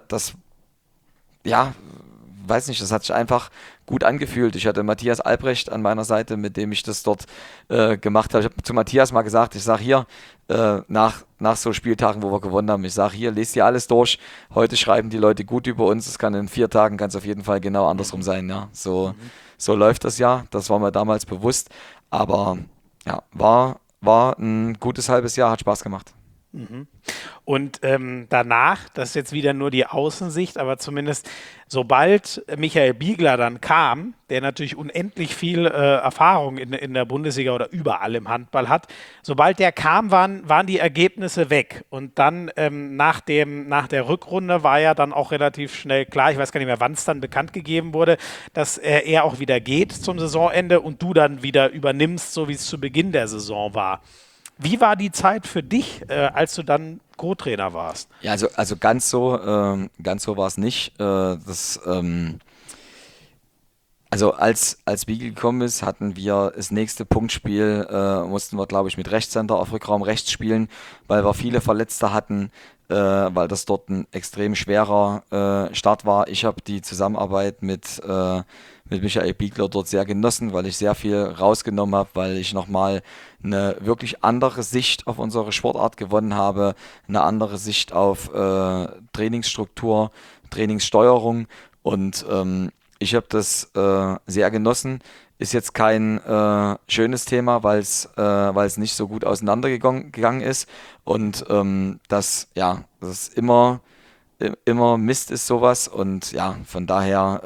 Ja, weiß nicht, das hat sich einfach gut angefühlt. Ich hatte Matthias Albrecht an meiner Seite, mit dem ich das dort gemacht habe. Ich habe zu Matthias mal gesagt, ich sage hier, nach so Spieltagen, wo wir gewonnen haben, ich sage hier, lest dir alles durch. Heute schreiben die Leute gut über uns. Es kann in 4 Tagen, kann es auf jeden Fall genau andersrum sein. Ja, so läuft das ja. Das war mir damals bewusst. Aber ja, war ein gutes halbes Jahr, hat Spaß gemacht. Und danach, das ist jetzt wieder nur die Außensicht, aber zumindest sobald Michael Biegler dann kam, der natürlich unendlich viel Erfahrung in der Bundesliga oder überall im Handball hat, sobald der kam, waren die Ergebnisse weg. Und dann nach der Rückrunde war ja dann auch relativ schnell klar, ich weiß gar nicht mehr, wann es dann bekannt gegeben wurde, dass er auch wieder geht zum Saisonende und du dann wieder übernimmst, so wie es zu Beginn der Saison war. Wie war die Zeit für dich, als du dann Co-Trainer warst? Ja, also ganz so war es nicht. Also als Biegel gekommen ist, hatten wir das nächste Punktspiel, mussten wir, glaube ich, mit Rechtshänder auf Rückraum rechts spielen, weil wir viele Verletzte hatten, weil das dort ein extrem schwerer Start war. Ich habe die Zusammenarbeit mit Michael Biegler dort sehr genossen, weil ich sehr viel rausgenommen habe, weil ich nochmal eine wirklich andere Sicht auf unsere Sportart gewonnen habe, eine andere Sicht auf Trainingsstruktur, Trainingssteuerung und ich habe das sehr genossen. Ist jetzt kein schönes Thema, weil es nicht so gut auseinandergegangen ist und das immer Mist ist sowas und ja, von daher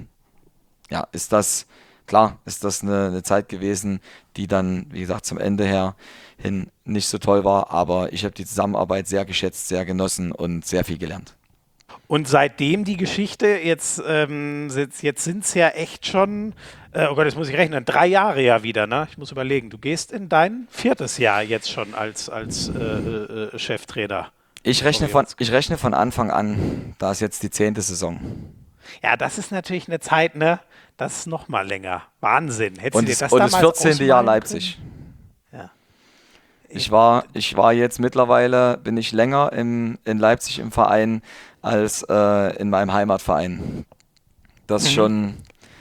ja, ist das eine Zeit gewesen, die dann, wie gesagt, zum Ende hin nicht so toll war, aber ich habe die Zusammenarbeit sehr geschätzt, sehr genossen und sehr viel gelernt. Und seitdem die Geschichte, jetzt sind es ja echt schon, oh Gott, jetzt muss ich rechnen, 3 Jahre ja wieder, ne? Ich muss überlegen, du gehst in dein 4. Jahr jetzt schon als Cheftrainer. Ich rechne von Anfang an, da ist jetzt die 10. Saison. Ja, das ist natürlich eine Zeit, ne? Das ist noch mal länger. Wahnsinn. Hättest Und du dir das das damals 14. Jahr ausmalen Leipzig. können? Ja. Ich war jetzt mittlerweile, bin ich länger in Leipzig im Verein als in meinem Heimatverein. Das ist schon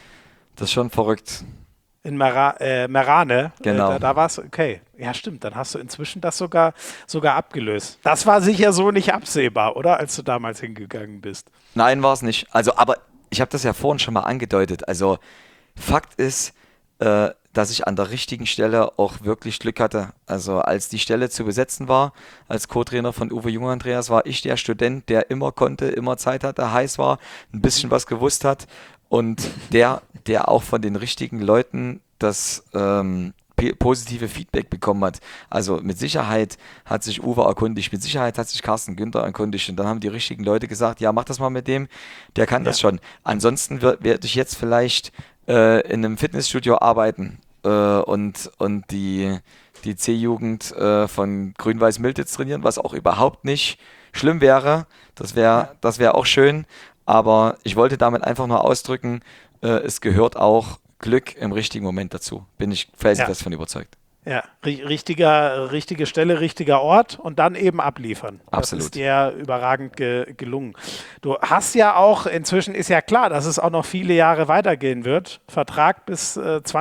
verrückt. In Merane, Genau. da war es, okay. Ja, stimmt, dann hast du inzwischen das sogar abgelöst. Das war sicher so nicht absehbar, oder? Als du damals hingegangen bist. Nein, war es nicht. Also, aber ich habe das ja vorhin schon mal angedeutet. Also, Fakt ist, dass ich an der richtigen Stelle auch wirklich Glück hatte. Also, als die Stelle zu besetzen war, als Co-Trainer von Uwe Jung Andreas, war ich der Student, der immer konnte, immer Zeit hatte, heiß war, ein bisschen was gewusst hat und der auch von den richtigen Leuten das positive Feedback bekommen hat. Also mit Sicherheit hat sich Uwe erkundigt, mit Sicherheit hat sich Carsten Günther erkundigt und dann haben die richtigen Leute gesagt, ja, mach das mal mit dem, der kann das schon. Ansonsten werde ich jetzt vielleicht in einem Fitnessstudio arbeiten und die C-Jugend von Grün-Weiß Miltitz trainieren, was auch überhaupt nicht schlimm wäre. Das wäre auch schön, aber ich wollte damit einfach nur ausdrücken, es gehört auch Glück im richtigen Moment dazu. Bin ich felsenfest davon überzeugt. Ja, richtige Stelle, richtiger Ort und dann eben abliefern. Absolut. Das ist dir überragend gelungen. Du hast ja auch, inzwischen ist ja klar, dass es auch noch viele Jahre weitergehen wird. Vertrag bis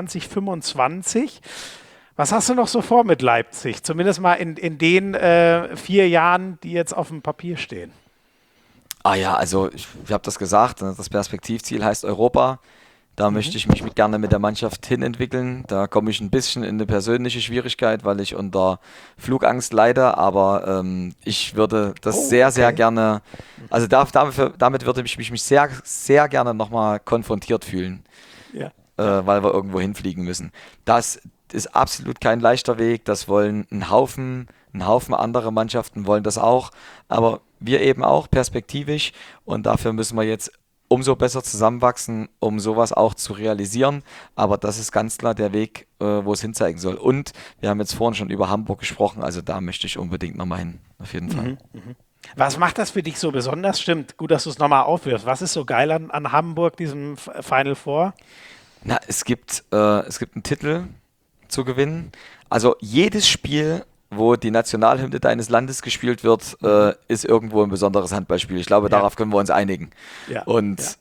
2025. Was hast du noch so vor mit Leipzig? Zumindest mal in den 4 Jahren, die jetzt auf dem Papier stehen. Ah ja, also ich habe das gesagt, das Perspektivziel heißt Europa. Da möchte ich mich gerne mit der Mannschaft hinentwickeln. Da komme ich ein bisschen in eine persönliche Schwierigkeit, weil ich unter Flugangst leide, aber ich würde das sehr gerne, also damit würde ich mich sehr, sehr gerne nochmal konfrontiert fühlen, Ja. weil wir irgendwo hinfliegen müssen. Das ist absolut kein leichter Weg, das wollen ein Haufen andere Mannschaften wollen das auch, aber wir eben auch perspektivisch und dafür müssen wir jetzt umso besser zusammenwachsen, um sowas auch zu realisieren. Aber das ist ganz klar der Weg, wo es hinzeigen soll. Und wir haben jetzt vorhin schon über Hamburg gesprochen, also da möchte ich unbedingt nochmal hin, auf jeden Fall. Was macht das für dich so besonders? Stimmt, gut, dass du es nochmal aufwirfst. Was ist so geil an Hamburg, diesem Final Four? Na, es gibt einen Titel zu gewinnen. Also jedes Spiel, wo die Nationalhymne deines Landes gespielt wird, ist irgendwo ein besonderes Handballspiel. Ich glaube, darauf können wir uns einigen. Ja. Und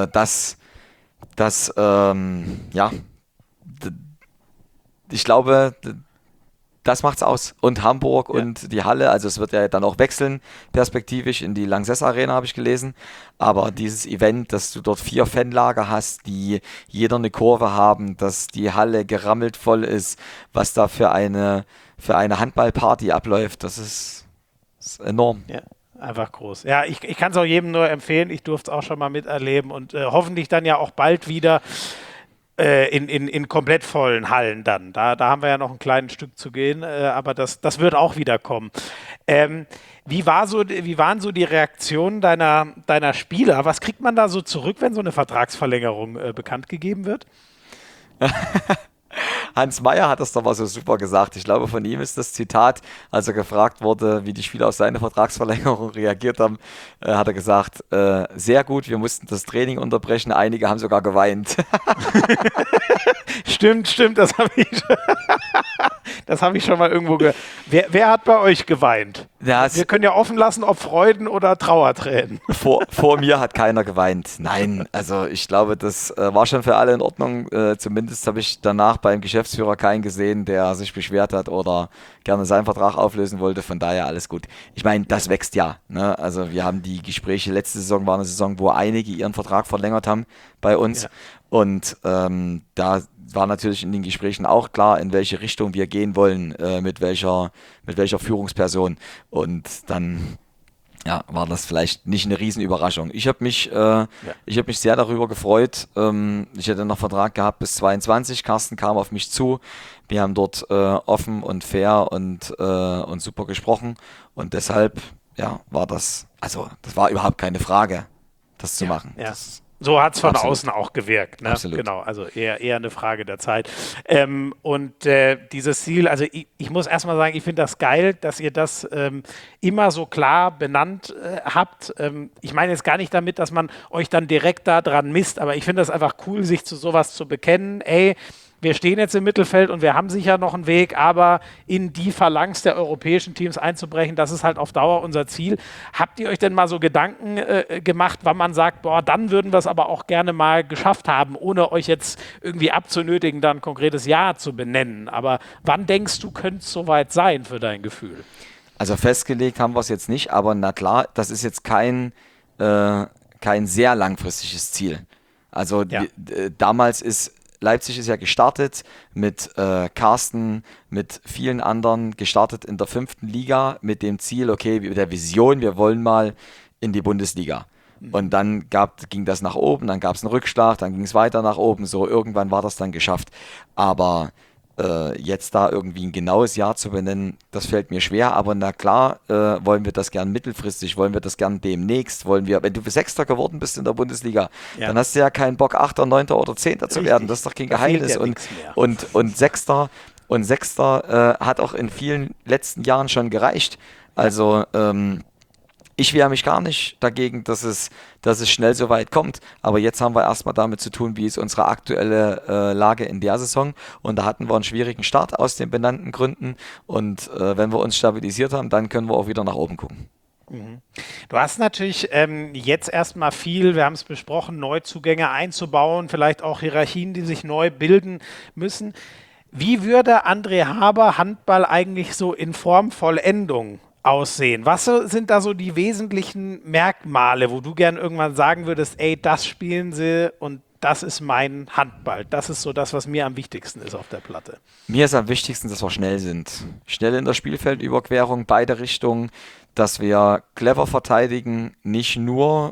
ich glaube, das macht's aus. Und Hamburg und die Halle, also es wird ja dann auch wechseln, perspektivisch in die Lanxess Arena, habe ich gelesen. Aber dieses Event, dass du dort 4 Fanlager hast, die jeder eine Kurve haben, dass die Halle gerammelt voll ist, was da für eine Handballparty abläuft, das ist enorm. Ja, einfach groß. Ja, ich kann es auch jedem nur empfehlen. Ich durfte es auch schon mal miterleben und hoffentlich dann ja auch bald wieder in komplett vollen Hallen dann. Da haben wir ja noch ein kleines Stück zu gehen, aber das wird auch wieder kommen. Wie waren so die Reaktionen deiner Spieler? Was kriegt man da so zurück, wenn so eine Vertragsverlängerung bekannt gegeben wird? Hans Meyer hat das doch mal so super gesagt. Ich glaube, von ihm ist das Zitat, als er gefragt wurde, wie die Spieler auf seine Vertragsverlängerung reagiert haben, hat er gesagt, sehr gut, wir mussten das Training unterbrechen, einige haben sogar geweint. Stimmt, das habe ich schon mal irgendwo gehört. Wer hat bei euch geweint? Ja, Wir können ja offen lassen, ob Freuden oder Trauertränen. Vor mir hat keiner geweint. Nein, also ich glaube, das war schon für alle in Ordnung. Zumindest habe ich danach beim Geschäftsführer keinen gesehen, der sich beschwert hat oder gerne seinen Vertrag auflösen wollte. Von daher alles gut. Ich meine, das wächst ja. Ne? Also wir haben die Gespräche, letzte Saison war eine Saison, wo einige ihren Vertrag verlängert haben bei uns. Ja. Und da war natürlich in den Gesprächen auch klar, in welche Richtung wir gehen wollen, mit welcher Führungsperson. Und dann war das vielleicht nicht eine Riesenüberraschung. Ich habe mich sehr darüber gefreut. Ich hätte noch Vertrag gehabt bis 22. Carsten kam auf mich zu. Wir haben dort offen und fair und super gesprochen. Und deshalb war das war überhaupt keine Frage, das zu machen. Ja. So hat es von außen auch gewirkt. Ne? Absolut. Genau, also eher eine Frage der Zeit. Dieses Ziel, also ich muss erstmal sagen, ich finde das geil, dass ihr das immer so klar benannt habt. Ich meine jetzt gar nicht damit, dass man euch dann direkt da dran misst, aber ich finde das einfach cool, sich zu sowas zu bekennen. Ey, wir stehen jetzt im Mittelfeld und wir haben sicher noch einen Weg, aber in die Phalanx der europäischen Teams einzubrechen, das ist halt auf Dauer unser Ziel. Habt ihr euch denn mal so Gedanken gemacht, wann man sagt, boah, dann würden wir es aber auch gerne mal geschafft haben, ohne euch jetzt irgendwie abzunötigen, da ein konkretes Jahr zu benennen. Aber wann denkst du, könnte es soweit sein für dein Gefühl? Also festgelegt haben wir es jetzt nicht, aber na klar, das ist jetzt kein sehr langfristiges Ziel. Also damals Leipzig ist ja gestartet mit Carsten, mit vielen anderen, gestartet in der 5. Liga mit dem Ziel, okay, mit der Vision, wir wollen mal in die Bundesliga. Und dann ging das nach oben, dann gab es einen Rückschlag, dann ging es weiter nach oben, so irgendwann war das dann geschafft. Aber jetzt da irgendwie ein genaues Jahr zu benennen, das fällt mir schwer, aber na klar, wollen wir das gern mittelfristig, wollen wir das gern demnächst, wenn du Sechster geworden bist in der Bundesliga, dann hast du ja keinen Bock, 8., 9. oder 10. zu werden, das ist doch kein Geheimnis. Ja und Sechster hat auch in vielen letzten Jahren schon gereicht. Also ich wehre mich gar nicht dagegen, dass es schnell so weit kommt. Aber jetzt haben wir erstmal damit zu tun, wie ist unsere aktuelle Lage in der Saison. Und da hatten wir einen schwierigen Start aus den benannten Gründen. Und wenn wir uns stabilisiert haben, dann können wir auch wieder nach oben gucken. Du hast natürlich jetzt erstmal viel, wir haben es besprochen, Neuzugänge einzubauen, vielleicht auch Hierarchien, die sich neu bilden müssen. Wie würde André Haber Handball eigentlich so in Formvollendung aussehen? Was sind da so die wesentlichen Merkmale, wo du gern irgendwann sagen würdest, ey, das spielen sie und das ist mein Handball. Das ist so das, was mir am wichtigsten ist auf der Platte. Mir ist am wichtigsten, dass wir schnell sind. Schnell in der Spielfeldüberquerung, beide Richtungen, dass wir clever verteidigen, nicht nur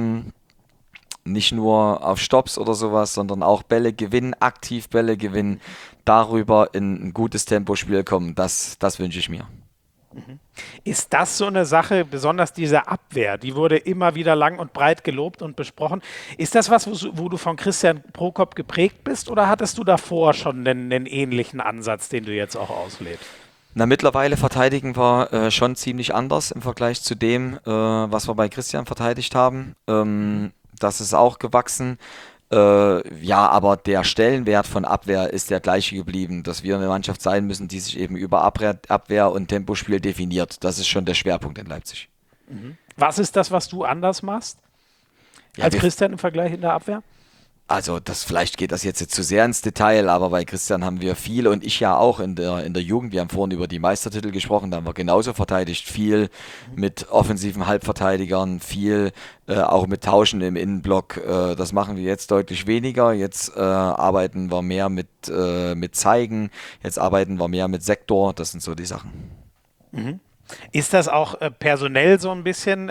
auf Stops oder sowas, sondern auch Bälle gewinnen, aktiv Bälle gewinnen, darüber in ein gutes Tempospiel kommen. Das wünsche ich mir. Ist das so eine Sache, besonders diese Abwehr, die wurde immer wieder lang und breit gelobt und besprochen. Ist das was, wo du von Christian Prokop geprägt bist oder hattest du davor schon einen ähnlichen Ansatz, den du jetzt auch auslebst? Na, mittlerweile verteidigen wir schon ziemlich anders im Vergleich zu dem, was wir bei Christian verteidigt haben. Das ist auch gewachsen. Ja, aber der Stellenwert von Abwehr ist der gleiche geblieben, dass wir eine Mannschaft sein müssen, die sich eben über Abwehr und Tempospiel definiert. Das ist schon der Schwerpunkt in Leipzig. Was ist das, was du anders machst Ja, als Christian im Vergleich in der Abwehr? Also vielleicht geht das jetzt zu sehr ins Detail, aber bei Christian haben wir viel und ich ja auch in der Jugend. Wir haben vorhin über die Meistertitel gesprochen, da haben wir genauso verteidigt. Viel mit offensiven Halbverteidigern, viel auch mit Tauschen im Innenblock. Das machen wir jetzt deutlich weniger. Jetzt arbeiten wir mehr mit Zeigen, jetzt arbeiten wir mehr mit Sektor. Das sind so die Sachen. Ist das auch personell so ein bisschen?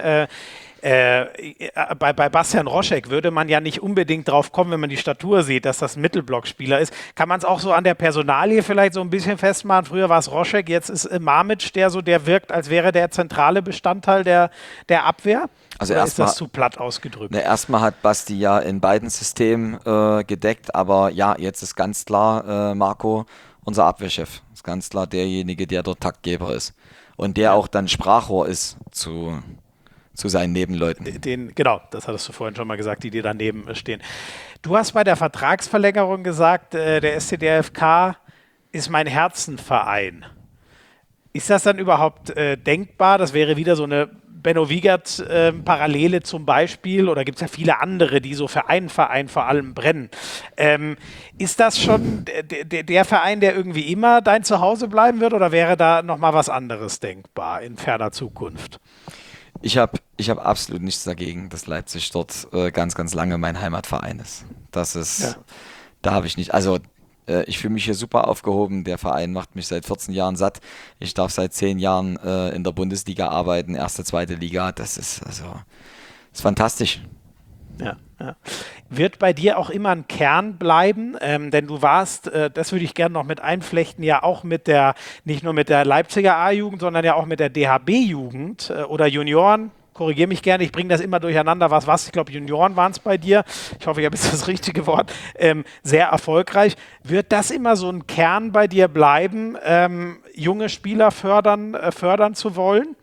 Bei Bastian Roschek würde man ja nicht unbedingt drauf kommen, wenn man die Statur sieht, dass das ein Mittelblockspieler ist. Kann man es auch so an der Personalie vielleicht so ein bisschen festmachen? Früher war es Roschek, jetzt ist Mamic, der wirkt, als wäre der zentrale Bestandteil der Abwehr? Also Oder ist das zu platt ausgedrückt? Ne, erstmal hat Basti ja in beiden Systemen gedeckt, aber ja, jetzt ist ganz klar Marco unser Abwehrchef. Ist ganz klar derjenige, der dort Taktgeber ist. Und der auch dann Sprachrohr ist zu seinen Nebenleuten. Genau, das hattest du vorhin schon mal gesagt, die dir daneben stehen. Du hast bei der Vertragsverlängerung gesagt, der SCDFK ist mein Herzenverein. Ist das dann überhaupt denkbar? Das wäre wieder so eine Benno Wiegert-Parallele zum Beispiel, oder gibt es ja viele andere, die so für einen Verein vor allem brennen. Ist das schon der Verein, der irgendwie immer dein Zuhause bleiben wird, oder wäre da nochmal was anderes denkbar in ferner Zukunft? Ich hab absolut nichts dagegen, dass Leipzig dort ganz, ganz lange mein Heimatverein ist. Das ist, ja. Da habe ich nicht, also ich fühle mich hier super aufgehoben. Der Verein macht mich seit 14 Jahren satt. Ich darf seit 10 Jahren in der Bundesliga arbeiten, erste, zweite Liga. Das ist fantastisch. Ja. Wird bei dir auch immer ein Kern bleiben, denn du warst, das würde ich gerne noch mit einflechten, ja auch nicht nur mit der Leipziger A-Jugend, sondern ja auch mit der DHB-Jugend oder Junioren. Korrigiere mich gerne, ich bringe das immer durcheinander, was ich glaube, Junioren waren es bei dir. Ich hoffe, ich habe jetzt das richtige Wort. Sehr erfolgreich. Wird das immer so ein Kern bei dir bleiben, junge Spieler fördern zu wollen?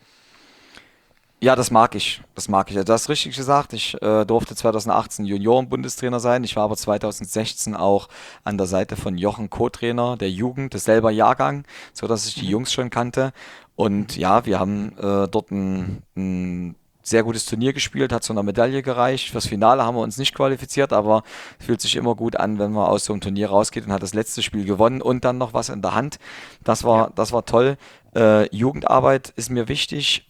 Ja, das mag ich. Du hast richtig gesagt, ich durfte 2018 Junioren-Bundestrainer sein. Ich war aber 2016 auch an der Seite von Jochen Co-Trainer der Jugend, des selber Jahrgang, sodass ich die Jungs schon kannte. Und ja, wir haben dort ein sehr gutes Turnier gespielt, hat zu einer Medaille gereicht. Fürs Finale haben wir uns nicht qualifiziert, aber es fühlt sich immer gut an, wenn man aus so einem Turnier rausgeht und hat das letzte Spiel gewonnen und dann noch was in der Hand. Das war toll. Jugendarbeit ist mir wichtig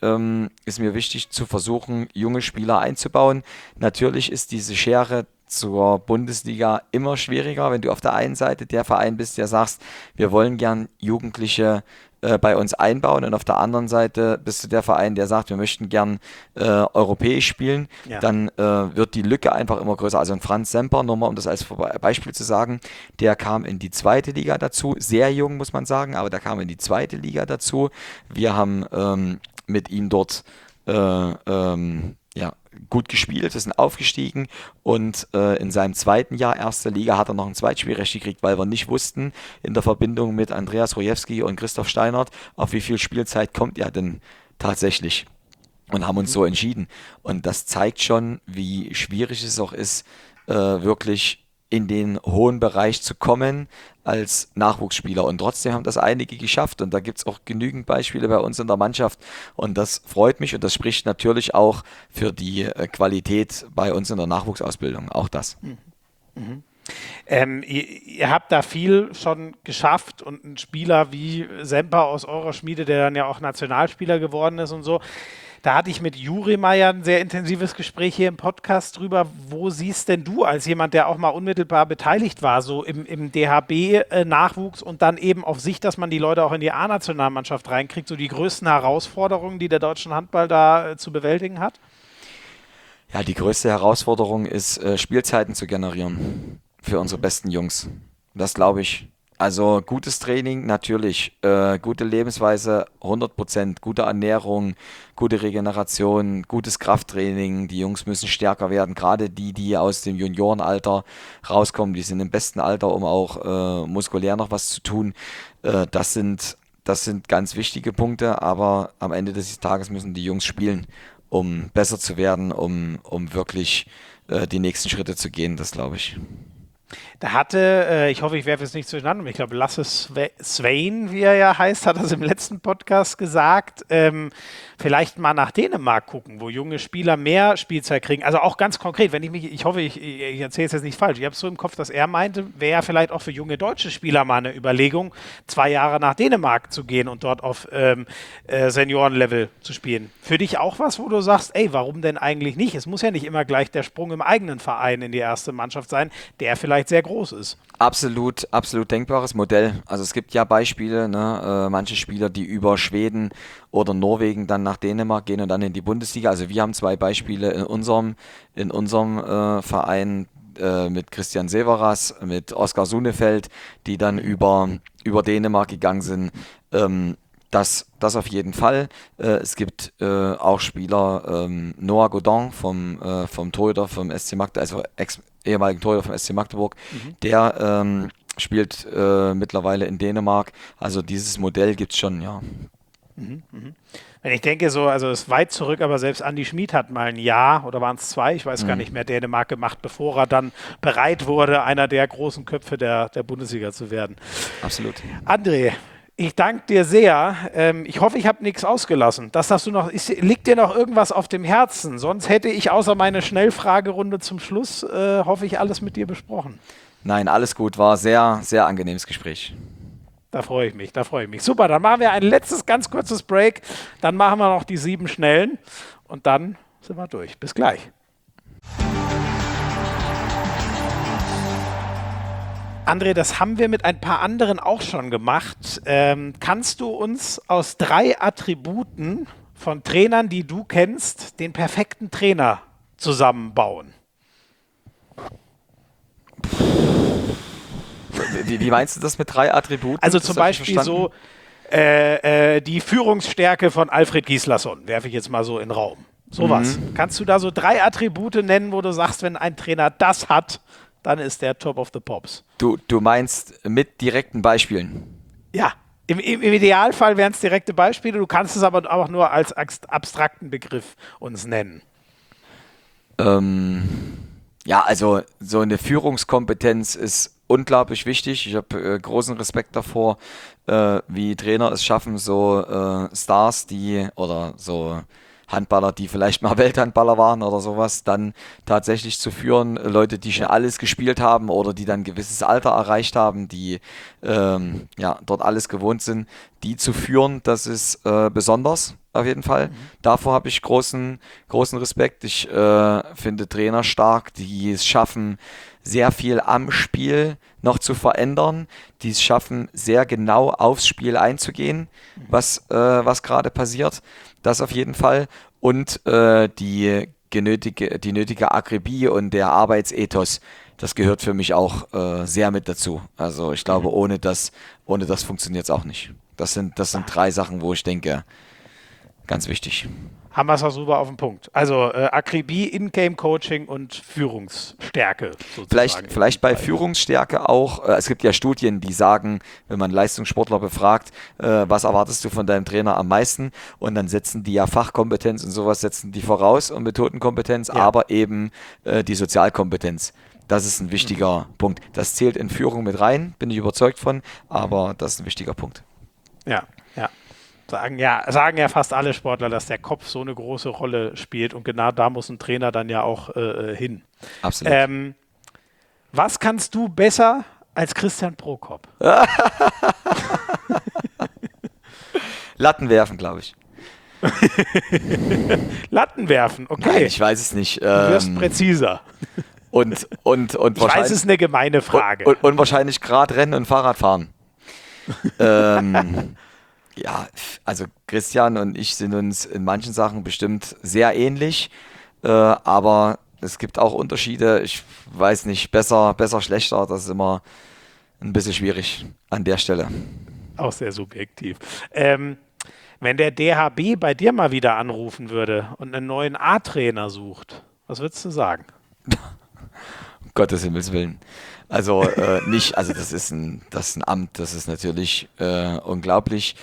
zu versuchen, junge Spieler einzubauen. Natürlich ist diese Schere zur Bundesliga immer schwieriger, wenn du auf der einen Seite der Verein bist, der sagst, wir wollen gern Jugendliche bei uns einbauen, und auf der anderen Seite bist du der Verein, der sagt, wir möchten gern europäisch spielen, ja. Dann wird die Lücke einfach immer größer. Also ein Franz Semper, nur mal um das als Beispiel zu sagen, der kam in die zweite Liga dazu, sehr jung muss man sagen, aber der kam in die zweite Liga dazu. Wir haben mit ihm dort gut gespielt, wir sind aufgestiegen, und in seinem zweiten Jahr erste Liga hat er noch ein Zweitspielrecht gekriegt, weil wir nicht wussten, in der Verbindung mit Andreas Rojewski und Christoph Steinert, auf wie viel Spielzeit kommt er denn tatsächlich, und haben uns so entschieden. Und das zeigt schon, wie schwierig es auch ist, wirklich in den hohen Bereich zu kommen als Nachwuchsspieler. Und trotzdem haben das einige geschafft. Und da gibt es auch genügend Beispiele bei uns in der Mannschaft. Und das freut mich, und das spricht natürlich auch für die Qualität bei uns in der Nachwuchsausbildung. Auch das. Mhm. Ihr habt da viel schon geschafft, und ein Spieler wie Semper aus eurer Schmiede, der dann ja auch Nationalspieler geworden ist und so, Da hatte ich mit Juri Meier ein sehr intensives Gespräch hier im Podcast drüber. Wo siehst denn du als jemand, der auch mal unmittelbar beteiligt war, so im DHB-Nachwuchs und dann eben auf Sicht, dass man die Leute auch in die A-Nationalmannschaft reinkriegt, so die größten Herausforderungen, die der deutsche Handball da zu bewältigen hat? Ja, die größte Herausforderung ist, Spielzeiten zu generieren für unsere besten Jungs. Das glaube ich. Also gutes Training, natürlich. Gute Lebensweise, 100%. Gute Ernährung, gute Regeneration, gutes Krafttraining. Die Jungs müssen stärker werden. Gerade die aus dem Juniorenalter rauskommen, die sind im besten Alter, um auch muskulär noch was zu tun. Das sind ganz wichtige Punkte, aber am Ende des Tages müssen die Jungs spielen, um besser zu werden, um wirklich die nächsten Schritte zu gehen, das glaube ich. Da hatte, ich hoffe, ich werfe es nicht durcheinander, ich glaube, Lasse Swain, wie er ja heißt, hat das im letzten Podcast gesagt, vielleicht mal nach Dänemark gucken, wo junge Spieler mehr Spielzeit kriegen. Also auch ganz konkret, ich hoffe, ich erzähle es jetzt nicht falsch, ich habe es so im Kopf, dass er meinte, wäre ja vielleicht auch für junge deutsche Spieler mal eine Überlegung, 2 Jahre nach Dänemark zu gehen und dort auf Seniorenlevel zu spielen. Für dich auch was, wo du sagst, ey, warum denn eigentlich nicht? Es muss ja nicht immer gleich der Sprung im eigenen Verein in die erste Mannschaft sein, der vielleicht sehr groß ist. Absolut denkbares Modell. Also es gibt ja Beispiele, ne, manche Spieler, die über Schweden oder Norwegen dann nach Dänemark gehen und dann in die Bundesliga. Also wir haben 2 Beispiele in unserem Verein mit Christian Severas, mit Oskar Sunefeld, die dann über Dänemark gegangen sind. Das auf jeden Fall. Es gibt auch Spieler, Noah Godin vom Torhüter vom SC Magdeburg, also ehemaligen Torhüter vom SC Magdeburg, der spielt mittlerweile in Dänemark. Also dieses Modell gibt es schon, ja. Wenn ich denke, also es ist weit zurück, aber selbst Andi Schmid hat mal ein Jahr, oder waren es 2, ich weiß gar nicht mehr, Dänemark gemacht, bevor er dann bereit wurde, einer der großen Köpfe der Bundesliga zu werden. Absolut. André, ich danke dir sehr. Ich hoffe, ich habe nichts ausgelassen. Liegt dir noch irgendwas auf dem Herzen? Sonst hätte ich außer meine Schnellfragerunde zum Schluss, hoffe ich, alles mit dir besprochen. Nein, alles gut. War sehr, sehr angenehmes Gespräch. Da freue ich mich. Super, dann machen wir ein letztes ganz kurzes Break. Dann machen wir noch die 7 Schnellen und dann sind wir durch. Bis gleich. André, das haben wir mit ein paar anderen auch schon gemacht. Kannst du uns aus 3 Attributen von Trainern, die du kennst, den perfekten Trainer zusammenbauen? Wie meinst du das mit 3 Attributen? Also zum Beispiel so die Führungsstärke von Alfred Gislason, werfe ich jetzt mal so in den Raum. Sowas. Kannst du da so 3 Attribute nennen, wo du sagst, wenn ein Trainer das hat, dann ist der Top of the Pops? Du meinst mit direkten Beispielen? Ja, im Idealfall wären es direkte Beispiele, du kannst es aber auch nur als abstrakten Begriff uns nennen. Ja, also so eine Führungskompetenz ist unglaublich wichtig. Ich habe großen Respekt davor, wie Trainer es schaffen, so Stars, oder so Handballer, die vielleicht mal Welthandballer waren oder sowas, dann tatsächlich zu führen. Leute, die schon alles gespielt haben oder die dann ein gewisses Alter erreicht haben, die dort alles gewohnt sind, die zu führen, das ist besonders auf jeden Fall. Davor habe ich großen Respekt. Ich finde Trainer stark, die es schaffen, sehr viel am Spiel noch zu verändern, die es schaffen, sehr genau aufs Spiel einzugehen, was gerade passiert. Das auf jeden Fall. Und die nötige Akribie und der Arbeitsethos, das gehört für mich auch sehr mit dazu. Also ich glaube, ohne das funktioniert es auch nicht. Das sind 3 Sachen, wo ich denke, ganz wichtig. Haben wir es auch super auf den Punkt. Also Akribie, In-Game-Coaching und Führungsstärke sozusagen. Vielleicht bei Führungsstärke auch, es gibt ja Studien, die sagen, wenn man Leistungssportler befragt, was erwartest du von deinem Trainer am meisten? Und dann setzen die ja Fachkompetenz und sowas setzen die voraus und Methodenkompetenz, aber eben die Sozialkompetenz. Das ist ein wichtiger Punkt. Das zählt in Führung mit rein, bin ich überzeugt von, aber das ist ein wichtiger Punkt. Ja. Sagen ja fast alle Sportler, dass der Kopf so eine große Rolle spielt und genau da muss ein Trainer dann ja auch hin. Absolut. Was kannst du besser als Christian Prokop? Latten werfen, glaube ich. Latten werfen, okay. Nein, ich weiß es nicht. Du wirst präziser. Und Ich weiß, es wahrscheinlich, ist eine gemeine Frage. und wahrscheinlich gerade Rennen und Fahrrad fahren. Ja, also Christian und ich sind uns in manchen Sachen bestimmt sehr ähnlich, aber es gibt auch Unterschiede. Ich weiß nicht, besser, schlechter, das ist immer ein bisschen schwierig an der Stelle. Auch sehr subjektiv. Wenn der DHB bei dir mal wieder anrufen würde und einen neuen A-Trainer sucht, was würdest du sagen? Um Gottes Himmels Willen. Also nicht, also das ist ein Amt, das ist natürlich unglaublich.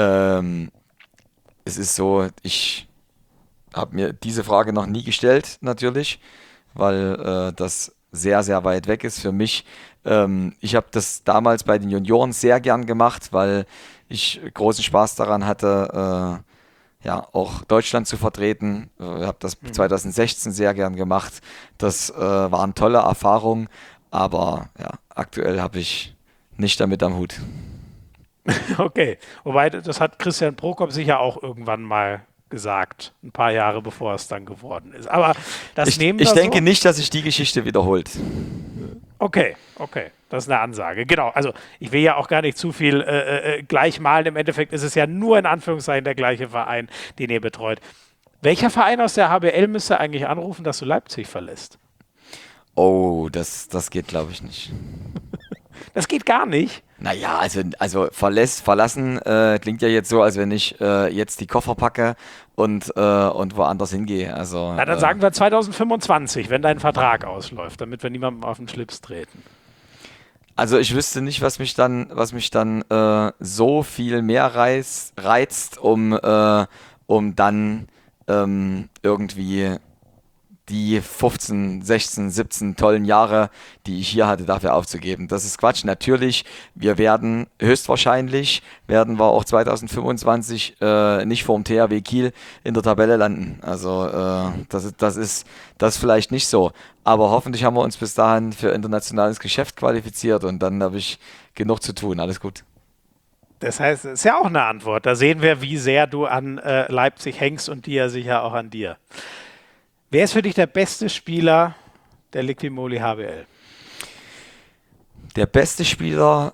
Es ist so, ich habe mir diese Frage noch nie gestellt, natürlich, weil das sehr, sehr weit weg ist für mich. Ich habe das damals bei den Junioren sehr gern gemacht, weil ich großen Spaß daran hatte, ja, auch Deutschland zu vertreten. Ich habe das 2016 sehr gern gemacht. Das waren tolle Erfahrungen, aber ja, aktuell habe ich nicht damit am Hut. Okay, wobei das hat Christian Prokop sicher auch irgendwann mal gesagt, ein paar Jahre bevor es dann geworden ist. Aber das nehmen wir Ich denke so. nicht, dass sich die Geschichte wiederholt. Okay, das ist eine Ansage. Genau, also ich will ja auch gar nicht zu viel gleich malen. Im Endeffekt ist es ja nur in Anführungszeichen der gleiche Verein, den ihr betreut. Welcher Verein aus der HBL müsste eigentlich anrufen, dass du Leipzig verlässt? Oh, das geht, glaube ich, nicht. Das geht gar nicht. Naja, also verlassen klingt ja jetzt so, als wenn ich jetzt die Koffer packe und woanders hingehe. Also, Na, dann sagen wir 2025, wenn dein Vertrag ausläuft, damit wir niemandem auf den Schlips treten. Also ich wüsste nicht, was mich dann so viel mehr reizt, um dann irgendwie die 15, 16, 17 tollen Jahre, die ich hier hatte, dafür aufzugeben. Das ist Quatsch. Natürlich, höchstwahrscheinlich werden wir auch 2025 nicht vorm THW Kiel in der Tabelle landen. Also das ist vielleicht nicht so. Aber hoffentlich haben wir uns bis dahin für internationales Geschäft qualifiziert und dann habe ich genug zu tun. Alles gut. Das heißt, es ist ja auch eine Antwort. Da sehen wir, wie sehr du an Leipzig hängst und die ja sicher auch an dir. Wer ist für dich der beste Spieler der Liquimoli HBL? Der beste Spieler,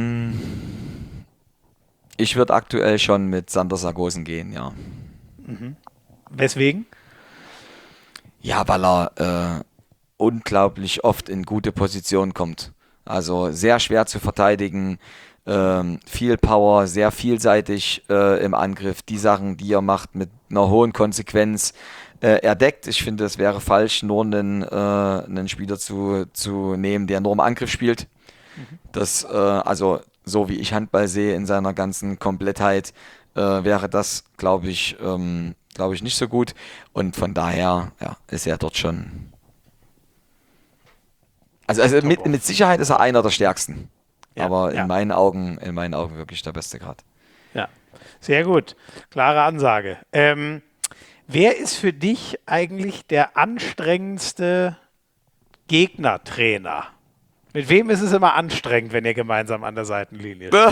ich würde aktuell schon mit Sander Sargosen gehen, ja. Weswegen? Ja, weil er unglaublich oft in gute Positionen kommt. Also sehr schwer zu verteidigen, viel Power, sehr vielseitig im Angriff. Die Sachen, die er macht, mit einer hohen Konsequenz. Er deckt. Ich finde, es wäre falsch, nur einen Spieler zu nehmen, der nur im Angriff spielt. Das, also so wie ich Handball sehe in seiner ganzen Komplettheit, wäre das, glaube ich, nicht so gut. Und von daher ist er dort schon. Also mit Sicherheit ist er einer der stärksten. Ja, aber ja. in meinen Augen wirklich der beste gerade. Ja, sehr gut. Klare Ansage. Wer ist für dich eigentlich der anstrengendste Gegnertrainer? Mit wem ist es immer anstrengend, wenn ihr gemeinsam an der Seitenlinie steht?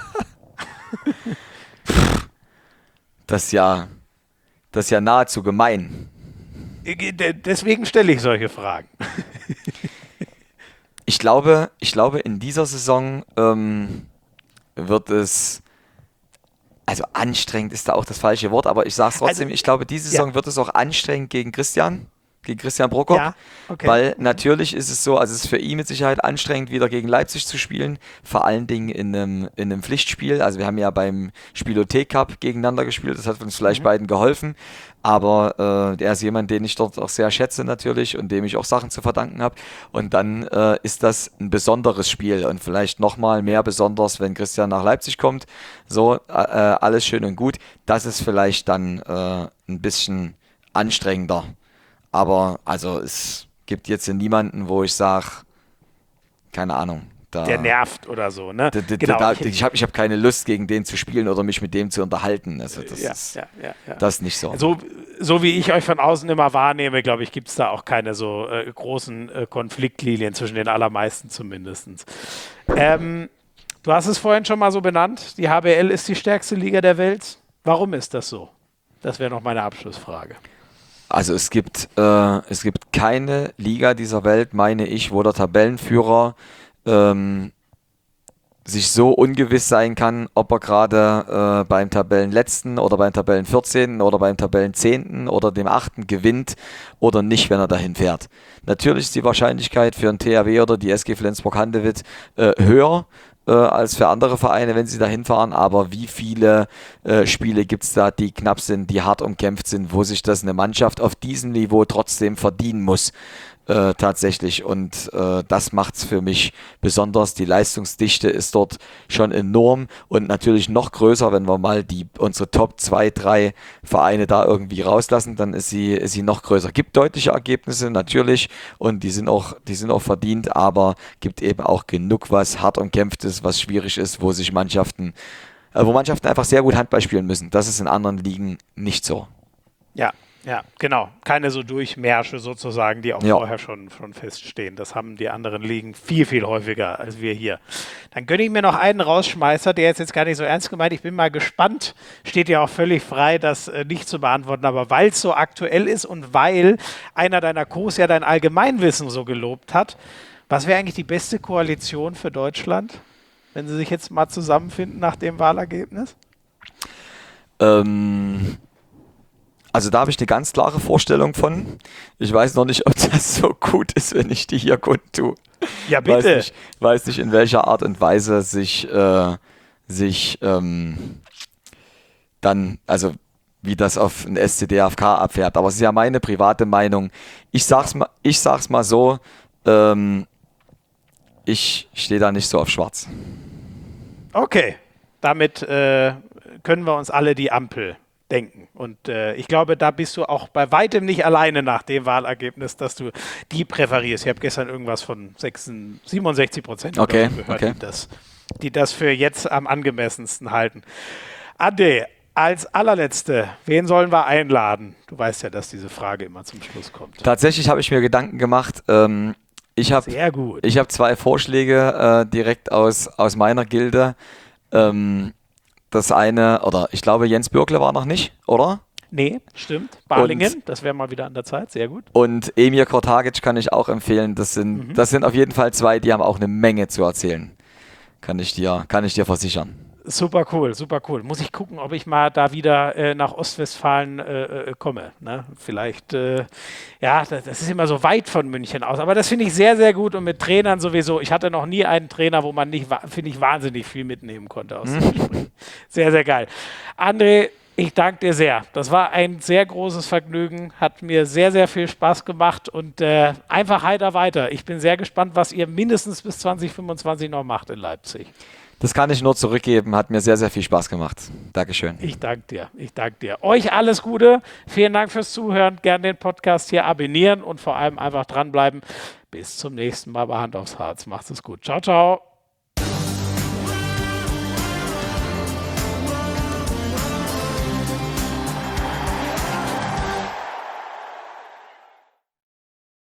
Das ist ja nahezu gemein. Deswegen stelle ich solche Fragen. Ich glaube, in dieser Saison wird es, also anstrengend ist da auch das falsche Wort, aber ich sage es trotzdem, Also, ich glaube, diese Saison wird es auch anstrengend gegen Christian Prokop, Ja, okay. weil natürlich ist es so, also es ist für ihn mit Sicherheit anstrengend, wieder gegen Leipzig zu spielen, vor allen Dingen in einem Pflichtspiel. Also wir haben ja beim Spielothek Cup gegeneinander gespielt, das hat uns vielleicht beiden geholfen, aber der ist jemand, den ich dort auch sehr schätze natürlich und dem ich auch Sachen zu verdanken habe. Und dann ist das ein besonderes Spiel und vielleicht nochmal mehr besonders, wenn Christian nach Leipzig kommt. So, alles schön und gut. Das ist vielleicht dann ein bisschen anstrengender. Aber also es gibt jetzt niemanden, wo ich sage, keine Ahnung. Der nervt oder so, ne? Ich hab keine Lust, gegen den zu spielen oder mich mit dem zu unterhalten. Also das ist nicht so. So wie ich euch von außen immer wahrnehme, glaube ich, gibt es da auch keine so großen Konfliktlinien zwischen den allermeisten zumindest. Du hast es vorhin schon mal so benannt, die HBL ist die stärkste Liga der Welt. Warum ist das so? Das wäre noch meine Abschlussfrage. Also es gibt keine Liga dieser Welt, meine ich, wo der Tabellenführer sich so ungewiss sein kann, ob er gerade beim Tabellenletzten oder beim Tabellenvierzehnten oder beim Tabellenzehnten oder dem Achten gewinnt oder nicht, wenn er dahin fährt. Natürlich ist die Wahrscheinlichkeit für ein THW oder die SG Flensburg-Handewitt höher als für andere Vereine, wenn sie dahin fahren, aber wie viele Spiele gibt es da, die knapp sind, die hart umkämpft sind, wo sich das eine Mannschaft auf diesem Niveau trotzdem verdienen muss? Tatsächlich, und das macht es für mich besonders. Die Leistungsdichte ist dort schon enorm und natürlich noch größer, wenn wir mal unsere Top 2, 3 Vereine da irgendwie rauslassen, dann ist sie noch größer. Gibt deutliche Ergebnisse natürlich und die sind auch verdient, aber gibt eben auch genug, was hart umkämpft ist, was schwierig ist, wo Mannschaften einfach sehr gut Handball spielen müssen. Das ist in anderen Ligen nicht so. Ja, genau. Keine so Durchmärsche sozusagen, die auch vorher schon feststehen. Das haben die anderen Ligen viel, viel häufiger als wir hier. Dann gönne ich mir noch einen Rausschmeißer, der ist jetzt gar nicht so ernst gemeint. Ich bin mal gespannt. Steht ja auch völlig frei, das nicht zu beantworten. Aber weil es so aktuell ist und weil einer deiner Co-s ja dein Allgemeinwissen so gelobt hat, was wäre eigentlich die beste Koalition für Deutschland, wenn sie sich jetzt mal zusammenfinden nach dem Wahlergebnis? Also da habe ich eine ganz klare Vorstellung von. Ich weiß noch nicht, ob das so gut ist, wenn ich die hier kundtue. Ja, bitte. Weiß nicht, in welcher Art und Weise sich dann, also wie das auf ein SCDFK abfährt. Aber es ist ja meine private Meinung. Ich sag's mal so, ich stehe da nicht so auf schwarz. Okay, damit können wir uns alle die Ampel denken. Und ich glaube, da bist du auch bei weitem nicht alleine nach dem Wahlergebnis, dass du die präferierst. Ich habe gestern irgendwas von 67% gehört, die das für jetzt am angemessensten halten. Ade, als allerletzte, wen sollen wir einladen? Du weißt ja, dass diese Frage immer zum Schluss kommt. Tatsächlich habe ich mir Gedanken gemacht. Sehr gut. Ich habe 2 Vorschläge direkt aus meiner Gilde. Das eine, oder ich glaube, Jens Bürkle war noch nicht, oder? Nee, stimmt. Balingen, das wäre mal wieder an der Zeit, sehr gut. Und Emir Kortagic kann ich auch empfehlen. Das sind auf jeden Fall 2, die haben auch eine Menge zu erzählen. Kann ich dir versichern. Super cool, super cool. Muss ich gucken, ob ich mal da wieder nach Ostwestfalen komme. Ne? Vielleicht, das ist immer so weit von München aus. Aber das finde ich sehr, sehr gut und mit Trainern sowieso. Ich hatte noch nie einen Trainer, wo man nicht, finde ich, wahnsinnig viel mitnehmen konnte aus dem Gespräch. Sehr, sehr geil. André, ich danke dir sehr. Das war ein sehr großes Vergnügen, hat mir sehr, sehr viel Spaß gemacht und einfach heiter weiter. Ich bin sehr gespannt, was ihr mindestens bis 2025 noch macht in Leipzig. Das kann ich nur zurückgeben, hat mir sehr, sehr viel Spaß gemacht. Dankeschön. Ich danke dir. Euch alles Gute, vielen Dank fürs Zuhören, gerne den Podcast hier abonnieren und vor allem einfach dranbleiben. Bis zum nächsten Mal bei Hand aufs Harz. Macht's es gut. Ciao, ciao.